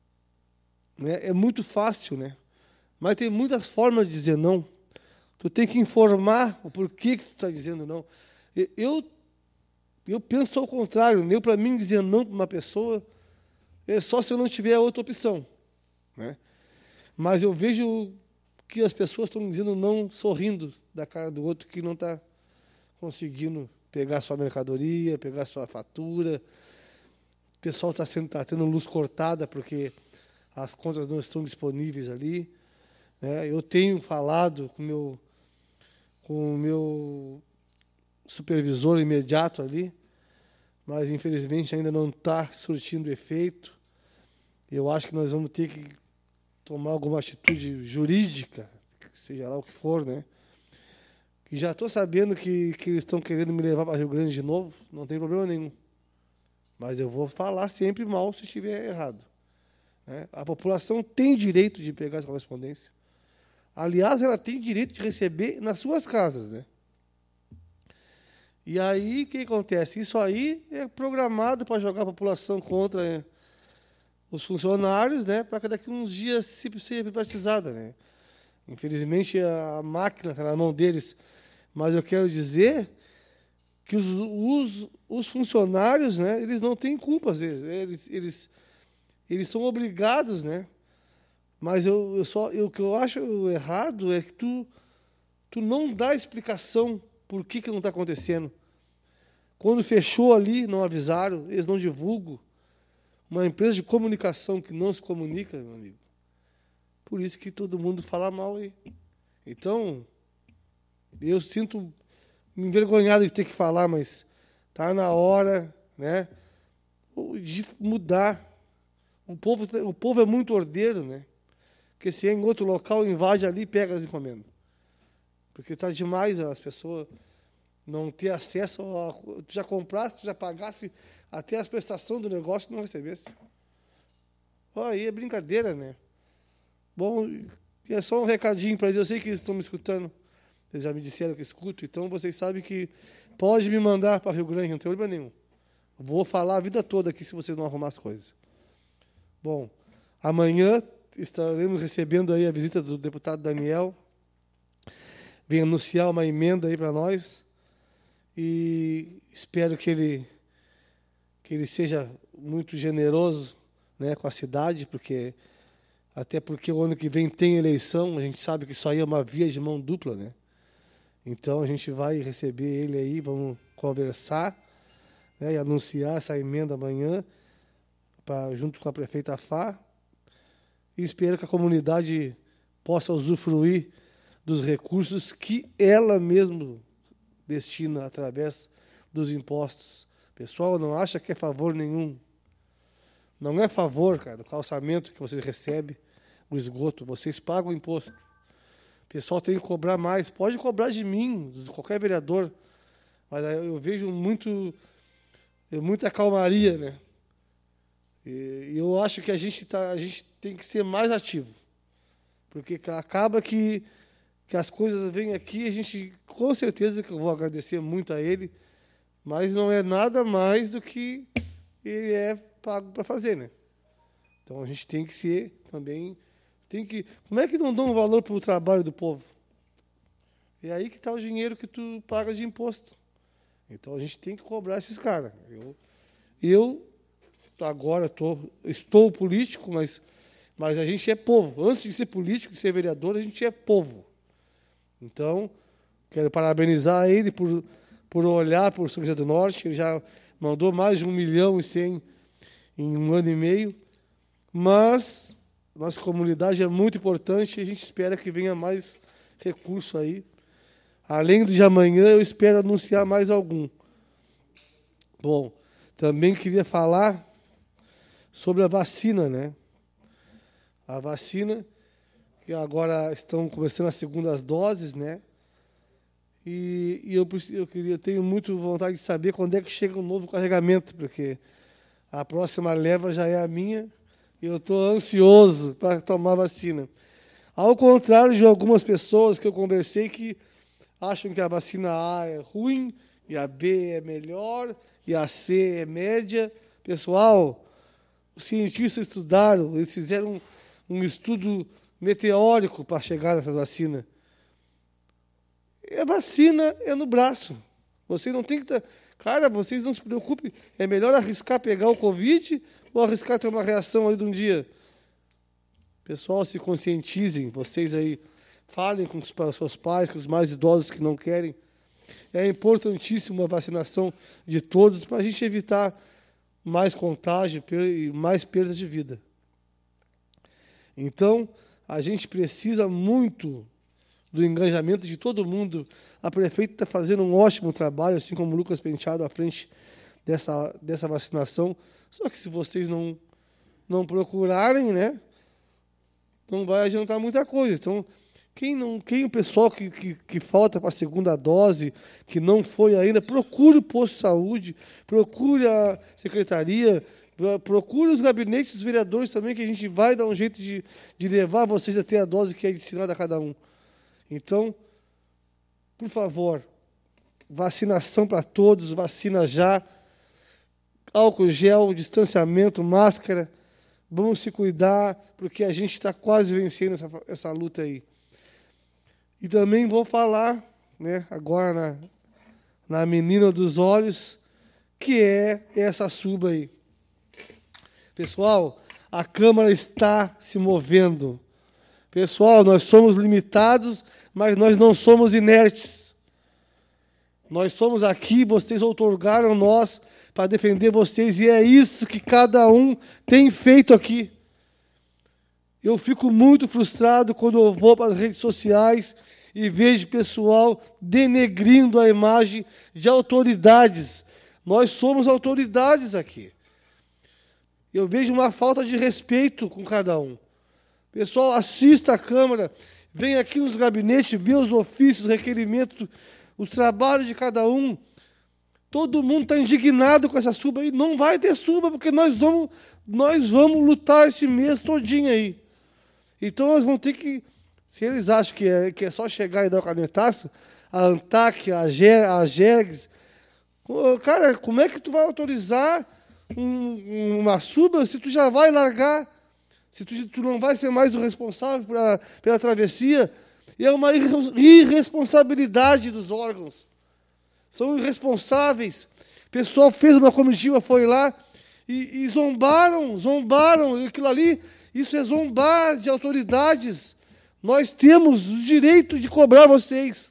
né, é muito fácil, né? Mas tem muitas formas de dizer não. Tu tem que informar o porquê que tu está dizendo não. Eu, eu penso ao contrário. Eu, para mim, dizer não para uma pessoa é só se eu não tiver outra opção, né? Mas eu vejo que as pessoas estão dizendo não sorrindo da cara do outro que não está conseguindo pegar sua mercadoria, pegar sua fatura. O pessoal está tá tendo luz cortada porque as contas não estão disponíveis ali, né? Eu tenho falado com meu, com o meu supervisor imediato ali, mas, infelizmente, ainda não está surtindo efeito. Eu acho que nós vamos ter que tomar alguma atitude jurídica, seja lá o que for, né? Que já estou sabendo que, que eles estão querendo me levar para Rio Grande de novo, não tem problema nenhum. Mas eu vou falar sempre mal se estiver errado. Né? A população tem direito de pegar essa correspondência. Aliás, ela tem direito de receber nas suas casas, né? E aí, o que acontece? Isso aí é programado para jogar a população contra, né, os funcionários, né, para que daqui a uns dias seja privatizada, né? Infelizmente, a máquina está na mão deles. Mas eu quero dizer que os, os, os funcionários, né, eles não têm culpa, às vezes. Eles, eles, eles são obrigados, né? Mas eu, eu só, eu, o que eu acho errado é que tu, tu não dá explicação por que, que não está acontecendo. Quando fechou ali, não avisaram, eles não divulgam. Uma empresa de comunicação que não se comunica, meu amigo. Por isso que todo mundo fala mal aí. Então, eu sinto me envergonhado de ter que falar, mas está na hora, né, de mudar. O povo, o povo é muito ordeiro, né? Porque se é em outro local, invade ali e pega as encomendas. Porque está demais as pessoas não ter acesso a... Tu já comprasse, tu já pagasse até as prestações do negócio e não recebesse. Oh, aí é brincadeira, né? Bom, é só um recadinho para eles. Eu sei que eles estão me escutando. Eles já me disseram que escuto. Então, vocês sabem que pode me mandar para Rio Grande, não tem problema nenhum. Vou falar a vida toda aqui se vocês não arrumar as coisas. Bom, amanhã estaremos recebendo aí a visita do deputado Daniel. Vem anunciar uma emenda aí para nós. E espero que ele, que ele seja muito generoso, né, com a cidade, porque até porque o ano que vem tem eleição, a gente sabe que isso aí é uma via de mão dupla, né? Então a gente vai receber ele aí, vamos conversar, né, e anunciar essa emenda amanhã, pra, junto com a prefeita Fá, e espero que a comunidade possa usufruir dos recursos que ela mesma destina através dos impostos. Pessoal, não acha que é favor nenhum. Não é favor, cara, o calçamento que vocês recebem, o esgoto, vocês pagam o imposto. O pessoal tem que cobrar mais. Pode cobrar de mim, de qualquer vereador. Mas eu vejo muito, muita calmaria, né? E eu acho que a gente, tá, a gente tem que ser mais ativo. Porque acaba que, que as coisas vêm aqui, a gente, com certeza que eu vou agradecer muito a ele, mas não é nada mais do que ele é pago para fazer, né? Então a gente tem que ser também, tem que, como é que não dão valor para o trabalho do povo? É aí que está o dinheiro que tu paga de imposto. Então a gente tem que cobrar esses caras. Eu, eu agora tô, estou político, mas, mas a gente é povo. Antes de ser político e ser vereador, a gente é povo. Então, quero parabenizar ele por, por olhar por São José do Norte. Ele já mandou mais de um milhão e cem em um ano e meio. Mas nossa comunidade é muito importante e a gente espera que venha mais recurso aí. Além do de amanhã, eu espero anunciar mais algum. Bom, também queria falar sobre a vacina, né? A vacina, que agora estão começando as segundas doses, né? E, e eu, eu, queria, eu tenho muito vontade de saber quando é que chega um novo carregamento, porque a próxima leva já é a minha e eu estou ansioso para tomar a vacina. Ao contrário de algumas pessoas que eu conversei que acham que a vacina A é ruim, e a B é melhor, e a C é média. Pessoal, os cientistas estudaram, eles fizeram um, um estudo meteórico para chegar nessas vacinas. E a vacina é no braço. Vocês não tem que estar... Cara, vocês não se preocupem. É melhor arriscar pegar o Covid ou arriscar ter uma reação ali de um dia? Pessoal, se conscientizem. Vocês aí, falem com os seus pais, com os mais idosos que não querem. É importantíssimo a vacinação de todos para a gente evitar mais contágio e mais perdas de vida. Então, a gente precisa muito do engajamento de todo mundo. A prefeita está fazendo um ótimo trabalho, assim como o Lucas Penteado, à frente dessa, dessa vacinação. Só que se vocês não, não procurarem, né, não vai adiantar muita coisa. Então, quem, não, quem o pessoal que, que, que falta para a segunda dose, que não foi ainda, procure o posto de saúde, procure a secretaria, procure os gabinetes dos vereadores também, que a gente vai dar um jeito de, de levar vocês a ter a dose que é destinada a cada um. Então, por favor, vacinação para todos, vacina já, álcool gel, distanciamento, máscara, vamos se cuidar, porque a gente está quase vencendo essa, essa luta aí. E também vou falar, né, agora na, na menina dos olhos, que é essa suba aí. Pessoal, a Câmara está se movendo. Pessoal, nós somos limitados, mas nós não somos inertes. Nós somos aqui, vocês outorgaram nós para defender vocês, e é isso que cada um tem feito aqui. Eu fico muito frustrado quando eu vou para as redes sociais e vejo pessoal denegrindo a imagem de autoridades. Nós somos autoridades aqui. Eu vejo uma falta de respeito com cada um. Pessoal, assista a Câmara, vem aqui nos gabinetes, vê os ofícios, os requerimentos, os trabalhos de cada um. Todo mundo está indignado com essa suba aí. Não vai ter suba, porque nós vamos, nós vamos lutar esse mês todinho aí. Então, nós vamos ter que... Se eles acham que é, que é só chegar e dar o canetaço, a ANTAC, a, Ger, a Gergs... Cara, como é que tu vai autorizar um, uma suba se tu já vai largar? Se tu, tu não vai ser mais o responsável pela, pela travessia? E é uma irresponsabilidade dos órgãos. São irresponsáveis. O pessoal fez uma comitiva, foi lá e, e zombaram, zombaram. E aquilo ali, isso é zombar de autoridades. Nós temos o direito de cobrar vocês.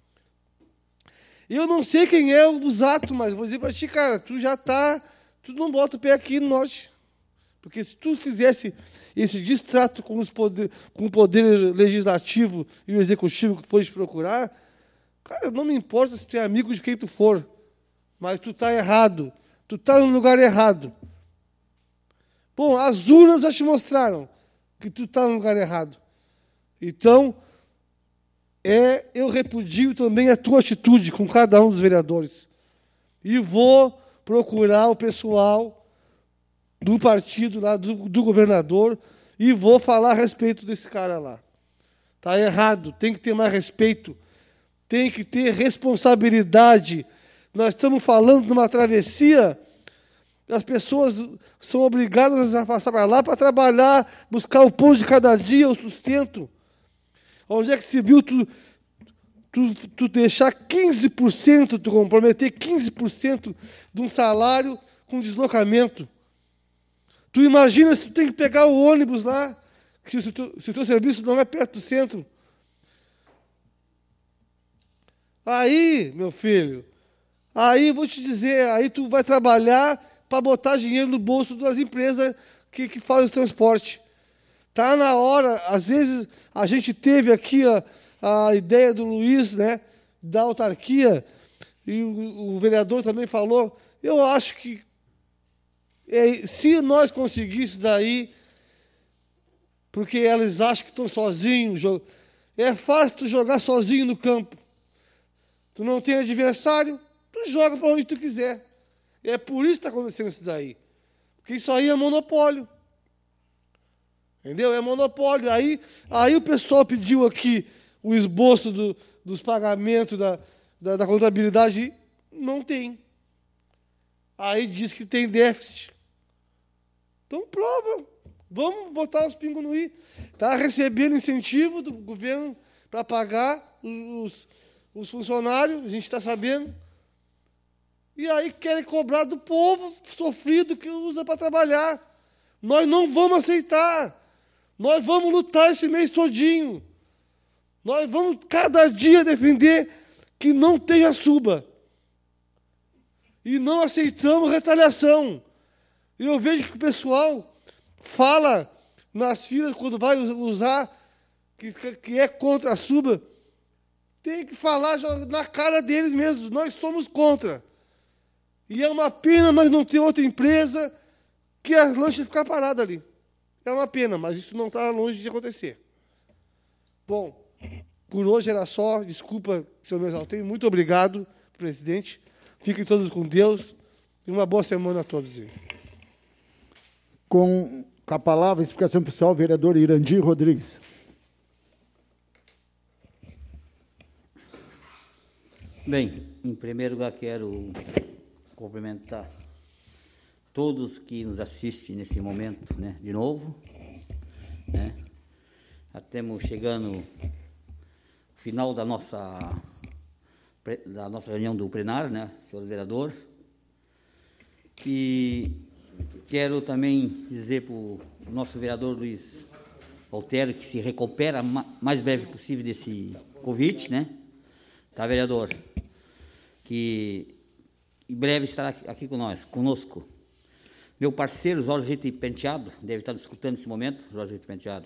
Eu não sei quem é o Zato, mas vou dizer para ti, cara, tu já está... Tu não bota o pé aqui no norte. Porque se tu fizesse esse distrato com, os poder, com o poder legislativo e o executivo que foi te procurar, cara, não me importa se tu é amigo de quem tu for, mas tu está errado. Tu está no lugar errado. Bom, as urnas já te mostraram que tu está no lugar errado. Então, é, eu repudio também a tua atitude com cada um dos vereadores. E vou procurar o pessoal do partido lá, do, do governador, e vou falar a respeito desse cara lá. Está errado, tem que ter mais respeito, tem que ter responsabilidade. Nós estamos falando de uma travessia, as pessoas são obrigadas a passar para lá para trabalhar, buscar o pão de cada dia, o sustento. Onde é que se viu tu, tu, tu deixar quinze por cento, tu comprometer quinze por cento de um salário com deslocamento? Tu imagina se tu tem que pegar o ônibus lá, se, se, tu, se o teu serviço não é perto do centro. Aí, meu filho, aí vou te dizer, aí tu vai trabalhar para botar dinheiro no bolso das empresas que, que fazem o transporte. Está na hora, às vezes a gente teve aqui a, a ideia do Luiz, né, da autarquia, e o, o vereador também falou, eu acho que é, se nós conseguíssemos daí, porque eles acham que estão sozinhos, é fácil tu jogar sozinho no campo. Tu não tem adversário, tu joga para onde tu quiser. E é por isso que está acontecendo isso daí. Porque isso aí é monopólio. Entendeu? É monopólio. Aí, aí o pessoal pediu aqui o esboço do, dos pagamentos, da, da, da contabilidade. Não tem. Aí diz que tem déficit. Então prova. Vamos botar os pingos no i. Está recebendo incentivo do governo para pagar os, os funcionários, a gente está sabendo. E aí querem cobrar do povo sofrido que usa para trabalhar. Nós não vamos aceitar. Nós vamos lutar esse mês todinho. Nós vamos cada dia defender que não tenha suba. E não aceitamos retaliação. E eu vejo que o pessoal fala nas filas, quando vai usar, que, que é contra a suba, tem que falar na cara deles mesmo. Nós somos contra. E é uma pena nós não ter outra empresa que a lancha ficar parada ali. É uma pena, mas isso não está longe de acontecer. Bom, por hoje era só. Desculpa se eu me exaltei. Muito obrigado, presidente. Fiquem todos com Deus. E uma boa semana a todos. Com a palavra, explicação pessoal, o vereador Irandir Rodrigues. Bem, em primeiro lugar, quero cumprimentar todos que nos assistem nesse momento, né, de novo, né, estamos chegando ao final da nossa, da nossa reunião do plenário, né, senhor vereador, e quero também dizer para o nosso vereador Luiz Valtério que se recupera o mais breve possível desse Covid, né, tá, vereador, que em breve estará aqui com nós, conosco. Meu parceiro, Jorge Rita Penteado, deve estar escutando nesse momento, Jorge Rita Penteado,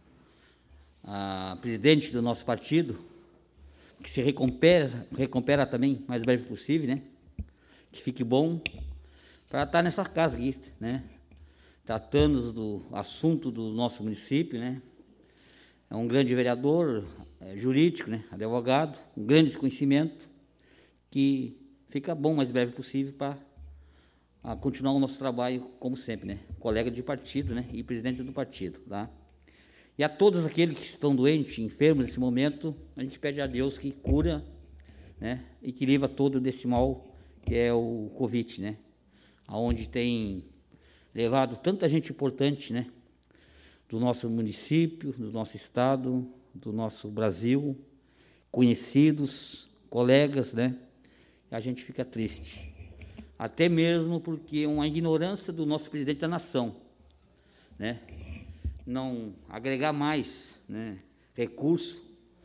a presidente do nosso partido, que se recupera, recupera também o mais breve possível, né? Que fique bom para estar nessa casa aqui, né? Tratando do assunto do nosso município, né? É um grande vereador, é, jurídico, né? Advogado, um grande conhecimento, que fica bom o mais breve possível para a continuar o nosso trabalho, como sempre, né? Colega de partido, né? E presidente do partido, tá? E a todos aqueles que estão doentes, enfermos nesse momento, a gente pede a Deus que cura, né? E que livra todo desse mal que é o Covid, né? Aonde tem levado tanta gente importante, né? Do nosso município, do nosso estado, do nosso Brasil, conhecidos, colegas, né? A gente fica triste. Até mesmo porque é uma ignorância do nosso presidente da nação, né? Não agregar mais, né, recurso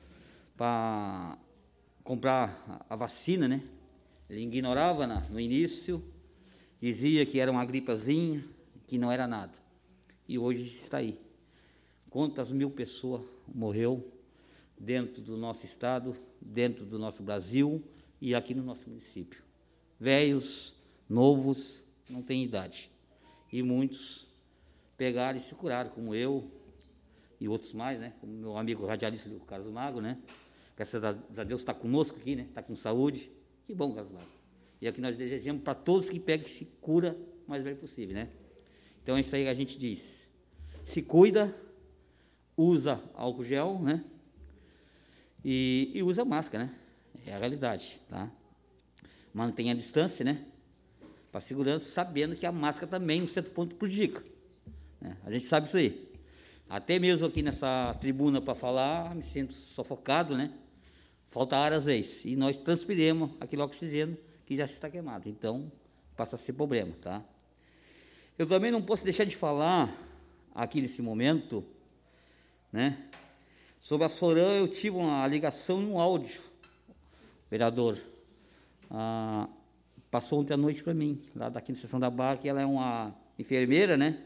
para comprar a vacina, né? Ele ignorava na, no início, dizia que era uma gripezinha, que não era nada. E hoje está aí. Quantas mil pessoas morreu dentro do nosso estado, dentro do nosso Brasil e aqui no nosso município? Velhos, novos, não tem idade. E muitos pegaram e se curaram, como eu e outros mais, né? Como meu amigo radialista, o Carlos Mago, né? Graças a Deus está conosco aqui, né? Está com saúde. Que bom, Carlos Mago. E é o que nós desejamos para todos que pegam e se cura o mais breve possível, né? Então é isso aí que a gente diz. Se cuida, usa álcool gel, né? E, e usa máscara, né? É a realidade, tá? Mantenha a distância, né? Para segurança, sabendo que a máscara também, no certo ponto, prejudica. Né? A gente sabe isso aí. Até mesmo aqui nessa tribuna para falar, me sinto sufocado, né? Falta ar às vezes. E nós transferimos aquele oxigênio que já está queimado. Então, passa a ser problema, tá? Eu também não posso deixar de falar, aqui nesse momento, né? Sobre a Sorã, eu tive uma ligação e um áudio, vereador. Ah, passou ontem à noite para mim, lá daqui na Seção da Barra, que ela é uma enfermeira, né?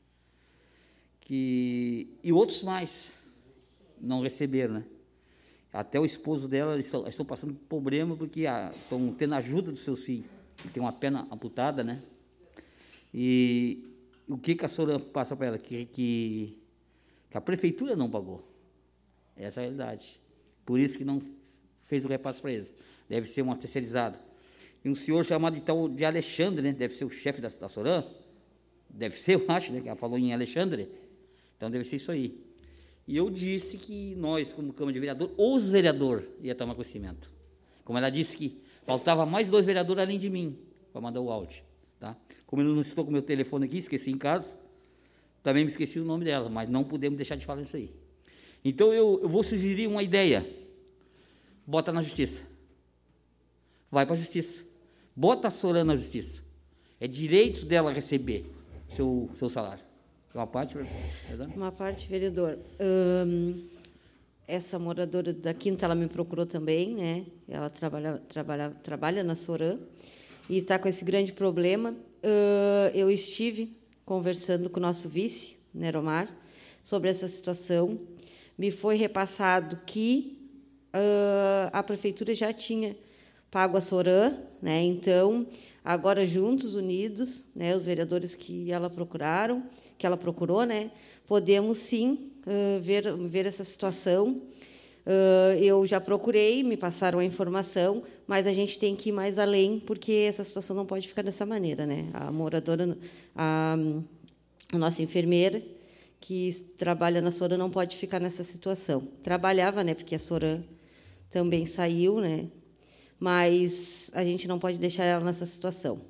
Que, e outros mais não receberam, né? Até o esposo dela, eles estão, estão passando por problema, porque ah, estão tendo ajuda do seu filho, que tem uma perna amputada, né? E o que, que a Sorã passa para ela? Que, que, que a prefeitura não pagou. Essa é a realidade. Por isso que não fez o repasse para eles. Deve ser uma terceirizada. E um senhor chamado então de Alexandre, né? Deve ser o chefe da, da Sorã. Deve ser, eu acho, né? Que ela falou em Alexandre. Então deve ser isso aí. E eu disse que nós, como Câmara de Vereador, os vereadores, ia tomar conhecimento. Como ela disse que faltava mais dois vereadores além de mim, para mandar o áudio. Tá? Como eu não estou com o meu telefone aqui, esqueci em casa, também me esqueci o nome dela, mas não podemos deixar de falar isso aí. Então eu, eu vou sugerir uma ideia. Bota na justiça. Vai para a justiça. Bota a Sorã na justiça. É direito dela receber seu, seu salário. Uma parte, vereador? Uma parte, vereador. Hum, essa moradora da Quinta, ela me procurou também, né? Ela trabalha, trabalha, trabalha na Sorã e está com esse grande problema. Uh, eu estive conversando com o nosso vice, Neromar, sobre essa situação. Me foi repassado que uh, a prefeitura já tinha pago a Sorã, né? Então, agora juntos, unidos, né, os vereadores que ela procuraram, que ela procurou, né, podemos sim uh, ver, ver essa situação. Uh, eu já procurei, me passaram a informação, mas a gente tem que ir mais além, porque essa situação não pode ficar dessa maneira, né? A moradora, a, a nossa enfermeira, que trabalha na Soran, não pode ficar nessa situação. Trabalhava, né, porque a Soran também saiu, né, mas a gente não pode deixar ela nessa situação.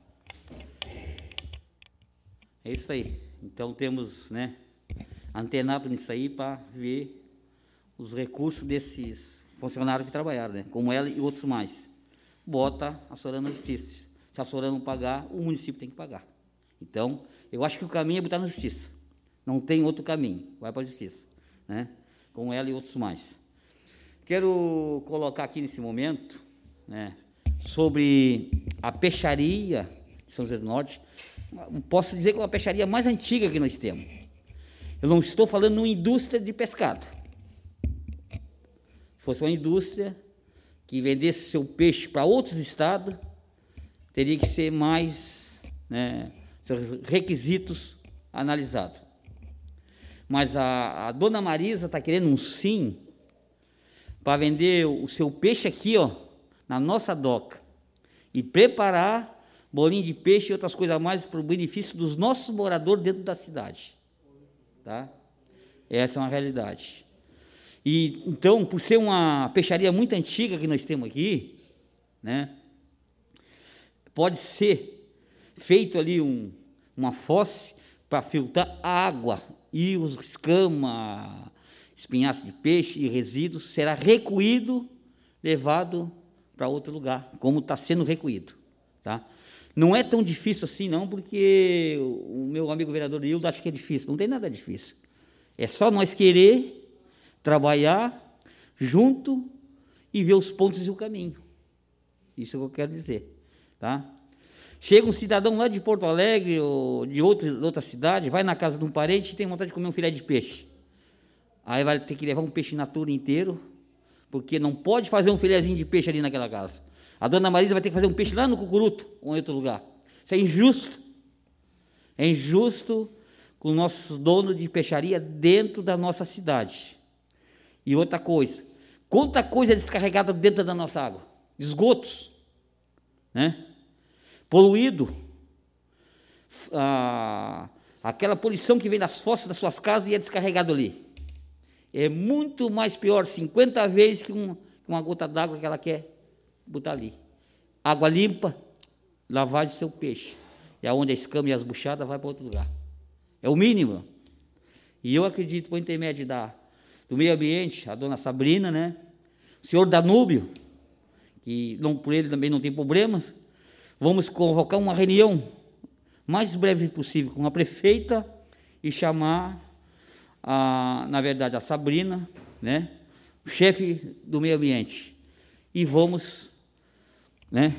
É isso aí. Então, temos, né, antenado nisso aí para ver os recursos desses funcionários que trabalharam, né, como ela e outros mais. Bota a Soran na justiça. Se a Soran não pagar, o município tem que pagar. Então, eu acho que o caminho é botar na justiça. Não tem outro caminho, vai para a justiça, né, como ela e outros mais. Quero colocar aqui nesse momento, né, sobre a peixaria de São José do Norte. Posso dizer que é uma peixaria mais antiga que nós temos. Eu não estou falando numa indústria de pescado. Se fosse uma indústria que vendesse seu peixe para outros estados, teria que ser mais, né, seus requisitos analisados. Mas a, a dona Marisa está querendo um sim para vender o seu peixe aqui, ó, na nossa doca, e preparar bolinho de peixe e outras coisas a mais para o benefício dos nossos moradores dentro da cidade. Tá? Essa é uma realidade. E, então, por ser uma peixaria muito antiga que nós temos aqui, né, pode ser feito ali um, uma fosse para filtrar a água e os escama, espinhaço de peixe e resíduos será recolhido, levado para outro lugar, como está sendo recolhido. Tá? Não é tão difícil assim, não, porque o meu amigo vereador Hildo acha que é difícil. Não tem nada difícil. É só nós querer trabalhar junto e ver os pontos e o caminho. Isso é o que eu quero dizer. Tá? Chega um cidadão lá de Porto Alegre ou de outra, outra cidade, vai na casa de um parente e tem vontade de comer um filé de peixe. Aí vai ter que levar um peixe in natura inteiro, porque não pode fazer um filézinho de peixe ali naquela casa. A dona Marisa vai ter que fazer um peixe lá no Cucuruto ou em outro lugar. Isso é injusto. É injusto com o nosso dono de peixaria dentro da nossa cidade. E outra coisa, quanta coisa é descarregada dentro da nossa água? Esgotos, né? Poluído. Ah, aquela poluição que vem das fossas das suas casas e é descarregado ali. É muito mais pior, cinquenta vezes, que uma, uma gota d'água que ela quer botar ali. Água limpa, lavagem do seu peixe. É onde a escama e as buchadas vai para outro lugar. É o mínimo. E eu acredito, por intermédio da, do meio ambiente, a dona Sabrina, né? O senhor Danúbio, que não, por ele também não tem problemas, vamos convocar uma reunião mais breve possível com a prefeita e chamar, a, na verdade, a Sabrina, né? O chefe do meio ambiente. E vamos, né,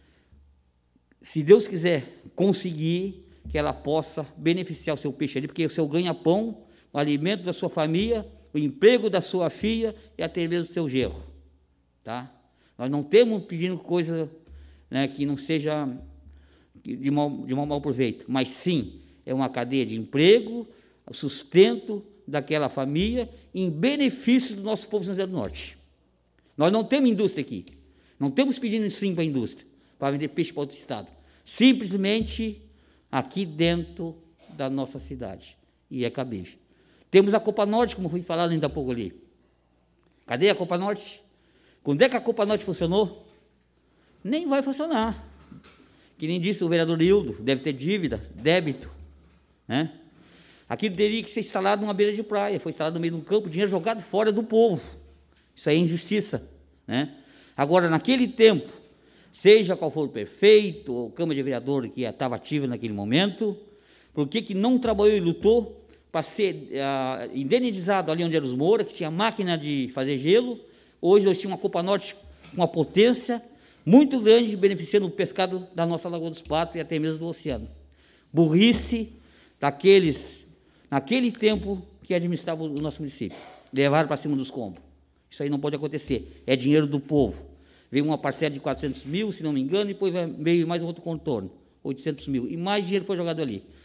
se Deus quiser, conseguir que ela possa beneficiar o seu peixe ali, porque o seu ganha-pão, o alimento da sua família, o emprego da sua filha e até mesmo do seu genro. Tá? Nós não temos pedindo coisa, né, que não seja de mau, de mau, mau proveito, mas sim, é uma cadeia de emprego, o sustento daquela família em benefício do nosso povo de São José do Norte. Nós não temos indústria aqui, não temos pedindo sim para a indústria, para vender peixe para outro estado, simplesmente aqui dentro da nossa cidade, e é cabível. Temos a Copa Norte, como fui falado ainda há pouco ali. Cadê a Copa Norte? Quando é que a Copa Norte funcionou? Nem vai funcionar. Que nem disse o vereador Hildo, deve ter dívida, débito, né? Aquilo teria que ser instalado numa beira de praia, foi instalado no meio de um campo, dinheiro jogado fora do povo. Isso aí é injustiça, né? Agora, naquele tempo, seja qual for o prefeito ou Câmara de Vereador que estava ativa naquele momento, por que que não trabalhou e lutou para ser uh, indenizado ali onde era os Moura, que tinha máquina de fazer gelo? Hoje nós tínhamos uma Copa Norte com uma potência muito grande, beneficiando o pescado da nossa Lagoa dos Patos e até mesmo do oceano. Burrice daqueles, naquele tempo que administravam o nosso município, levaram para cima dos combos. Isso aí não pode acontecer, é dinheiro do povo. Veio uma parcela de quatrocentos mil, se não me engano, e depois veio mais um outro contorno, oitocentos mil, e mais dinheiro foi jogado ali.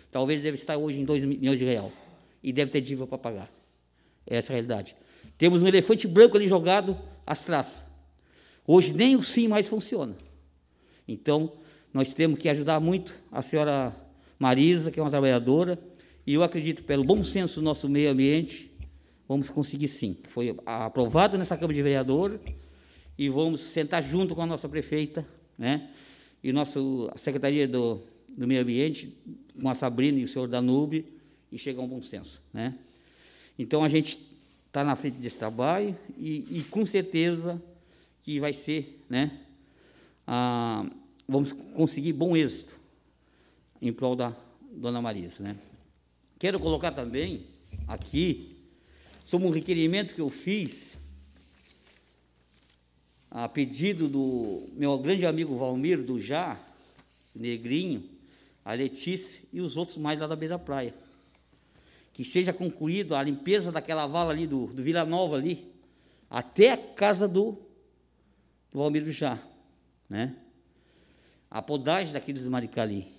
talvez deve estar hoje em dois milhões de reais, e deve ter dívida para pagar. Essa é a realidade. Temos um elefante branco ali jogado, as traças. Hoje nem o SIM mais funciona. Então, nós temos que ajudar muito a senhora Marisa, que é uma trabalhadora, e eu acredito, pelo bom senso do nosso meio ambiente, vamos conseguir sim. Foi aprovado nessa Câmara de Vereadores, e vamos sentar junto com a nossa prefeita, né, e nossa a Secretaria do, do Meio Ambiente, com a Sabrina e o senhor Danube, e chegar a um bom senso, né. Então, a gente está na frente desse trabalho, e, e com certeza que vai ser, né, a, vamos conseguir bom êxito em prol da dona Marisa, né. Quero colocar também aqui, sobre um requerimento que eu fiz, a pedido do meu grande amigo Valmir, do Já, Negrinho, a Letícia e os outros mais lá da beira da praia. Que seja concluído a limpeza daquela vala ali, do, do Vila Nova ali, até a casa do, do Valmir do Já, né? A podagem daqueles maricá ali.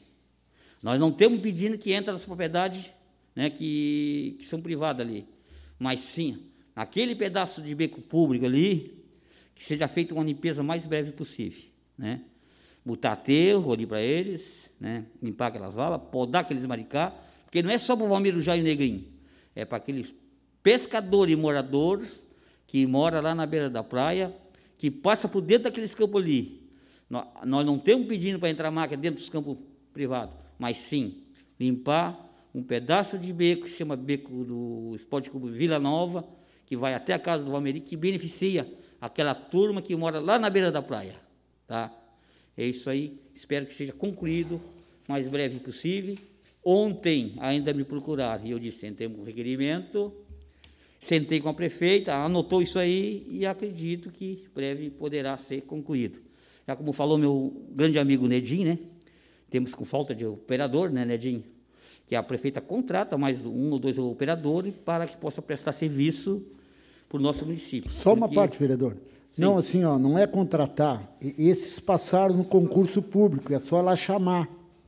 Nós não estamos pedindo que entre nas propriedades, né, que, que são privadas ali, mas sim, aquele pedaço de beco público ali, que seja feita uma limpeza mais breve possível, né? Botar aterro ali para eles, né? Limpar aquelas valas, podar aqueles maricá, porque não é só para o Valmir do Já e o Negrinho, é para aqueles pescadores e moradores que moram lá na beira da praia, que passa por dentro daqueles campos ali. Nós, nós não estamos pedindo para entrar máquina dentro dos campos privados, mas sim limpar um pedaço de beco, que se chama beco do Esporte Clube Vila Nova, que vai até a casa do Valmeri, que beneficia aquela turma que mora lá na beira da praia, tá? É isso aí, espero que seja concluído o mais breve possível. Ontem ainda me procuraram, e eu disse, sentei um requerimento, sentei com a prefeita, anotou isso aí, e acredito que breve poderá ser concluído. Já como falou meu grande amigo Nedim, né? Temos com falta de operador, né, Nedim? Que a prefeita contrata mais um ou dois operadores para que possa prestar serviço para o nosso município. Só uma parte, vereador. Sim. Não, assim, ó, não é contratar. Esses passaram no concurso público, é só lá chamar.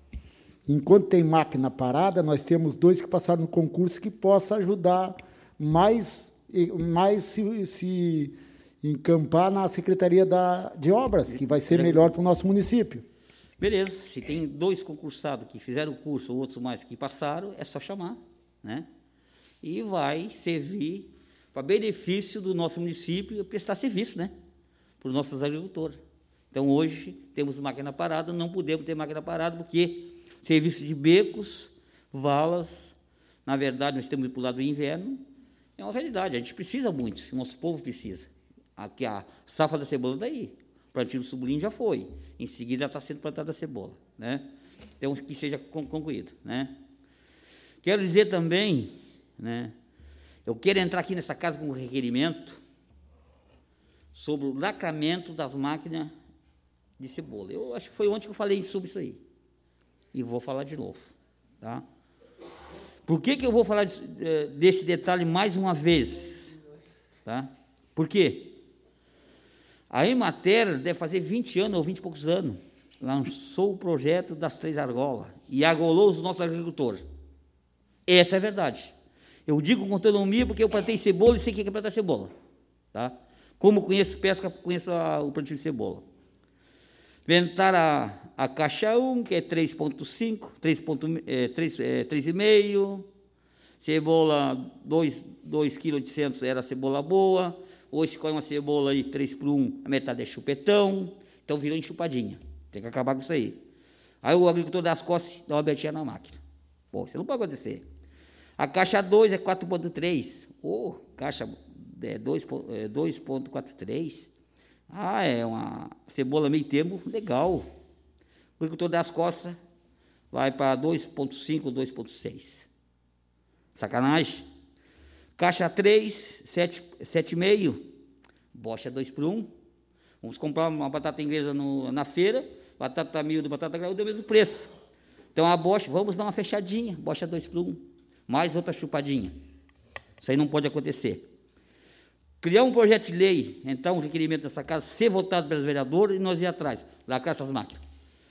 Enquanto tem máquina parada, nós temos dois que passaram no concurso que possa ajudar mais, mais se, se encampar na Secretaria da, de Obras, que vai ser melhor para o nosso município. Beleza, se tem dois concursados que fizeram o curso, ou outros mais que passaram, é só chamar, né? E vai servir para benefício do nosso município e prestar serviço, né? Para os nossos agricultores. Então, hoje, temos máquina parada, não podemos ter máquina parada, porque serviço de becos, valas, na verdade, nós temos para o lado do inverno, é uma realidade, a gente precisa muito, o nosso povo precisa. Aqui a safra da cebola daí. O plantio do Sublim já foi, em seguida está sendo plantada a cebola, né? Então, que seja concluído, né? Quero dizer também, né, eu quero entrar aqui nessa casa com um requerimento sobre o lacramento das máquinas de cebola. Eu acho que foi ontem que eu falei sobre isso aí, e vou falar de novo, tá? Por que que eu vou falar desse detalhe mais uma vez, tá? Por quê? A Emater deve fazer vinte anos ou vinte e poucos anos, lançou o projeto das três argolas e argolou os nossos agricultores. Essa é a verdade. Eu digo com autonomia porque eu plantei cebola e sei o que é plantar cebola, tá? Como conheço pesca, conheço a, o plantio de cebola. Inventaram a, a caixa um, que é três ponto cinco, três vírgula cinco, cebola dois vírgula oitocentos era cebola boa. Hoje, com uma cebola aí, três por um, a metade é chupetão, então virou enxupadinha. Tem que acabar com isso aí. Aí o agricultor das costas dá uma betinha na máquina. Pô, isso não pode acontecer. A caixa dois é quatro ponto três. Ô, oh, caixa é dois ponto quarenta e três. Ah, é uma cebola meio termo, legal. O agricultor das costas vai para dois ponto cinco, dois ponto seis. Sacanagem. Caixa três, sete vírgula cinco, bocha dois por um. Vamos comprar uma batata inglesa no, na feira, batata miúda, batata graúda, é o mesmo preço. Então, a bocha, vamos dar uma fechadinha, bocha dois por um, mais outra chupadinha. Isso aí não pode acontecer. Criar um projeto de lei, então, um requerimento dessa casa, ser votado pelos vereadores e nós ir atrás, lacrar essas máquinas.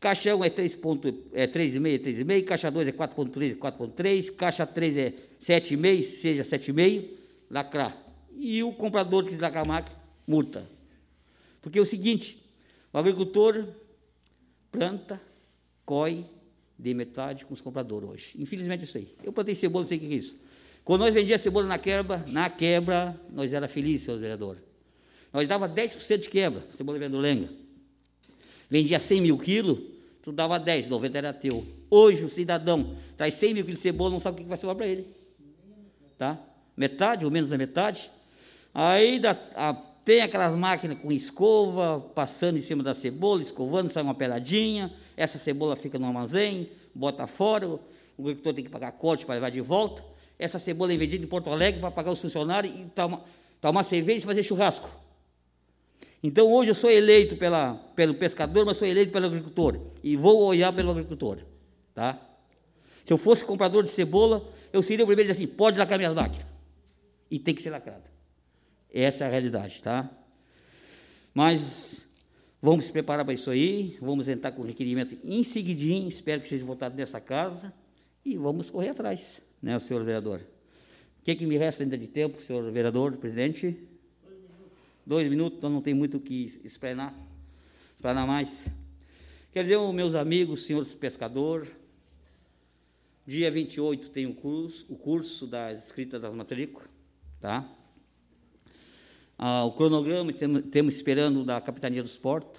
Caixa um é três ponto cinco, é três vírgula cinco, é três vírgula cinco, caixa dois é quatro ponto três, é quatro ponto três, caixa três é sete vírgula cinco, seja sete vírgula cinco, lacrar. E o comprador que quis lacrar a máquina, multa. Porque é o seguinte, o agricultor planta, coi, de metade com os compradores hoje. Infelizmente isso aí. Eu plantei cebola, não sei o que é isso. Quando nós vendíamos cebola na quebra, na quebra, nós era felizes, senhor vereador. Nós dava dez por cento de quebra, cebola vendo lenga. Vendia cem mil quilos, tu dava dez, noventa era teu. Hoje o cidadão traz cem mil quilos de cebola, não sabe o que vai sobrar para ele. Tá? Metade ou menos da metade. Aí dá, a, tem aquelas máquinas com escova, passando em cima da cebola, escovando, sai uma peladinha, essa cebola fica no armazém, bota fora, o agricultor tem que pagar corte para levar de volta, essa cebola é vendida em Porto Alegre para pagar os funcionários e tomar, tomar cerveja e fazer churrasco. Então, hoje eu sou eleito pela, pelo pescador, mas sou eleito pelo agricultor, e vou olhar pelo agricultor. Tá? Se eu fosse comprador de cebola, eu seria o primeiro a dizer assim, pode lacrar minhas máquinas, e tem que ser lacrado. Essa é a realidade, tá? Mas vamos se preparar para isso aí, vamos entrar com o requerimento em seguidinho, espero que seja votado nessa casa, e vamos correr atrás, né, senhor vereador? O que, que me resta ainda de tempo, senhor vereador, presidente? Dois minutos. Dois minutos, então não tem muito o que explanar, explanar mais. Quer dizer, meus amigos, senhores pescadores, dia vinte e oito tem o curso, o curso das escritas das matrículas, tá? Ah, o cronograma temos, temos esperando da Capitania dos Portos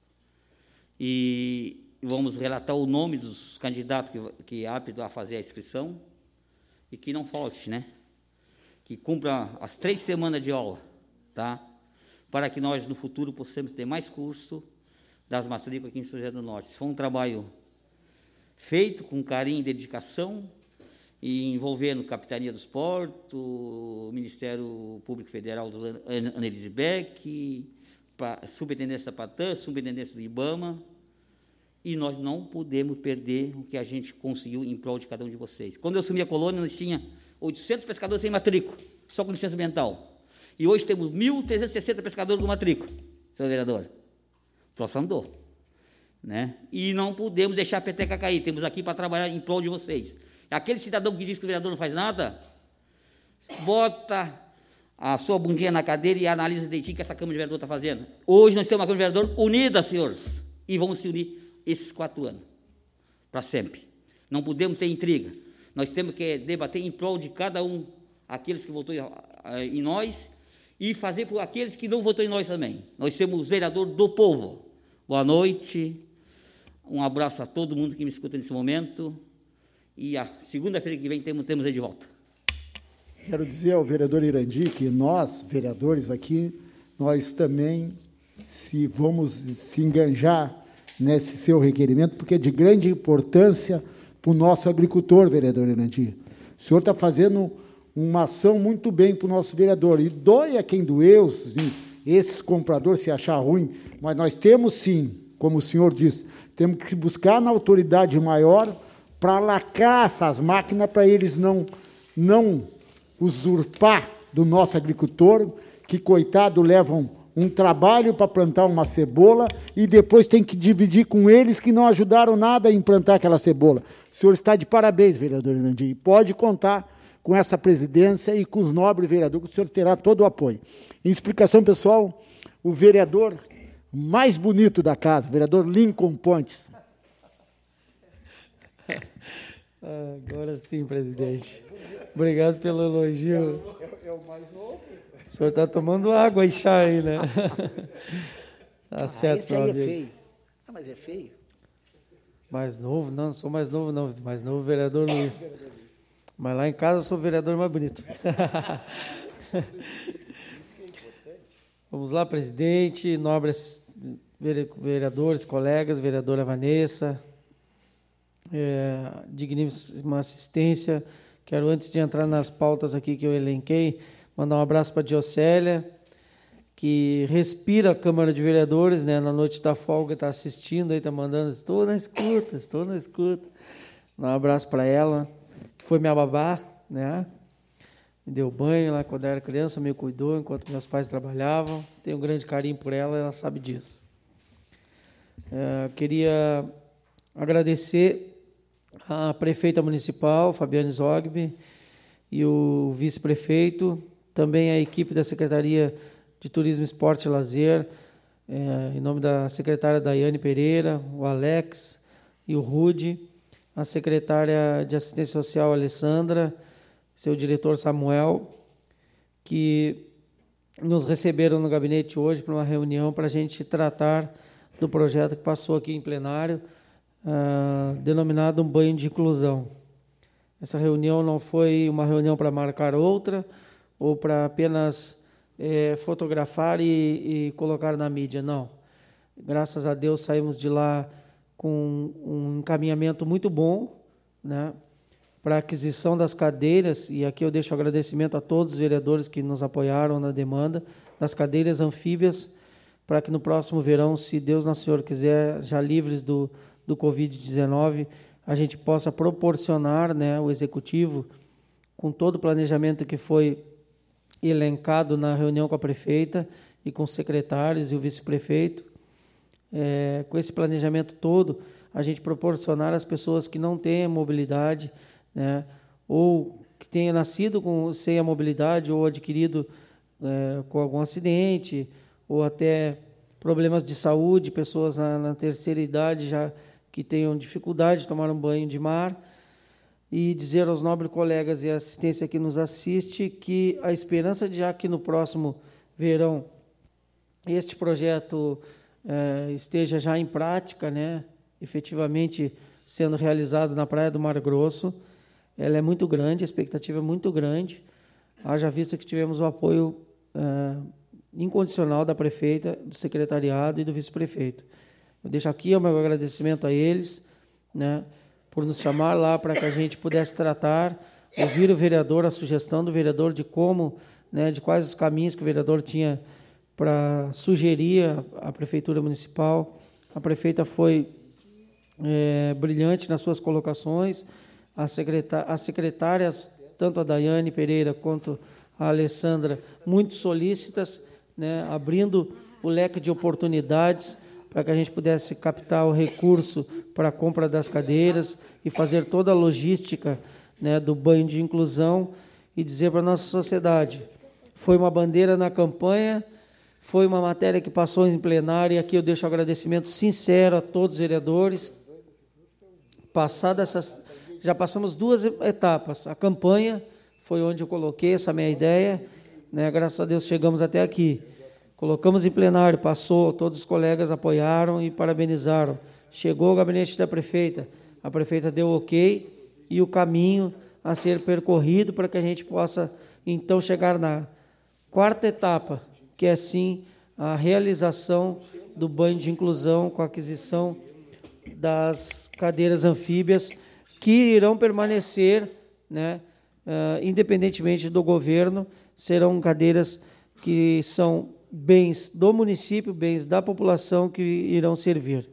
e vamos relatar o nome dos candidatos que, que é apto a fazer a inscrição e que não falte, né? Que cumpra as três semanas de aula, tá? Para que nós, no futuro, possamos ter mais curso das matrículas aqui em São José do Norte. Foi um trabalho feito com carinho e dedicação, e envolvendo Capitania dos Portos, o Ministério Público Federal do Annelise Beck, Superintendência da Patã, Superintendência do IBAMA, e nós não podemos perder o que a gente conseguiu em prol de cada um de vocês. Quando eu assumi a colônia, nós tínhamos oitocentos pescadores sem matrícula, só com licença ambiental. E hoje temos mil trezentos e sessenta pescadores com matrícula, senhor vereador. O troço andou. Né? E não podemos deixar a peteca cair, temos aqui para trabalhar em prol de vocês. Aquele cidadão que diz que o vereador não faz nada, bota a sua bundinha na cadeira e analisa direitinho o que essa Câmara de Vereador está fazendo. Hoje nós temos uma Câmara de Vereador unida, senhores, e vamos se unir esses quatro anos, para sempre. Não podemos ter intriga. Nós temos que debater em prol de cada um, aqueles que votou em nós, e fazer por aqueles que não votou em nós também. Nós somos vereador do povo. Boa noite, um abraço a todo mundo que me escuta nesse momento. E a segunda-feira que vem temos, temos aí de volta. Quero dizer ao vereador Irandi que nós, vereadores aqui, nós também se vamos se enganjar nesse seu requerimento, porque é de grande importância para o nosso agricultor, vereador Irandi. O senhor está fazendo uma ação muito bem para o nosso vereador, e dói a quem doeu, esses compradores se achar ruim, mas nós temos sim, como o senhor disse, temos que buscar na autoridade maior para lacrar essas máquinas, para eles não, não usurpar do nosso agricultor, que, coitado, levam um trabalho para plantar uma cebola e depois tem que dividir com eles que não ajudaram nada a implantar aquela cebola. O senhor está de parabéns, vereador Irandi, e pode contar com essa presidência e com os nobres vereadores, que o senhor terá todo o apoio. Em explicação, pessoal, o vereador mais bonito da casa, o vereador Lincoln Pontes. Agora sim, presidente. Obrigado pelo elogio. É, é o mais novo. O senhor está tomando água e chá aí, né? Tá certo, ah, esse aí é feio. Ah, mas é feio. Mais novo? Não, não sou mais novo, não. Mais novo, vereador Luiz. Mas lá em casa eu sou o vereador mais bonito. Vamos lá, presidente, nobres vereadores, colegas, vereadora Vanessa, é, digníssima assistência. Quero, antes de entrar nas pautas aqui que eu elenquei, mandar um abraço para a Diocélia, que respira a Câmara de Vereadores, né, na noite da folga, está assistindo, aí está mandando, estou na escuta, estou na escuta. Um abraço para ela, que foi minha babá, né? Me deu banho lá quando eu era criança, me cuidou enquanto meus pais trabalhavam. Tenho um grande carinho por ela, ela sabe disso. É, queria agradecer a prefeita municipal, Fabiane Zogby, e o vice-prefeito, também a equipe da Secretaria de Turismo, Esporte e Lazer, é, em nome da secretária Daiane Pereira, o Alex e o Rude, a secretária de Assistência Social, Alessandra, seu diretor Samuel, que nos receberam no gabinete hoje para uma reunião para a gente tratar do projeto que passou aqui em plenário, uh, denominado um banho de inclusão. Essa reunião não foi uma reunião para marcar outra, ou para apenas é, fotografar e, e colocar na mídia, não. Graças a Deus saímos de lá com um encaminhamento muito bom, né, para a aquisição das cadeiras, e aqui eu deixo agradecimento a todos os vereadores que nos apoiaram na demanda, das cadeiras anfíbias, para que no próximo verão, se Deus Nosso Senhor quiser, já livres do, do covid dezenove, a gente possa proporcionar, né, o Executivo, com todo o planejamento que foi elencado na reunião com a prefeita e com os secretários e o vice-prefeito, é, com esse planejamento todo, a gente proporcionar às pessoas que não têm mobilidade, né, ou que tenha nascido com, sem a mobilidade ou adquirido é, com algum acidente, ou até problemas de saúde, pessoas na, na terceira idade já que tenham dificuldade de tomar um banho de mar, e dizer aos nobres colegas e a assistência que nos assiste que a esperança de já que no próximo verão este projeto é, esteja já em prática, né, efetivamente sendo realizado na Praia do Mar Grosso, ela é muito grande, a expectativa é muito grande, haja visto que tivemos o apoio é, incondicional da prefeita, do secretariado e do vice-prefeito. Eu deixo aqui o meu agradecimento a eles, né, por nos chamar lá para que a gente pudesse tratar, ouvir o vereador, a sugestão do vereador de como, né, de quais os caminhos que o vereador tinha para sugerir à Prefeitura Municipal. A prefeita foi é, brilhante nas suas colocações, as, secretá as secretárias, tanto a Daiane Pereira quanto a Alessandra, muito solícitas, né, abrindo o leque de oportunidades para que a gente pudesse captar o recurso para a compra das cadeiras e fazer toda a logística, né, do banho de inclusão, e dizer para a nossa sociedade, foi uma bandeira na campanha, foi uma matéria que passou em plenário, e aqui eu deixo um agradecimento sincero a todos os vereadores. Passada essas, já passamos duas etapas, a campanha foi onde eu coloquei essa minha ideia, né, graças a Deus chegamos até aqui. Colocamos em plenário, passou, todos os colegas apoiaram e parabenizaram. Chegou ao gabinete da prefeita, a prefeita deu ok, e o caminho a ser percorrido para que a gente possa, então, chegar na quarta etapa, que é, sim, a realização do banho de inclusão com a aquisição das cadeiras anfíbias, que irão permanecer, né, uh, independentemente do governo, serão cadeiras que são bens do município, bens da população que irão servir.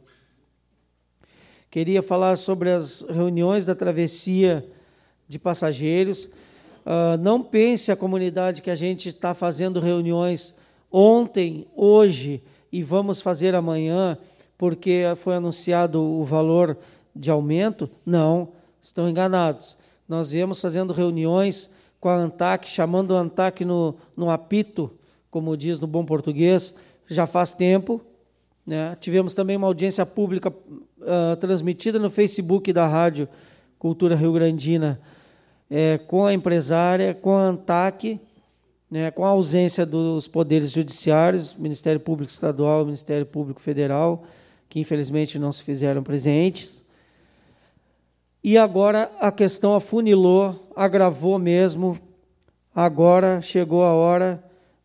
Queria falar sobre as reuniões da travessia de passageiros. Uh, não pense a comunidade que a gente está fazendo reuniões ontem, hoje e vamos fazer amanhã, porque foi anunciado o valor de aumento. Não, estão enganados. Nós viemos fazendo reuniões com a ANTAC, chamando a ANTAC no, no apito, como diz no bom português, já faz tempo, né? Tivemos também uma audiência pública uh, transmitida no Facebook da Rádio Cultura Rio Grandina, é, com a empresária, com a ANTAC, né, com a ausência dos poderes judiciários, Ministério Público Estadual e Ministério Público Federal, que infelizmente não se fizeram presentes. E agora a questão afunilou, agravou mesmo, agora chegou a hora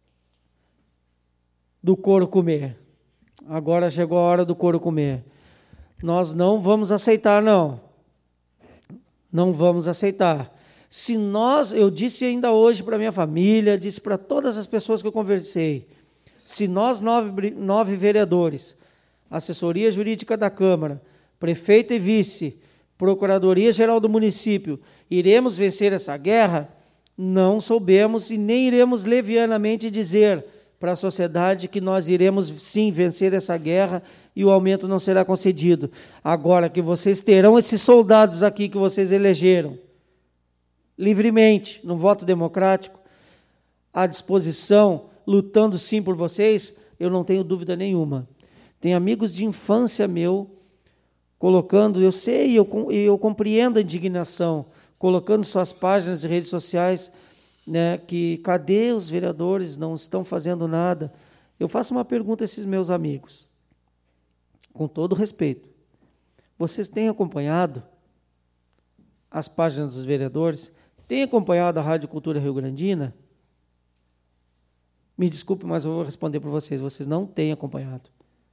do couro comer. Agora chegou a hora do couro comer. Nós não vamos aceitar, não. Não vamos aceitar. Se nós, eu disse ainda hoje para minha família, disse para todas as pessoas que eu conversei, se nós, nove, nove vereadores, assessoria jurídica da Câmara, prefeito e vice, Procuradoria-Geral do Município, iremos vencer essa guerra, não soubemos e nem iremos levianamente dizer para a sociedade que nós iremos, sim, vencer essa guerra e o aumento não será concedido. Agora que vocês terão esses soldados aqui que vocês elegeram, livremente, no voto democrático, à disposição, lutando sim por vocês, eu não tenho dúvida nenhuma. Tem amigos de infância meu, colocando, eu sei, eu, eu compreendo a indignação, colocando suas páginas de redes sociais, né, que cadê os vereadores, não estão fazendo nada. Eu faço uma pergunta a esses meus amigos, com todo respeito. Vocês têm acompanhado as páginas dos vereadores? Têm acompanhado a Rádio Cultura Rio Grandina? Me desculpe, mas eu vou responder por vocês. Vocês não têm acompanhado.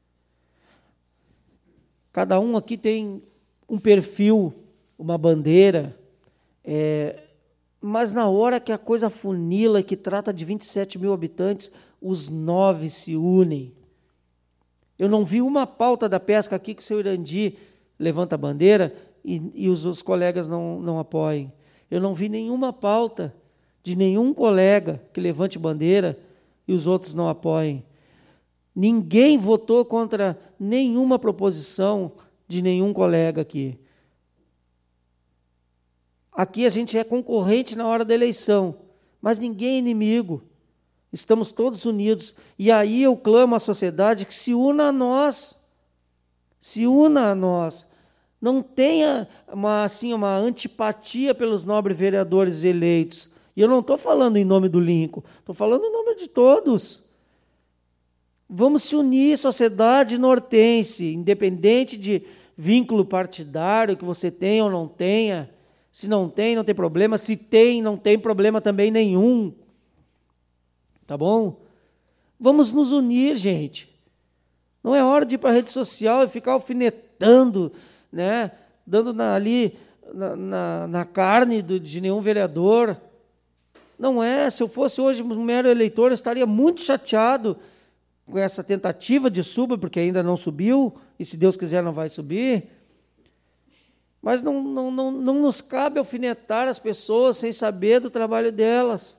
Cada um aqui tem um perfil, uma bandeira, é, mas na hora que a coisa funila e que trata de vinte e sete mil habitantes, os nove se unem. Eu não vi uma pauta da pesca aqui que o seu Irandi levanta a bandeira e, e os, os colegas não, não apoiem. Eu não vi nenhuma pauta de nenhum colega que levante bandeira e os outros não apoiem. Ninguém votou contra nenhuma proposição de nenhum colega aqui. Aqui a gente é concorrente na hora da eleição, mas ninguém é inimigo. Estamos todos unidos. E aí eu clamo à sociedade que se una a nós. Se una a nós. Não tenha uma, assim, uma antipatia pelos nobres vereadores eleitos. E eu não estou falando em nome do Lincoln, estou falando em nome de todos. Vamos se unir, sociedade nortense, independente de vínculo partidário que você tenha ou não tenha. Se não tem, não tem problema. Se tem, não tem problema também nenhum. Tá bom? Vamos nos unir, gente. Não é hora de ir para a rede social e ficar alfinetando, né? Dando na, ali na, na, na carne do, de nenhum vereador. Não é. Se eu fosse hoje um mero eleitor, eu estaria muito chateado com essa tentativa de suba, porque ainda não subiu, e se Deus quiser não vai subir. Mas não, não, não, não nos cabe alfinetar as pessoas sem saber do trabalho delas.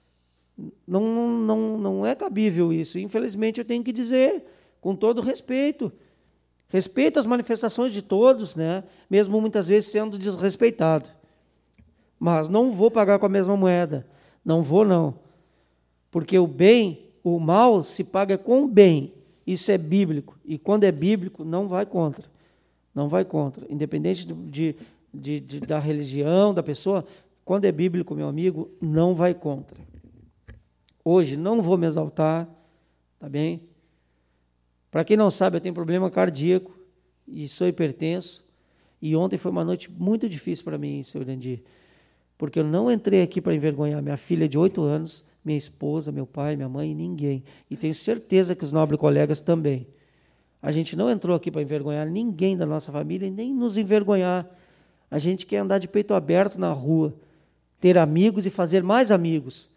Não, não, não é cabível isso. Infelizmente, eu tenho que dizer, com todo respeito. Respeito às manifestações de todos, né? Mesmo muitas vezes sendo desrespeitado. Mas não vou pagar com a mesma moeda. Não vou, não. Porque o bem, o mal, se paga com o bem. Isso é bíblico. E quando é bíblico, não vai contra. Não vai contra. Independente de, de, de, da religião, da pessoa, quando é bíblico, meu amigo, não vai contra. Hoje não vou me exaltar, tá bem? Para quem não sabe, eu tenho problema cardíaco e sou hipertenso. E ontem foi uma noite muito difícil para mim, seu Irandi, porque eu não entrei aqui para envergonhar minha filha de oito anos, minha esposa, meu pai, minha mãe, ninguém. E tenho certeza que os nobres colegas também. A gente não entrou aqui para envergonhar ninguém da nossa família e nem nos envergonhar. A gente quer andar de peito aberto na rua, ter amigos e fazer mais amigos.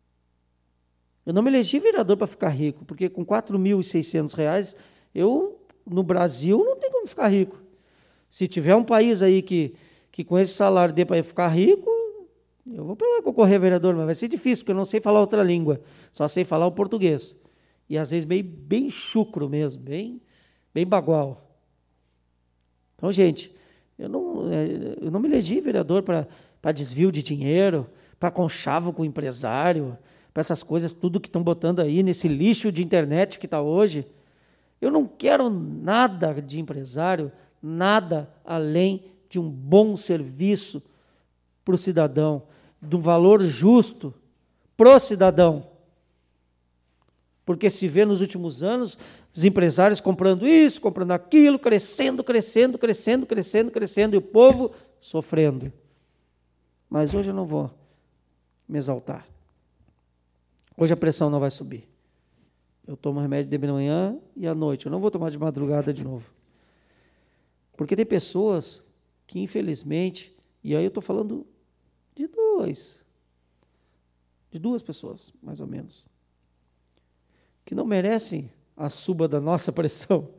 Eu não me elegi vereador para ficar rico, porque com quatro mil e seiscentos reais, eu, no Brasil, não tem como ficar rico. Se tiver um país aí que, que com esse salário dê para ficar rico, eu vou para lá concorrer a vereador, mas vai ser difícil, porque eu não sei falar outra língua, só sei falar o português. E às vezes bem, bem chucro mesmo, bem, bem bagual. Então, gente, eu não, eu não me elegi vereador para desvio de dinheiro, para conchavo com o empresário, para essas coisas, tudo que estão botando aí nesse lixo de internet que está hoje. Eu não quero nada de empresário, nada além de um bom serviço para o cidadão, de um valor justo pro cidadão. Porque se vê nos últimos anos os empresários comprando isso, comprando aquilo, crescendo, crescendo, crescendo, crescendo, crescendo, e o povo sofrendo. Mas hoje eu não vou me exaltar. Hoje a pressão não vai subir. Eu tomo remédio de manhã e à noite. Eu não vou tomar de madrugada de novo. Porque tem pessoas que, infelizmente, e aí eu estou falando de dois, de duas pessoas, mais ou menos, que não merecem a suba da nossa pressão,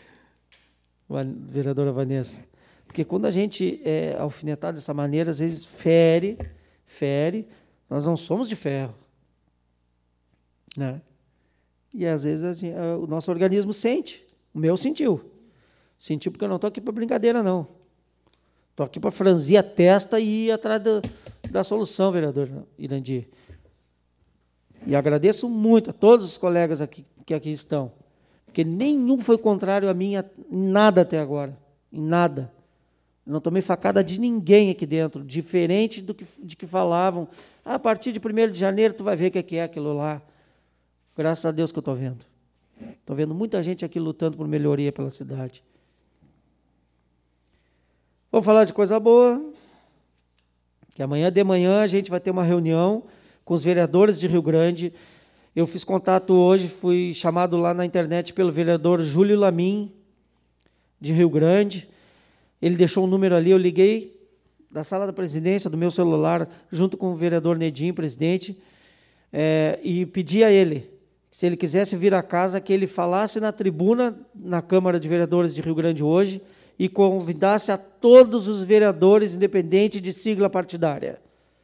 a vereadora Vanessa. Porque quando a gente é alfinetado dessa maneira, às vezes fere, fere, nós não somos de ferro. Né? E, às vezes, a gente, a, o nosso organismo sente. O meu sentiu. Sentiu porque eu não estou aqui para brincadeira, não. Estou aqui para franzir a testa e ir atrás da, da solução, vereador Irandir. E agradeço muito a todos os colegas aqui, que aqui estão, porque nenhum foi contrário a mim em nada até agora, em nada. Eu não tomei facada de ninguém aqui dentro, diferente do que, de que falavam. Ah, a partir de primeiro de janeiro tu vai ver o que é aquilo lá. Graças a Deus que eu estou vendo. Estou vendo muita gente aqui lutando por melhoria pela cidade. Vamos falar de coisa boa, que amanhã de manhã a gente vai ter uma reunião com os vereadores de Rio Grande. Eu fiz contato hoje, fui chamado lá na internet pelo vereador Júlio Lamin, de Rio Grande. Ele deixou um número ali, eu liguei da sala da presidência, do meu celular, junto com o vereador Nedinho, presidente, é, e pedi a ele, se ele quisesse vir à casa, que ele falasse na tribuna, na Câmara de Vereadores de Rio Grande hoje, e convidasse a todos os vereadores, independente de sigla partidária.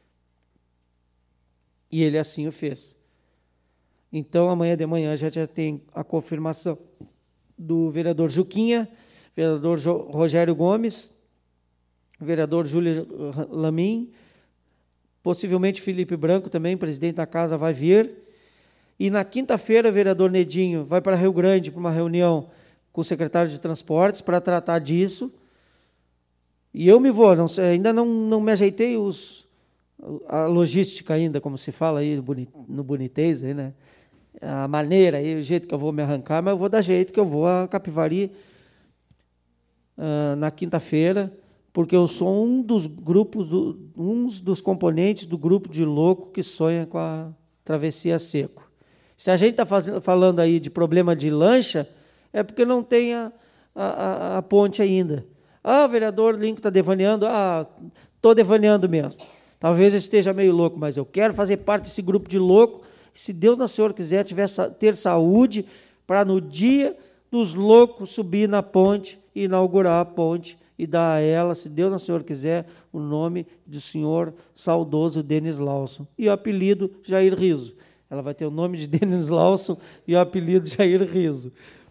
E ele assim o fez. Então, amanhã de manhã já, já tem a confirmação do vereador Juquinha, vereador jo, Rogério Gomes, vereador Júlio Lamin, possivelmente Felipe Branco também, presidente da casa, vai vir. E na quinta-feira, o vereador Nedinho vai para Rio Grande para uma reunião com o secretário de Transportes para tratar disso. E eu me vou, não sei, ainda não, não me ajeitei os, a logística ainda, como se fala aí no bonitez, aí, né? A maneira, aí, o jeito que eu vou me arrancar, mas eu vou dar jeito que eu vou a Capivari uh, na quinta-feira, porque eu sou um dos grupos, do, um dos componentes do grupo de louco que sonha com a travessia seco. Se a gente está falando aí de problema de lancha, é porque não tem a, a, a ponte ainda. Ah, o vereador Lincoln está devaneando. Ah, estou devaneando mesmo. Talvez eu esteja meio louco, mas eu quero fazer parte desse grupo de louco. Se Deus, Nosso Senhor, quiser tiver, ter saúde, para no dia dos loucos subir na ponte, inaugurar a ponte e dar a ela, se Deus, Nosso Senhor, quiser, o nome do senhor saudoso Denis Lawson. E o apelido Jair Riso. Ela vai ter o nome de Denis Lawson e o apelido Jair Riso.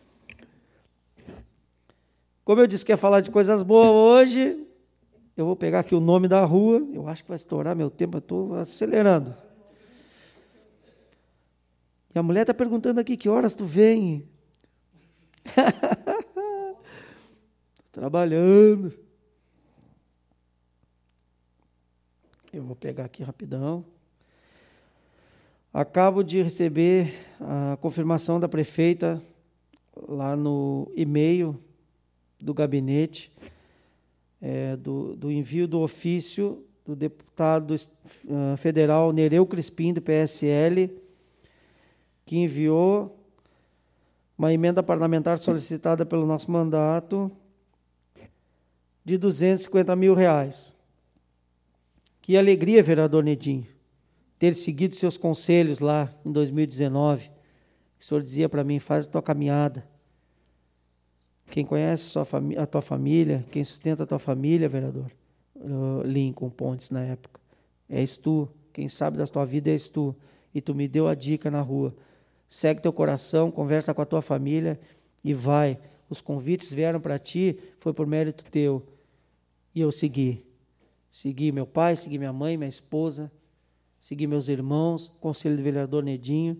Como eu disse que ia falar de coisas boas hoje, eu vou pegar aqui o nome da rua, eu acho que vai estourar meu tempo, eu estou acelerando. E a mulher está perguntando aqui, que horas tu vem? Trabalhando. Eu vou pegar aqui rapidão. Acabo de receber a confirmação da prefeita lá no e-mail do gabinete, é, do, do envio do ofício do deputado uh, federal Nereu Crispim, do P S L, que enviou uma emenda parlamentar solicitada pelo nosso mandato de duzentos e cinquenta mil reais. Que alegria, vereador Nedinho, ter seguido seus conselhos lá em dois mil e dezenove. O senhor dizia para mim, faz a tua caminhada. Quem conhece sua a tua família, quem sustenta a tua família, vereador uh, Lincoln Pontes, na época, és tu. Quem sabe da tua vida és tu. E tu me deu a dica na rua. Segue teu coração, conversa com a tua família e vai. Os convites vieram para ti, foi por mérito teu. E eu segui. Segui meu pai, segui minha mãe, minha esposa, segui meus irmãos, conselho do vereador Nedinho.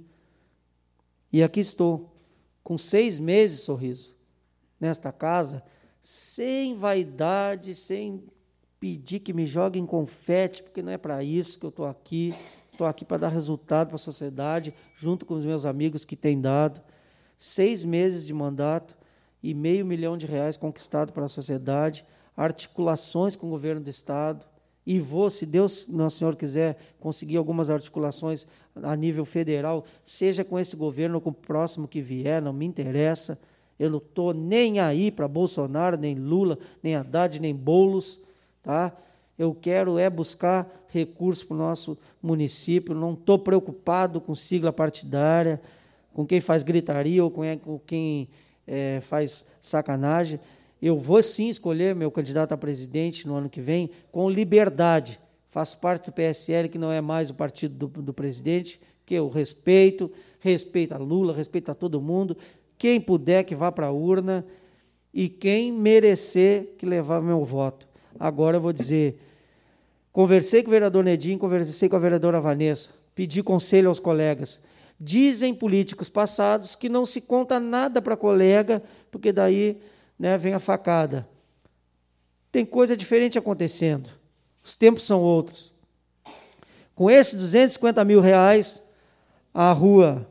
E aqui estou, com seis meses, Sorriso, nesta casa, sem vaidade, sem pedir que me joguem confete, porque não é para isso que eu estou aqui. Estou aqui para dar resultado para a sociedade, junto com os meus amigos que têm dado. Seis meses de mandato e meio milhão de reais conquistado para a sociedade, articulações com o governo do Estado, e vou, se Deus, Nosso Senhor, quiser, conseguir algumas articulações a nível federal, seja com esse governo ou com o próximo que vier, não me interessa. Eu não estou nem aí para Bolsonaro, nem Lula, nem Haddad, nem Boulos, tá? Eu quero é buscar recursos para o nosso município, não estou preocupado com sigla partidária, com quem faz gritaria ou com quem é, faz sacanagem. Eu vou sim escolher meu candidato a presidente no ano que vem com liberdade. Faço parte do P S L, que não é mais o partido do, do presidente, que eu respeito, respeito a Lula, respeito a todo mundo. Quem puder que vá para a urna e quem merecer que levar meu voto. Agora eu vou dizer, conversei com o vereador Nedim, conversei com a vereadora Vanessa, pedi conselho aos colegas. Dizem políticos passados que não se conta nada para colega, porque daí, né, vem a facada. Tem coisa diferente acontecendo. Os tempos são outros. Com esses duzentos e cinquenta mil reais, a rua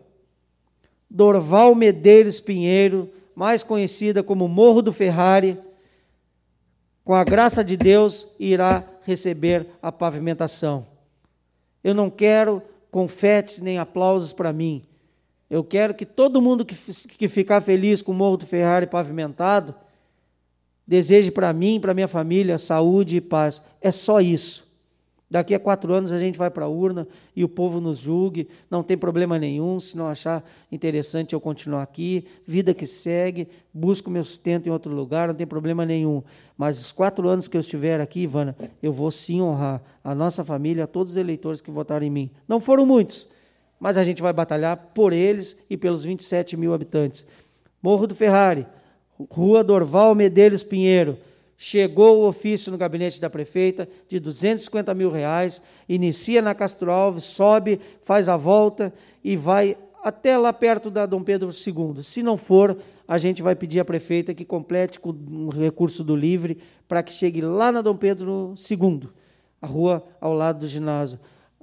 Dorval Medeiros Pinheiro, mais conhecida como Morro do Ferrari, com a graça de Deus, irá receber a pavimentação. Eu não quero confetes nem aplausos para mim. Eu quero que todo mundo que, que ficar feliz com o Morro do Ferrari pavimentado, deseje para mim, para minha família, saúde e paz. É só isso. Daqui a quatro anos a gente vai para a urna e o povo nos julgue, não tem problema nenhum, se não achar interessante eu continuar aqui, vida que segue, busco meu sustento em outro lugar, não tem problema nenhum. Mas os quatro anos que eu estiver aqui, Ivana, eu vou sim honrar a nossa família, a todos os eleitores que votaram em mim. Não foram muitos, mas a gente vai batalhar por eles e pelos vinte e sete mil habitantes. Morro do Ferrari, Rua Dorval Medeiros Pinheiro, chegou o ofício no gabinete da prefeita de duzentos e cinquenta mil reais, inicia na Castro Alves, sobe, faz a volta e vai até lá perto da Dom Pedro segundo. Se não for, a gente vai pedir à prefeita que complete com o recurso do Livre para que chegue lá na Dom Pedro segundo, a rua ao lado do ginásio.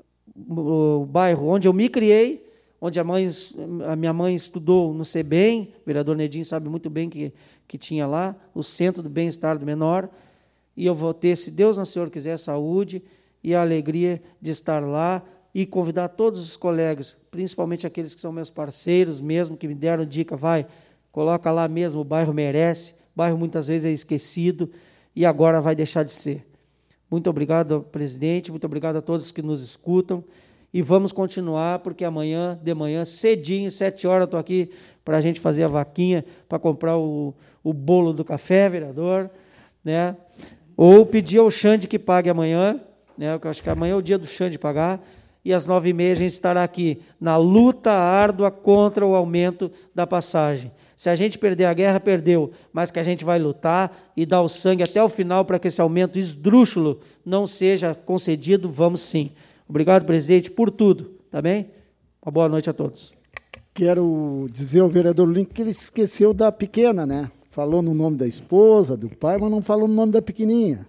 O bairro onde eu me criei, onde a, mãe, a minha mãe estudou no SEBEM, o vereador Nedim sabe muito bem que, que tinha lá, o Centro do Bem-Estar do Menor, e eu vou ter, se Deus, nosso Senhor, quiser, saúde e a alegria de estar lá e convidar todos os colegas, principalmente aqueles que são meus parceiros mesmo, que me deram dica, vai, coloca lá mesmo, o bairro merece, o bairro muitas vezes é esquecido e agora vai deixar de ser. Muito obrigado, presidente, muito obrigado a todos que nos escutam. E vamos continuar, porque amanhã, de manhã, cedinho, sete horas, eu estou aqui para a gente fazer a vaquinha, para comprar o, o bolo do café, vereador, né? Ou pedir ao Xande que pague amanhã, né? Eu acho que amanhã é o dia do Xande pagar, e às nove e meia a gente estará aqui na luta árdua contra o aumento da passagem. Se a gente perder a guerra, perdeu, mas que a gente vai lutar e dar o sangue até o final para que esse aumento esdrúxulo não seja concedido, vamos sim. Obrigado, presidente, por tudo, tá bem? Uma boa noite a todos. Quero dizer ao vereador Link que ele se esqueceu da pequena, né? Falou no nome da esposa, do pai, mas não falou no nome da pequenininha.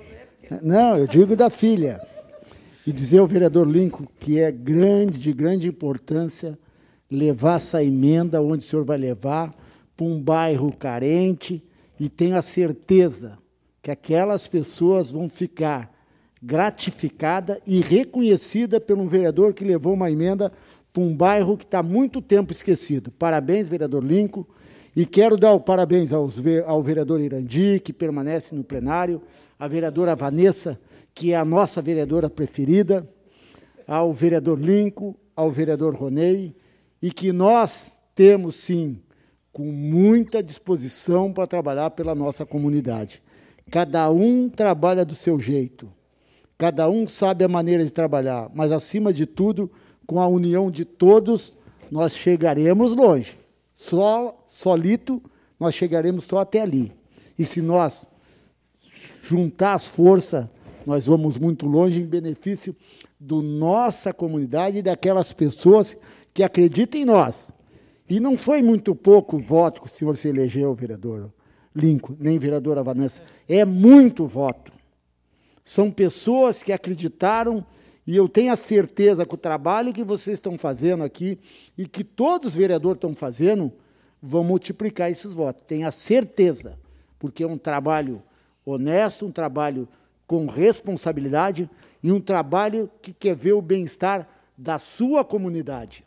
Não, eu digo da filha. E dizer ao vereador Lincoln que é grande, de grande importância, levar essa emenda onde o senhor vai levar para um bairro carente e tenho a certeza que aquelas pessoas vão ficar gratificada e reconhecida por um vereador que levou uma emenda para um bairro que está há muito tempo esquecido. Parabéns, vereador Lincoln, e quero dar o parabéns aos, ao vereador Irandi, que permanece no plenário, a vereadora Vanessa, que é a nossa vereadora preferida, ao vereador Lincoln, ao vereador Ronei, e que nós temos, sim, com muita disposição para trabalhar pela nossa comunidade. Cada um trabalha do seu jeito. Cada um sabe a maneira de trabalhar, mas, acima de tudo, com a união de todos, nós chegaremos longe. Só, solito, nós chegaremos só até ali. E se nós juntar as forças, nós vamos muito longe em benefício da nossa comunidade e daquelas pessoas que acreditam em nós. E não foi muito pouco voto que o senhor se elegeu, vereador Lincoln, nem vereadora Vanessa. É muito voto. São pessoas que acreditaram, e eu tenho a certeza que o trabalho que vocês estão fazendo aqui, e que todos os vereadores estão fazendo, vão multiplicar esses votos. Tenho a certeza, porque é um trabalho honesto, um trabalho com responsabilidade, e um trabalho que quer ver o bem-estar da sua comunidade.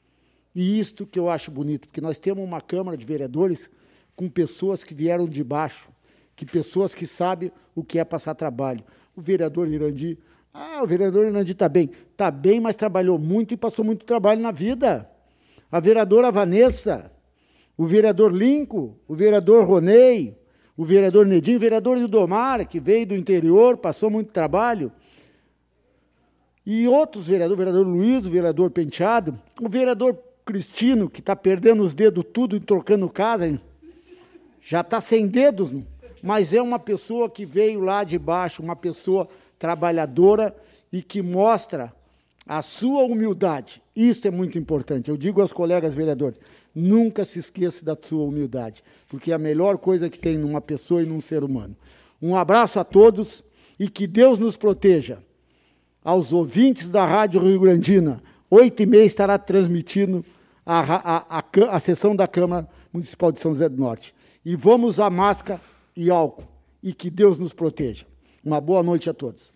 E isto que eu acho bonito, porque nós temos uma Câmara de Vereadores com pessoas que vieram de baixo, que pessoas que sabem o que é passar trabalho. O vereador Irandi, ah, o vereador Irandi está bem. Está bem, mas trabalhou muito e passou muito trabalho na vida. A vereadora Vanessa, o vereador Lincoln, o vereador Ronei, o vereador Nedim, o vereador Ildomar, que veio do interior, passou muito trabalho. E outros vereadores, o vereador Luiz, o vereador Penteado, o vereador Cristino, que está perdendo os dedos tudo e trocando casa, hein? Já está sem dedos, mas é uma pessoa que veio lá de baixo, uma pessoa trabalhadora e que mostra a sua humildade. Isso é muito importante. Eu digo aos colegas vereadores, nunca se esqueça da sua humildade, porque é a melhor coisa que tem numa pessoa e num ser humano. Um abraço a todos e que Deus nos proteja. Aos ouvintes da Rádio Rio Grandina, oito e meia estará transmitindo a, a, a, a sessão da Câmara Municipal de São José do Norte. E vamos usar máscara e álcool. E que Deus nos proteja. Uma boa noite a todos.